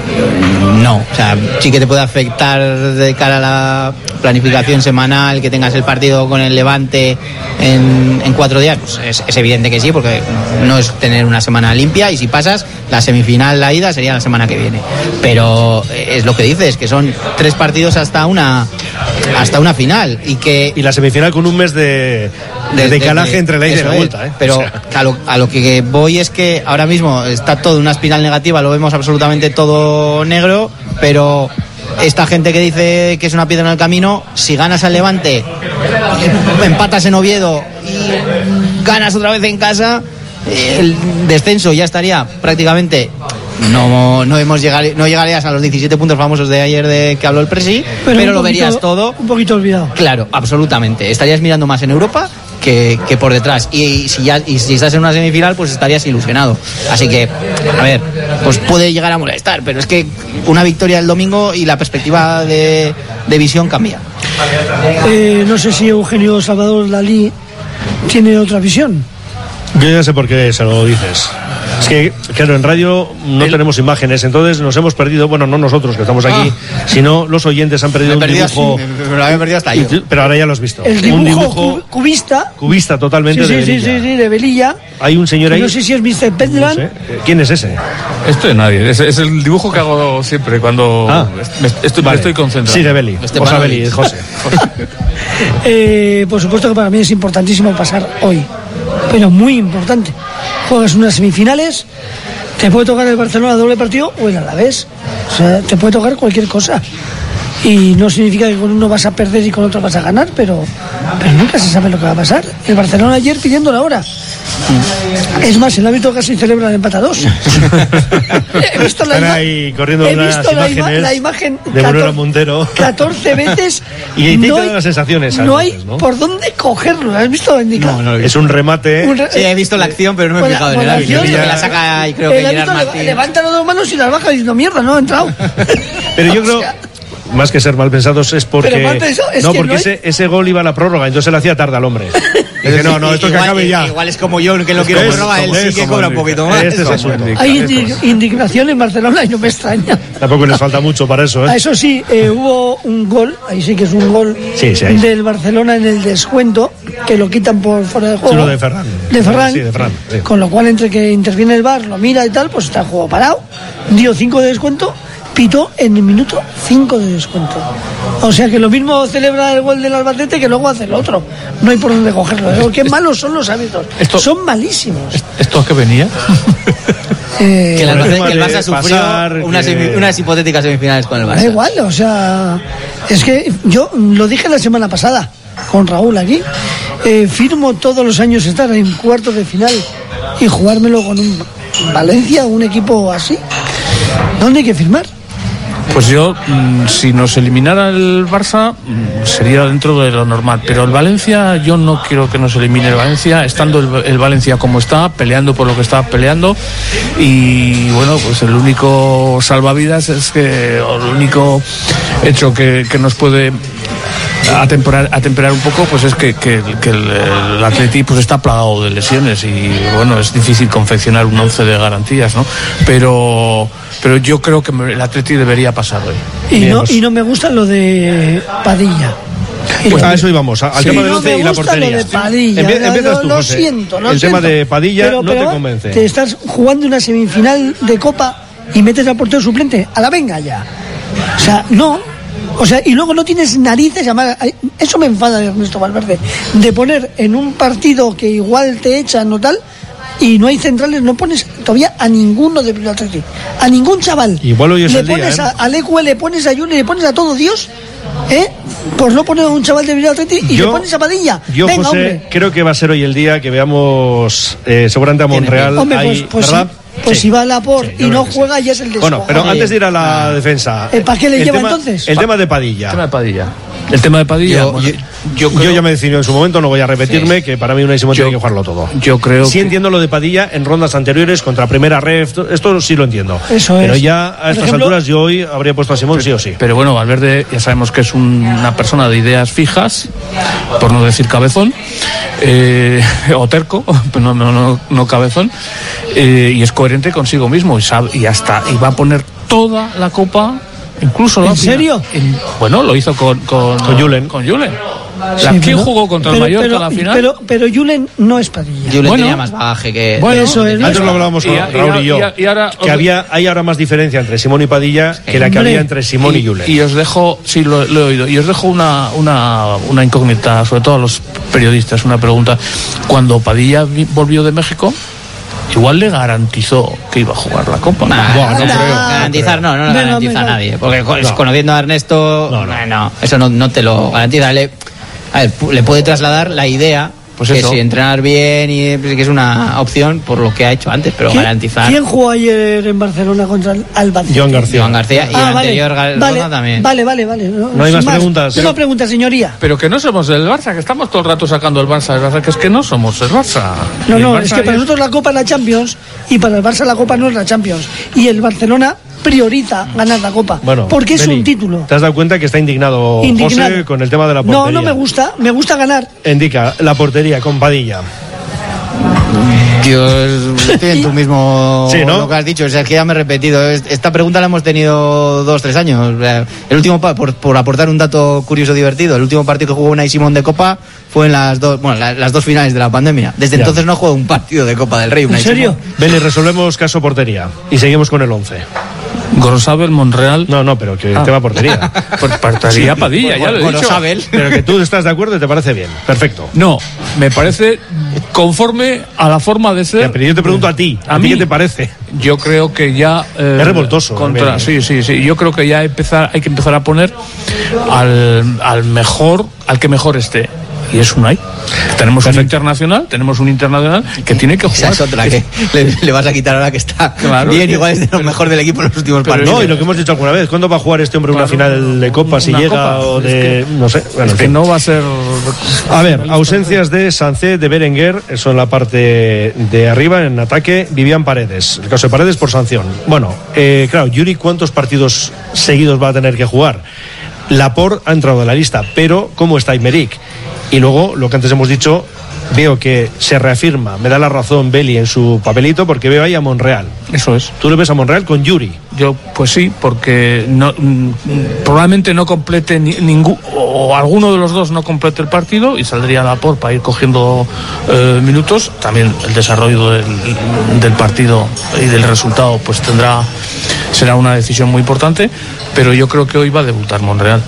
no. O sea, sí que te puede afectar de cara a la planificación semanal, que tengas el partido con el Levante en, en cuatro días. Pues es, es evidente que sí, porque no es tener una semana limpia, y si pasas, la semifinal, la ida, sería la semana que viene. Pero es lo que dices, que son tres partidos hasta una hasta una final, y que y la semifinal con un mes de, de, de decalaje de, entre la ida y la es, vuelta, ¿eh? Pero o sea. a, lo, a lo que voy es que ahora mismo está todo en una espiral negativa, lo vemos absolutamente todo negro, pero esta gente que dice que es una piedra en el camino, si ganas al Levante, empatas en Oviedo y ganas otra vez en casa, el descenso ya estaría prácticamente. No, no hemos llegado, no llegarías a los diecisiete puntos famosos de ayer de que habló el Presi, pero, pero lo poquito, verías todo un poquito olvidado. Claro, absolutamente. Estarías mirando más en Europa que, que por detrás. Y, y si ya y si estás en una semifinal, pues estarías ilusionado. Así que, a ver, pues puede llegar a molestar, pero es que una victoria el domingo y la perspectiva de, de visión cambia. Eh, no sé si Eugenio Salvador Dalí tiene otra visión. Yo ya sé por qué se lo dices. Es que, claro, en radio no El... tenemos imágenes, entonces nos hemos perdido, bueno, no nosotros que estamos aquí, ah. sino los oyentes han perdido un perdido, dibujo. Sí, me lo había perdido hasta yo. Pero ahora ya lo has visto. El dibujo, un dibujo cubista. Cubista totalmente sí, sí, de Velilla. Sí, sí, sí, de Velilla. Hay un señor ahí. No sé si es mister Pentland. No sé. ¿Quién es ese? Esto de nadie. Es, es el dibujo que hago siempre cuando ah. me, estoy, vale. me estoy concentrando. Sigue Beli. O sea, Beli, José. eh, por supuesto que para mí es importantísimo pasar hoy. Pero muy importante. Juegas unas semifinales, te puede tocar el Barcelona doble partido o el Alavés. O sea, te puede tocar cualquier cosa. Y no significa que con uno vas a perder y con otro vas a ganar, pero, pero nunca se sabe lo que va a pasar. El Barcelona ayer pidiendo la hora. Es más, el árbitro casi celebra el empate a dos. He visto la Están ahí corriendo he unas visto imágenes la, ima la imagen de Bruno Montero. catorce veces. Y ahí te no hay las sensaciones. No veces, hay ¿no? por dónde cogerlo. ¿Has visto? No, no, es un remate. Un re sí, he visto la acción, pero no me he fijado en el árbitro. Que la saca y creo que Gerard Martín. Levanta las dos manos y las baja diciendo mierda, no ha entrado. Pero yo creo. más que ser mal pensados es porque Pero, Marta, eso es no que porque no hay- ese, ese gol iba a la prórroga, entonces se le hacía tarde al hombre. Dice, no, no, esto que igual, acabe ya. Igual es como yo, que lo quiero Es prórroga, él como- sí es que como cobra un Enrique. poquito más. Este es el asunto. Hay indi- indignación en Barcelona y no me extraña. Tampoco les falta mucho para eso, Ah, ¿eh? Eso sí, eh, hubo un gol, ahí sí que es un gol Sí, sí, ahí. del Barcelona en el descuento, que lo quitan por fuera de juego. Sí, lo de Ferran. De Ferran. Sí, de Ferran. Sí. Con lo cual, entre que interviene el V A R, lo mira y tal, pues está el juego parado. Dio cinco de descuento, pitó en el minuto cinco de descuento. O sea que lo mismo celebra el gol del Albacete que luego hace el otro. No hay por dónde cogerlo. ¿eh? Qué malos son los árbitros. Son malísimos. ¿Esto a qué venía? Eh, Que el, Albacete- tema que el de Barça sufrió pasar, unas, que- semi- unas hipotéticas semifinales con el Da Barça. igual, o sea, es que yo lo dije la semana pasada con Raúl aquí. Eh, firmo todos los años estar en cuartos de final y jugármelo con un Valencia, un equipo así. ¿Dónde hay que firmar? Pues yo, mm, si nos eliminara el Barça, mm, sería dentro de lo normal. Pero el Valencia, yo no quiero que nos elimine el Valencia, estando el, el Valencia como está, peleando por lo que está peleando. Y bueno, pues el único salvavidas es que, o el único hecho que, que nos puede atemperar, atemperar un poco, pues es que, que, que el, el Atleti pues está plagado de lesiones y bueno, es difícil confeccionar un once de garantías, ¿no? Pero, pero yo creo que el Atleti debería pasar hoy. Y Bien, no, pues- y no me gusta lo de Padilla. Y Pues lo a de- eso íbamos, a- al Sí, tema del no once me y la gusta portería. Lo de Padilla, Empie- lo- empiezas tú, lo José. siento, lo El tema siento. de Padilla Pero- no pero te va, convence. Te estás jugando una semifinal de Copa y metes al portero suplente. A la venga ya. O sea, no. O sea, y luego no tienes narices. Además, ay, eso me enfada de Ernesto Valverde. De poner en un partido que igual te echan o tal. Y no hay centrales, no pones todavía a ninguno de Bilbao Athletic, a ningún chaval. Igual hoy es le el día, pones ¿eh? a, a Lecue, le pones a Juni, le pones a todo Dios, ¿eh? Por no poner a un chaval de Bilbao Athletic y Yo- le pones a Padilla. Yo, Venga, José, hombre. creo que va a ser hoy el día que veamos eh, seguramente a Monreal Hombre, pues, ahí, pues, ¿verdad? si, pues si va a Laporte y no juega, ya es el desfogue. Bueno, pero antes de ir a la defensa. Eh, ¿para qué le el lleva tema- entonces? El tema de Padilla. El tema de Padilla. El tema de Padilla. Yo, bueno, yo- yo yo creo- ya me decidí en su momento, no voy a repetirme, que para mí Unai Simón tiene que jugarlo todo. Yo creo Sí que- entiendo lo de Padilla en rondas anteriores contra Primera Ref, to- esto sí lo entiendo. Eso Pero es. ya a Por estas ejemplo- alturas yo hoy habría puesto a Simón sí o sí. Pero bueno, Valverde ya sabemos que es un- una persona de ideas fijas, por no decir cabezón, eh, o terco, no, no, no, no cabezón, eh, y es coherente consigo mismo y, sabe, y hasta y va a poner toda la copa, incluso la ¿En final. serio? En- bueno, lo hizo con con, Con Julen. Con Julen. Sí, La- ¿Quién pero- jugó contra pero- el Mallorca pero- la final? Pero, pero Julen no es Padilla. Julen Bueno. tenía más bagaje que... Bueno, Eso es, ¿no? Antes lo hablábamos con Y- y- Raúl y, yo, y- y ahora- que había, hay ahora más diferencia entre Simón y Padilla que la que Hombre. había entre Simón y, y, Julen. y os dejo, sí, lo, lo he oído, y os dejo una, una, una incógnita, sobre todo a los periodistas, una pregunta. Cuando Padilla vi- volvió de México, igual le garantizó que iba a jugar la Copa. Nah, Buah, no nah, creo, garantizar no, no lo Venga, garantiza venga. nadie. Porque co- No. conociendo a Ernesto, No, no. bueno, eso no, no te lo garantiza. Le, a ver, pu- le puede trasladar la idea Pues que eso. si entrenar bien y pues, que es una opción por lo que ha hecho antes, pero ¿Quién, garantizar. quién jugó ayer en Barcelona contra el Albacete? Joan García. Joan García y Ah, el vale, anterior Gal- vale, Ronda también. Vale, vale, vale. No, No hay sin más preguntas. Una pregunta, señoría. Pero que no somos el Barça, que estamos todo el rato sacando el Barça, el Barça, que es que no somos el Barça. No, Y el no, Barça es que para ayer- nosotros la Copa es la Champions y para el Barça la Copa no es la Champions. Y el Barcelona prioriza ganar la Copa. Bueno, porque es Beni, un título. ¿Te has dado cuenta que está indignado, Indignado. José con el tema de la portería? No, no me gusta, me gusta ganar. Indica la portería con Padilla. Dios, estoy en tu mismo Sí, ¿no? lo que has dicho, o sea, es que ya me he repetido. Es- Esta pregunta la hemos tenido dos, tres años. O sea, el último, pa- por, por aportar un dato curioso divertido, el último partido que jugó Unai Simón de Copa fue en las dos, bueno, la- las dos finales de la pandemia. Desde Ya. entonces no juega un partido de Copa del Rey. ¿En Unai serio? Simón. Ven y resolvemos caso portería. Y seguimos con el once. Gorosabel, Monreal. No, no, pero que el Ah. tema portería. Pues portería Padilla, ya lo he dicho. Gorosabel. Pero que tú estás de acuerdo y te parece bien. Perfecto. No, me parece conforme a la forma de ser. Ya, pero yo te pregunto a ti. ¿A, ¿A ti mí? qué te parece? Yo creo que ya eh, Es revoltoso, contra, Beni. sí, sí, sí. Yo creo que ya empezar, hay que empezar a poner al, al mejor, al que mejor esté. y es Unai. Tenemos Perfecto. un internacional, tenemos un internacional que tiene que jugar. Esa es otra que le, le vas a quitar ahora que está claro, bien, igual es de lo mejor del equipo en los últimos partidos. No, y lo que hemos dicho alguna vez, ¿cuándo va a jugar este hombre claro, una final de Copa? Si llega Copa, o de... Es que, no sé. Bueno, es que no va a ser... A ver, ausencias de Sancet, de Berenguer, eso en la parte de arriba, en ataque, Vivian Paredes. El caso de Paredes por sanción. Bueno, eh, claro, Yuri, ¿cuántos partidos seguidos va a tener que jugar? Laporte ha entrado en la lista, pero ¿cómo está Aymeric? Y luego, lo que antes hemos dicho, veo que se reafirma, me da la razón Beli en su papelito, porque veo ahí a Monreal. Eso es. ¿Tú le ves a Monreal con Yuri? Yo, pues sí, porque no, mm, probablemente no complete ni, ningún, o alguno de los dos no complete el partido y saldría Laporte para ir cogiendo eh, minutos. También el desarrollo del, del partido y del resultado, pues tendrá, será una decisión muy importante, pero yo creo que hoy va a debutar Monreal.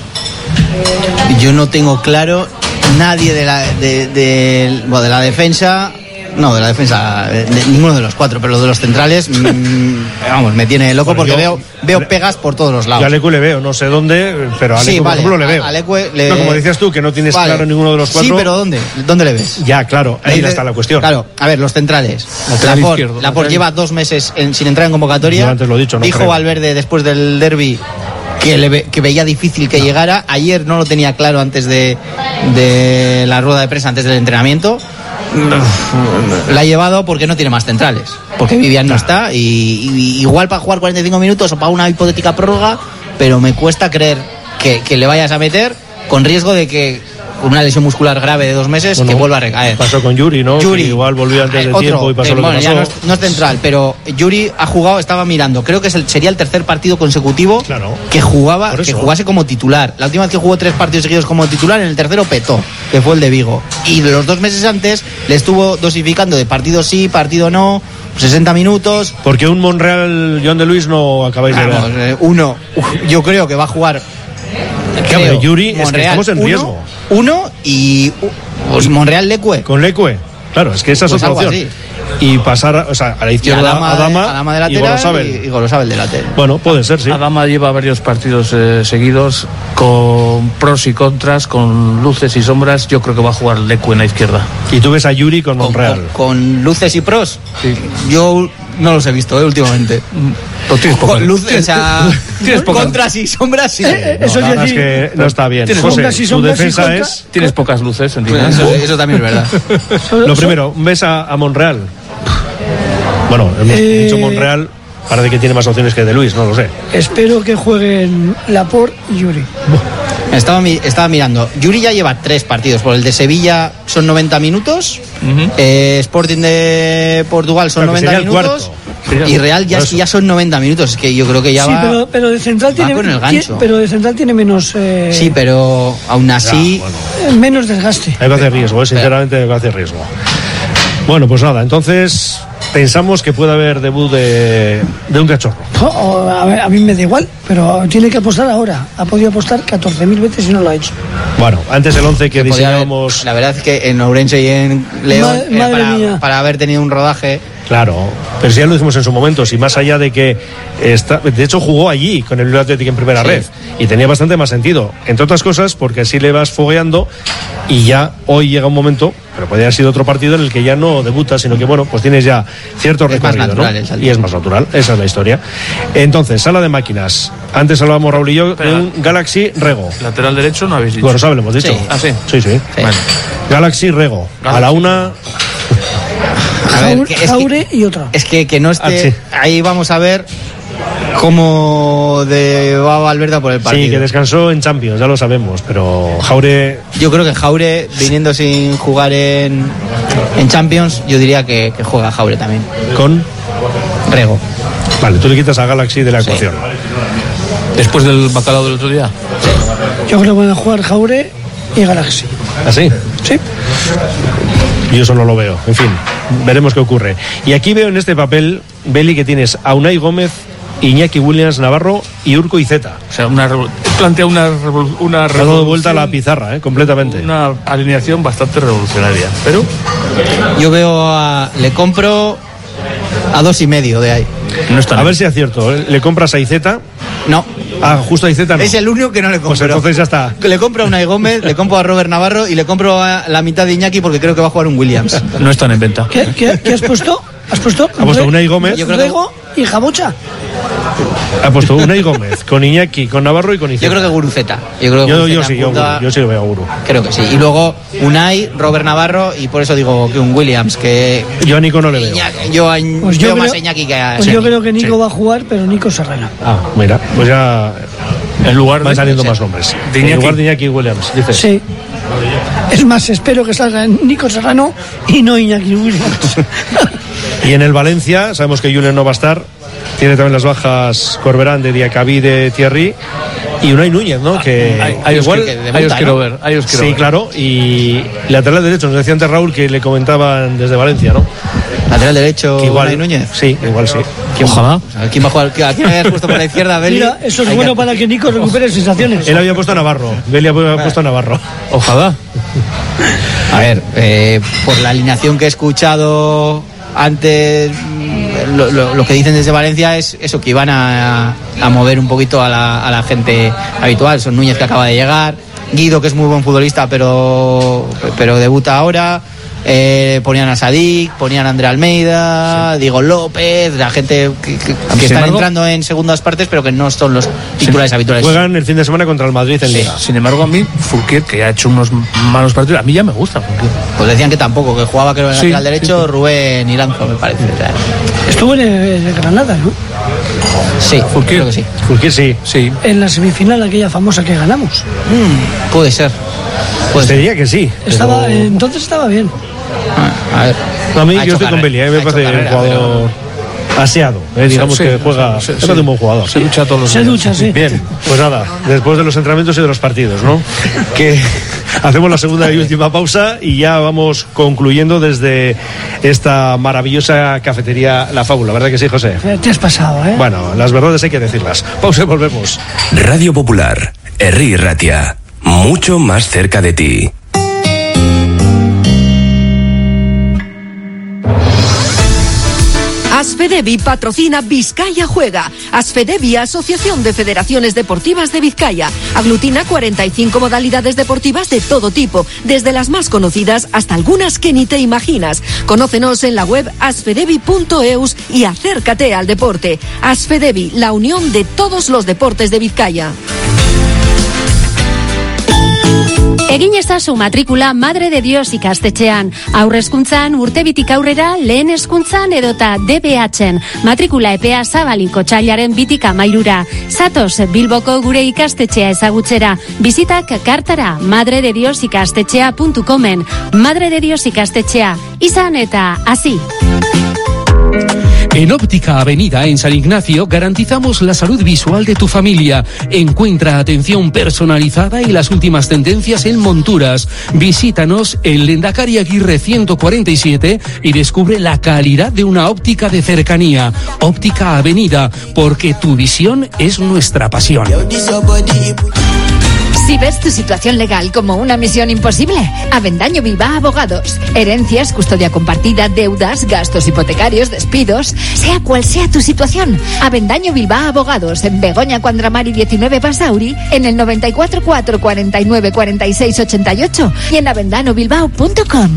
Yo no tengo claro nadie de la de, de, bueno, de la defensa, no, de la defensa, de, de, ninguno de los cuatro, pero de los centrales, mmm, vamos, me tiene loco bueno, porque yo, veo veo pegas por todos los lados. Yo a Leque le veo, no sé dónde, pero a Leque, sí, vale, por ejemplo, le veo. A Leque le... no, como decías tú, que no tienes vale. claro ninguno de los cuatro. Sí, pero ¿dónde? ¿Dónde le ves? Ya, claro, ahí está la cuestión. Claro, a ver, los centrales. Laporte, Laporte lleva dos meses en, sin entrar en convocatoria. Yo antes lo he dicho, no Dijo creo. Valverde después del derbi que, le ve, que veía difícil que no. llegara. Ayer no lo tenía claro antes de, de la rueda de prensa, antes del entrenamiento. La ha llevado porque no tiene más centrales, porque Vivian no está y, y igual para jugar cuarenta y cinco minutos o para una hipotética prórroga, pero me cuesta creer que, que le vayas a meter con riesgo de que una lesión muscular grave de dos meses bueno, que vuelva a recaer. Pasó con Yuri, ¿no? Yuri que igual volvió antes de otro, tiempo y pasó eh, lo bueno, que pasó. Ya no, es, no es central, pero Yuri ha jugado, estaba mirando, creo que es el, sería el tercer partido consecutivo claro. que jugaba, que jugase como titular. La última vez que jugó tres partidos seguidos como titular, en el tercero petó, que fue el de Vigo. Y los dos meses antes le estuvo dosificando de partido sí, partido no, sesenta minutos. Porque un Monreal, John de Luis, no acabáis Vamos, de ver. Eh, uno, uf, yo creo que va a jugar. Creo, Yuri, Monreal, es que estamos en uno, riesgo. Uno y pues Monreal Leque. Con Leque, claro, es que esa es pues otra opción. Así. Y pasar, o sea, a la izquierda Adama, Adama, Adama de lateral y Gorosabel. Y, y Gorosabel de lateral. Bueno, puede ser, sí. Adama lleva varios partidos eh, seguidos con pros y contras, con luces y sombras. Yo creo que va a jugar Leque en la izquierda. ¿Y tú ves a Yuri con Monreal? Con, con, con luces y pros. Sí. Yo no los he visto, ¿eh? Últimamente. Con luces, o sea, ¿Tienes contras y sombras, sí. Eh, no, eso la es que no está bien. José, tu defensa es... Tienes pocas luces, ¿entiendes? Pues eso, eso también es verdad. Lo primero, ¿ves a, a Monreal? Bueno, hemos eh... dicho Monreal, parece que tiene más opciones que de Luis, no lo sé. Espero que jueguen Laporte y Yuri. Estaba, estaba mirando, Yuri ya lleva tres partidos, por el de Sevilla son noventa minutos, uh-huh. eh, Sporting de Portugal son claro, noventa minutos y Real ya, ya son noventa minutos, es que yo creo que ya sí, va, pero, pero de central tiene, con el gancho. Pero de central tiene menos eh... sí, pero aún así ya, bueno. menos desgaste. Hay que hacer riesgo, eh, sinceramente hay que hacer riesgo. Bueno, pues nada, entonces pensamos que puede haber debut de, de un cachorro. Oh, a, ver, a mí me da igual, pero tiene que apostar ahora. Ha podido apostar catorce mil veces y no lo ha hecho. Bueno, antes el once que diseñábamos... La verdad es que en Ourense y en León, Ma- eh, para, para haber tenido un rodaje... Claro, pero si ya lo dijimos en su momento, si más allá de que está, de hecho jugó allí con el Bilbao Athletic en primera sí. red y tenía bastante más sentido, entre otras cosas porque así le vas fogueando y ya hoy llega un momento, pero podría haber sido otro partido en el que ya no debutas, sino que bueno, pues tienes ya cierto es recorrido, ¿no? Y es más natural, esa es la historia. Entonces, sala de máquinas. Antes hablábamos Raúl y yo de un Galaxy Rego. Lateral derecho no habéis dicho. Bueno, sabe, lo hemos dicho. Sí. Ah, sí. Sí, sí. sí. Vale. Galaxy Rego. Galaxy. A la una. A ver, que es Jaure que, y otra. Es que, que no esté. Ah, sí. Ahí vamos a ver cómo de va Valverde por el partido. Sí, que descansó en Champions, ya lo sabemos, pero Jaure. Yo creo que Jaure, viniendo sin jugar en, en Champions, yo diría que, que juega Jaure también. ¿Con? Rego. Vale, tú le quitas a Galaxy de la sí. ecuación. Después del bacalao del otro día. Sí. Yo creo que van a jugar Jaure y Galaxy. ¿Ah, sí? Sí. Yo eso no lo veo. En fin, veremos qué ocurre. Y aquí veo en este papel, Beli, que tienes a Unai Gómez, Iñaki Williams, Navarro y Urko Iceta. O sea, una plantea una una ha dado vuelta a la pizarra, ¿eh? Completamente. Una alineación bastante revolucionaria. Pero yo veo a le compro a dos y medio de ahí. No está a bien. Ver si acierto. ¿eh? Le compras a Iceta. No. Ah, justo a Iceta no. Es el único que no le compro. Pues entonces ya está. Le compro a Unai Gómez, le compro a Robert Navarro y le compro a la mitad de Iñaki porque creo que va a jugar un Williams. No están en venta. ¿Qué, qué, qué has puesto? ¿Has puesto? Ha puesto Unai Gómez. Yo creo que... y Jabocha. Ha puesto Unai Gómez, con Iñaki, con Navarro y con Iceta. Yo creo que Guruceta. Yo, creo que yo, Guruceta yo sí, yo, punta... yo sí lo veo a Guru. Creo que sí. Y luego Unai, Robert Navarro y por eso digo que un Williams. Que yo a Nico no le veo. Iñaki, yo a, pues yo veo creo, más a Iñaki que a pues yo creo que Nico sí. va a jugar, pero Nico Serrano. Ah, mira, pues ya en lugar van de, saliendo sí. más nombres. De en lugar de Iñaki Williams, dices. Sí. Es más, espero que salga Nico Serrano y no Iñaki Williams. Y en el Valencia, sabemos que Julen no va a estar. Tiene también las bajas Corberán, de Diacabí, de Thierry y Unai Núñez, ¿no? Que ahí, ahí igual, os, que debuta, ahí os quiero ¿no? ver. Ahí os quiero sí, ver. claro. Y lateral derecho, nos decía antes Raúl que le comentaban desde Valencia, ¿no? Lateral derecho, que igual, Unai Núñez. Sí, igual sí. Ojalá. ¿A quién va a jugar? ¿A quién habías puesto por la izquierda, Beli? Mira, eso es bueno que... para que Nico recupere sensaciones. Él había puesto a Navarro. Beli había puesto a Navarro. Ojalá. A ver, eh, por la alineación que he escuchado antes, lo, lo, lo que dicen desde Valencia es eso, que iban a, a mover un poquito a la, a la gente habitual. Son Núñez, que acaba de llegar, Guido, que es muy buen futbolista, pero, pero debuta ahora. Eh, ponían a Sadik, ponían a André Almeida, sí. Diego López, la gente que, que, que están embargo, entrando en segundas partes, pero que no son los titulares sí, habituales. Juegan el fin de semana contra el Madrid en sí. Liga. Sin embargo, a mí, Fulquier, que ha hecho unos malos partidos, a mí ya me gusta Fulquier. Pues decían que tampoco, que jugaba creo en el sí, lateral derecho, sí, sí. Rubén Iranzo, me parece. Estuvo en el, el Granada, ¿no? Sí, Fulquier, creo que sí. Fulquier sí. sí. En la semifinal aquella famosa que ganamos. Mm, puede ser. Pues te diría que sí. Estaba, pero... eh, entonces estaba bien. A ver. No, a mí yo estoy con Beli, eh, me parece un jugador pero... aseado, eh, digamos sí, que juega, sí, es sí. un buen jugador. Se ducha todos los Se días. ducha, sí. Bien, pues nada, después de los entrenamientos y de los partidos, ¿no? Que hacemos la segunda y última pausa y ya vamos concluyendo desde esta maravillosa cafetería La Fábula, ¿verdad que sí, José? Te has pasado, ¿eh? Bueno, las verdades hay que decirlas. Pausa y volvemos. Radio Popular, Herri Ratia, mucho más cerca de ti. Asfedevi patrocina Vizcaya Juega. Asfedevi, Asociación de Federaciones Deportivas de Vizcaya. Aglutina cuarenta y cinco modalidades deportivas de todo tipo, desde las más conocidas hasta algunas que ni te imaginas. Conócenos en la web asfedevi punto eus y acércate al deporte. Asfedevi, la unión de todos los deportes de Vizcaya. Egin ezazu matrikula Madre de Dios ikastetxean. Aurrezkuntzan, urtebitik aurrera, lehen hezkuntzan edota D B H-en. Matrikula epea zabaliko txailaren bitik amairura. Zatoz Bilboko gure ikastetxea ezagutzera. Bizitak kartara madre de dios ikastetxea puntu comen. Madre de Dios ikastetxea. Izan eta hasi. En Óptica Avenida, en San Ignacio, garantizamos la salud visual de tu familia. Encuentra atención personalizada y las últimas tendencias en monturas. Visítanos en Lendakari Aguirre ciento cuarenta y siete y descubre la calidad de una óptica de cercanía. Óptica Avenida, porque tu visión es nuestra pasión. Si ves tu situación legal como una misión imposible, Avendaño Bilbao Abogados. Herencias, custodia compartida, deudas, gastos hipotecarios, despidos, sea cual sea tu situación. Avendaño Bilbao Abogados, en Begoña Cuandramari diecinueve Basauri, en el noventa y cuatro cuatro cuarenta y nueve cuarenta y seis ochenta y ocho y en avendano bilbao punto com.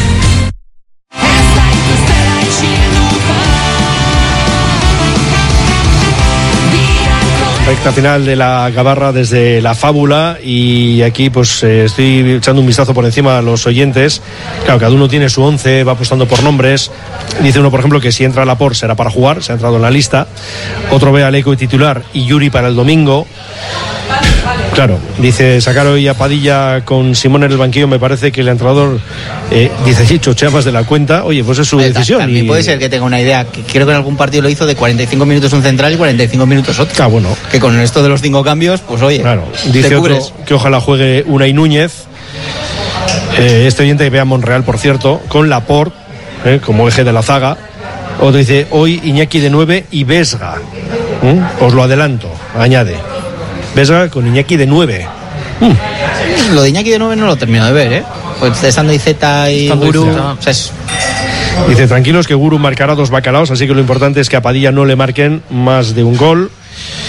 Recta final de la Gabarra desde La Fábula y aquí pues eh, estoy echando un vistazo por encima a los oyentes. Claro, cada uno tiene su once, va apostando por nombres. Dice uno, por ejemplo, que si entra Laporte será para jugar, se ha entrado en la lista. Otro ve a Leco y titular y Yuri para el domingo. Claro, dice sacar hoy a Padilla con Simón en el banquillo, me parece que el entrenador eh, dice sí, chochea más de la cuenta. Oye, pues es su Oye, decisión. También y... puede ser que tenga una idea, que creo que en algún partido lo hizo de cuarenta y cinco minutos un central y cuarenta y cinco minutos otro. Ah, bueno. Que con esto de los cinco cambios, pues oye, claro, dice otro que ojalá juegue Unai Núñez. Eh, este oyente que ve a Monreal, por cierto, con Laporte eh, como eje de la zaga. Otro dice hoy Iñaki de nueve y Vesga. ¿Mm? Os lo adelanto, añade. Vesga con Iñaki de nueve. Mm. Lo de Iñaki de nueve no lo termino de ver, ¿eh? Pues estando Iceta y Estando Guru, Iceta. o sea, es... Dice, tranquilos que Guru marcará dos bacalaos, así que lo importante es que a Padilla no le marquen más de un gol.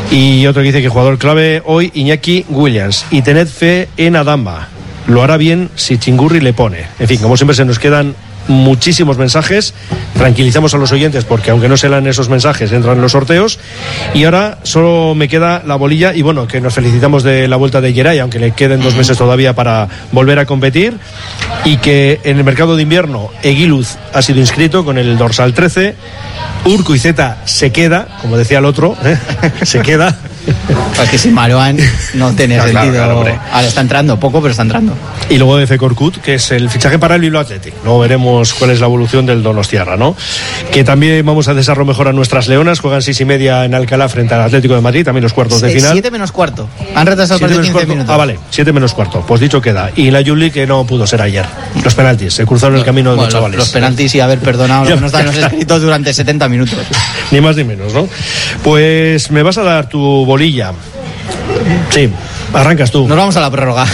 Y otro que dice que jugador clave hoy, Iñaki Williams. Y tened fe en Adamba. Lo hará bien si Chingurri le pone. En fin, como siempre se nos quedan muchísimos mensajes. Tranquilizamos a los oyentes porque aunque no se lean esos mensajes entran en los sorteos. Y ahora solo me queda la bolilla y bueno, que nos felicitamos de la vuelta de Geray, aunque le queden dos meses todavía para volver a competir, y que en el mercado de invierno Eguiluz ha sido inscrito con el dorsal trece. Urcuizeta se queda, como decía el otro, ¿eh? se queda. Porque sin Marouane no tiene Claro, sentido. claro, hombre. Ahora está entrando, poco, pero está entrando. Y luego F. Corcut, que es el fichaje para el Bilbao Athletic. Luego veremos cuál es la evolución del Donostiarra, ¿no? Que también vamos a desearlo mejor a nuestras leonas. Juegan seis y media en Alcalá frente al Atlético de Madrid, también los cuartos de final. Siete menos cuarto. Han retrasado el Siete partido menos quince cuarto. minutos. Ah, vale, siete menos cuarto. Pues dicho queda. Y la Juli, que no pudo ser ayer. Los penaltis, se cruzaron el camino de Bueno, los chavales. Los penaltis y haber perdonado lo que no están los escritos durante setenta minutos. Ni más ni menos, ¿no? Pues me vas a dar tu bolilla. Sí, arrancas tú. Nos vamos a la prórroga.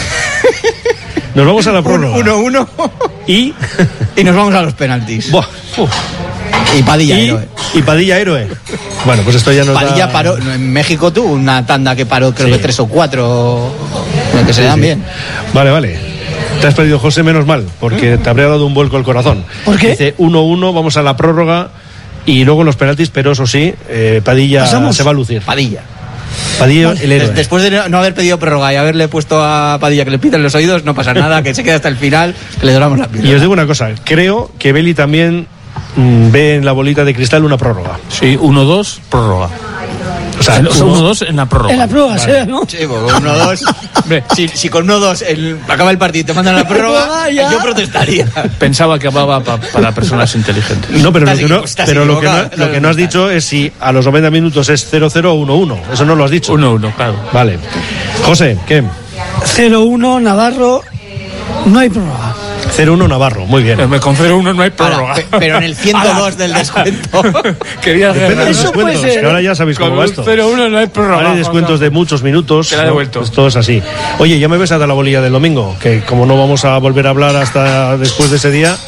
Nos vamos a la prórroga. uno uno. Y. Y nos vamos a los penaltis. Buah, uf. Y Padilla y, héroe. Y Padilla héroe. Bueno, pues esto ya nos Padilla da... paró. En México tuvo una tanda que paró, creo Sí. que tres o cuatro. Que se Sí, dan sí. bien. Vale, vale. Te has perdido, José, menos mal, porque te habría dado un vuelco el corazón. ¿Por qué? Dice uno uno, vamos a la prórroga y luego los penaltis, pero eso sí, eh, Padilla ¿Pasamos? se va a lucir. Padilla. Padilla, Vale. el héroe. Des- Después de no haber pedido prórroga y haberle puesto a Padilla que le piten los oídos, no pasa nada, que se quede hasta el final, que le doramos la Y os píldora. digo una cosa, creo que Beli también mm, ve en la bolita de cristal una prórroga. Sí, uno dos, prórroga. O sea, uno uno- dos en la prórroga. En la prueba, Vale. sea, ¿no? Sí, pues uno dos. Si, si con uno dos el, acaba el partido y te mandan a la prórroga, Ya. yo protestaría. Pensaba que hablaba pa- para personas inteligentes. No, pero, lo Estás que, no, equivo- estás pero lo, que no, equivocado. lo que no has dicho es si a los noventa minutos es cero cero o uno uno. Eso no lo has dicho. uno uno, claro. Vale. José, ¿qué? cero uno, Navarro, no hay prórroga. cero uno Navarro, muy bien. Me con cero uno no hay Ahora, prórroga. pe- pero en el ciento dos del descuento. Quería Depende de los Eso puede descuentos, ser, que ahora ¿eh? ya sabéis cómo Con va un esto. cero uno no hay prórroga. Ahora hay descuentos de muchos minutos. Te la he ¿no? devuelto. Pues todo es así. Oye, ya me ves a dar la bolilla del domingo, que como no vamos a volver a hablar hasta después de ese día.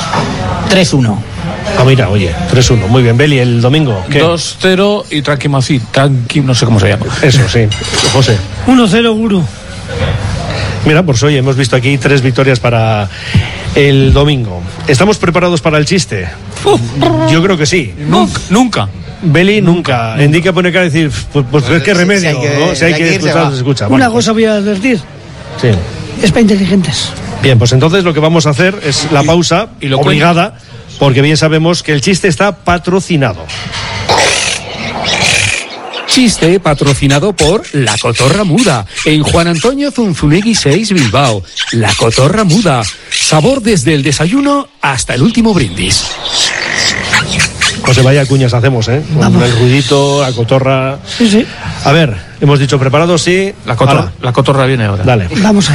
tres uno. Ah, mira, oye, tres uno. Muy bien, Beli, el domingo. ¿Qué? dos cero y Tranqui Mací. Tranqui, no sé cómo se llama. Eso, sí. José. uno cero, Guru. Mira, pues hoy hemos visto aquí tres victorias para el domingo. ¿Estamos preparados para el chiste? Yo creo que sí. Nunca. Nunca. Beli nunca. Indica pone cara y decir, pues, pues qué Si- remedio, si hay que- ¿no? Si hay si que hay que irse, escuchar, va. se escucha. Una Bueno, cosa voy a advertir, sí. es para inteligentes. Bien, pues entonces lo que vamos a hacer es la pausa y lo obligada, porque bien sabemos que el chiste está patrocinado. Chiste patrocinado por La Cotorra Muda, en Juan Antonio Zunzunegui seis, Bilbao. La Cotorra Muda, sabor desde el desayuno hasta el último brindis. José, vaya cuñas hacemos, ¿eh? Con Vamos. el ruidito, la cotorra. Sí, sí. A ver, hemos dicho preparados, sí. La cotorra, Hala, la cotorra viene ahora. dale. Vamos allá.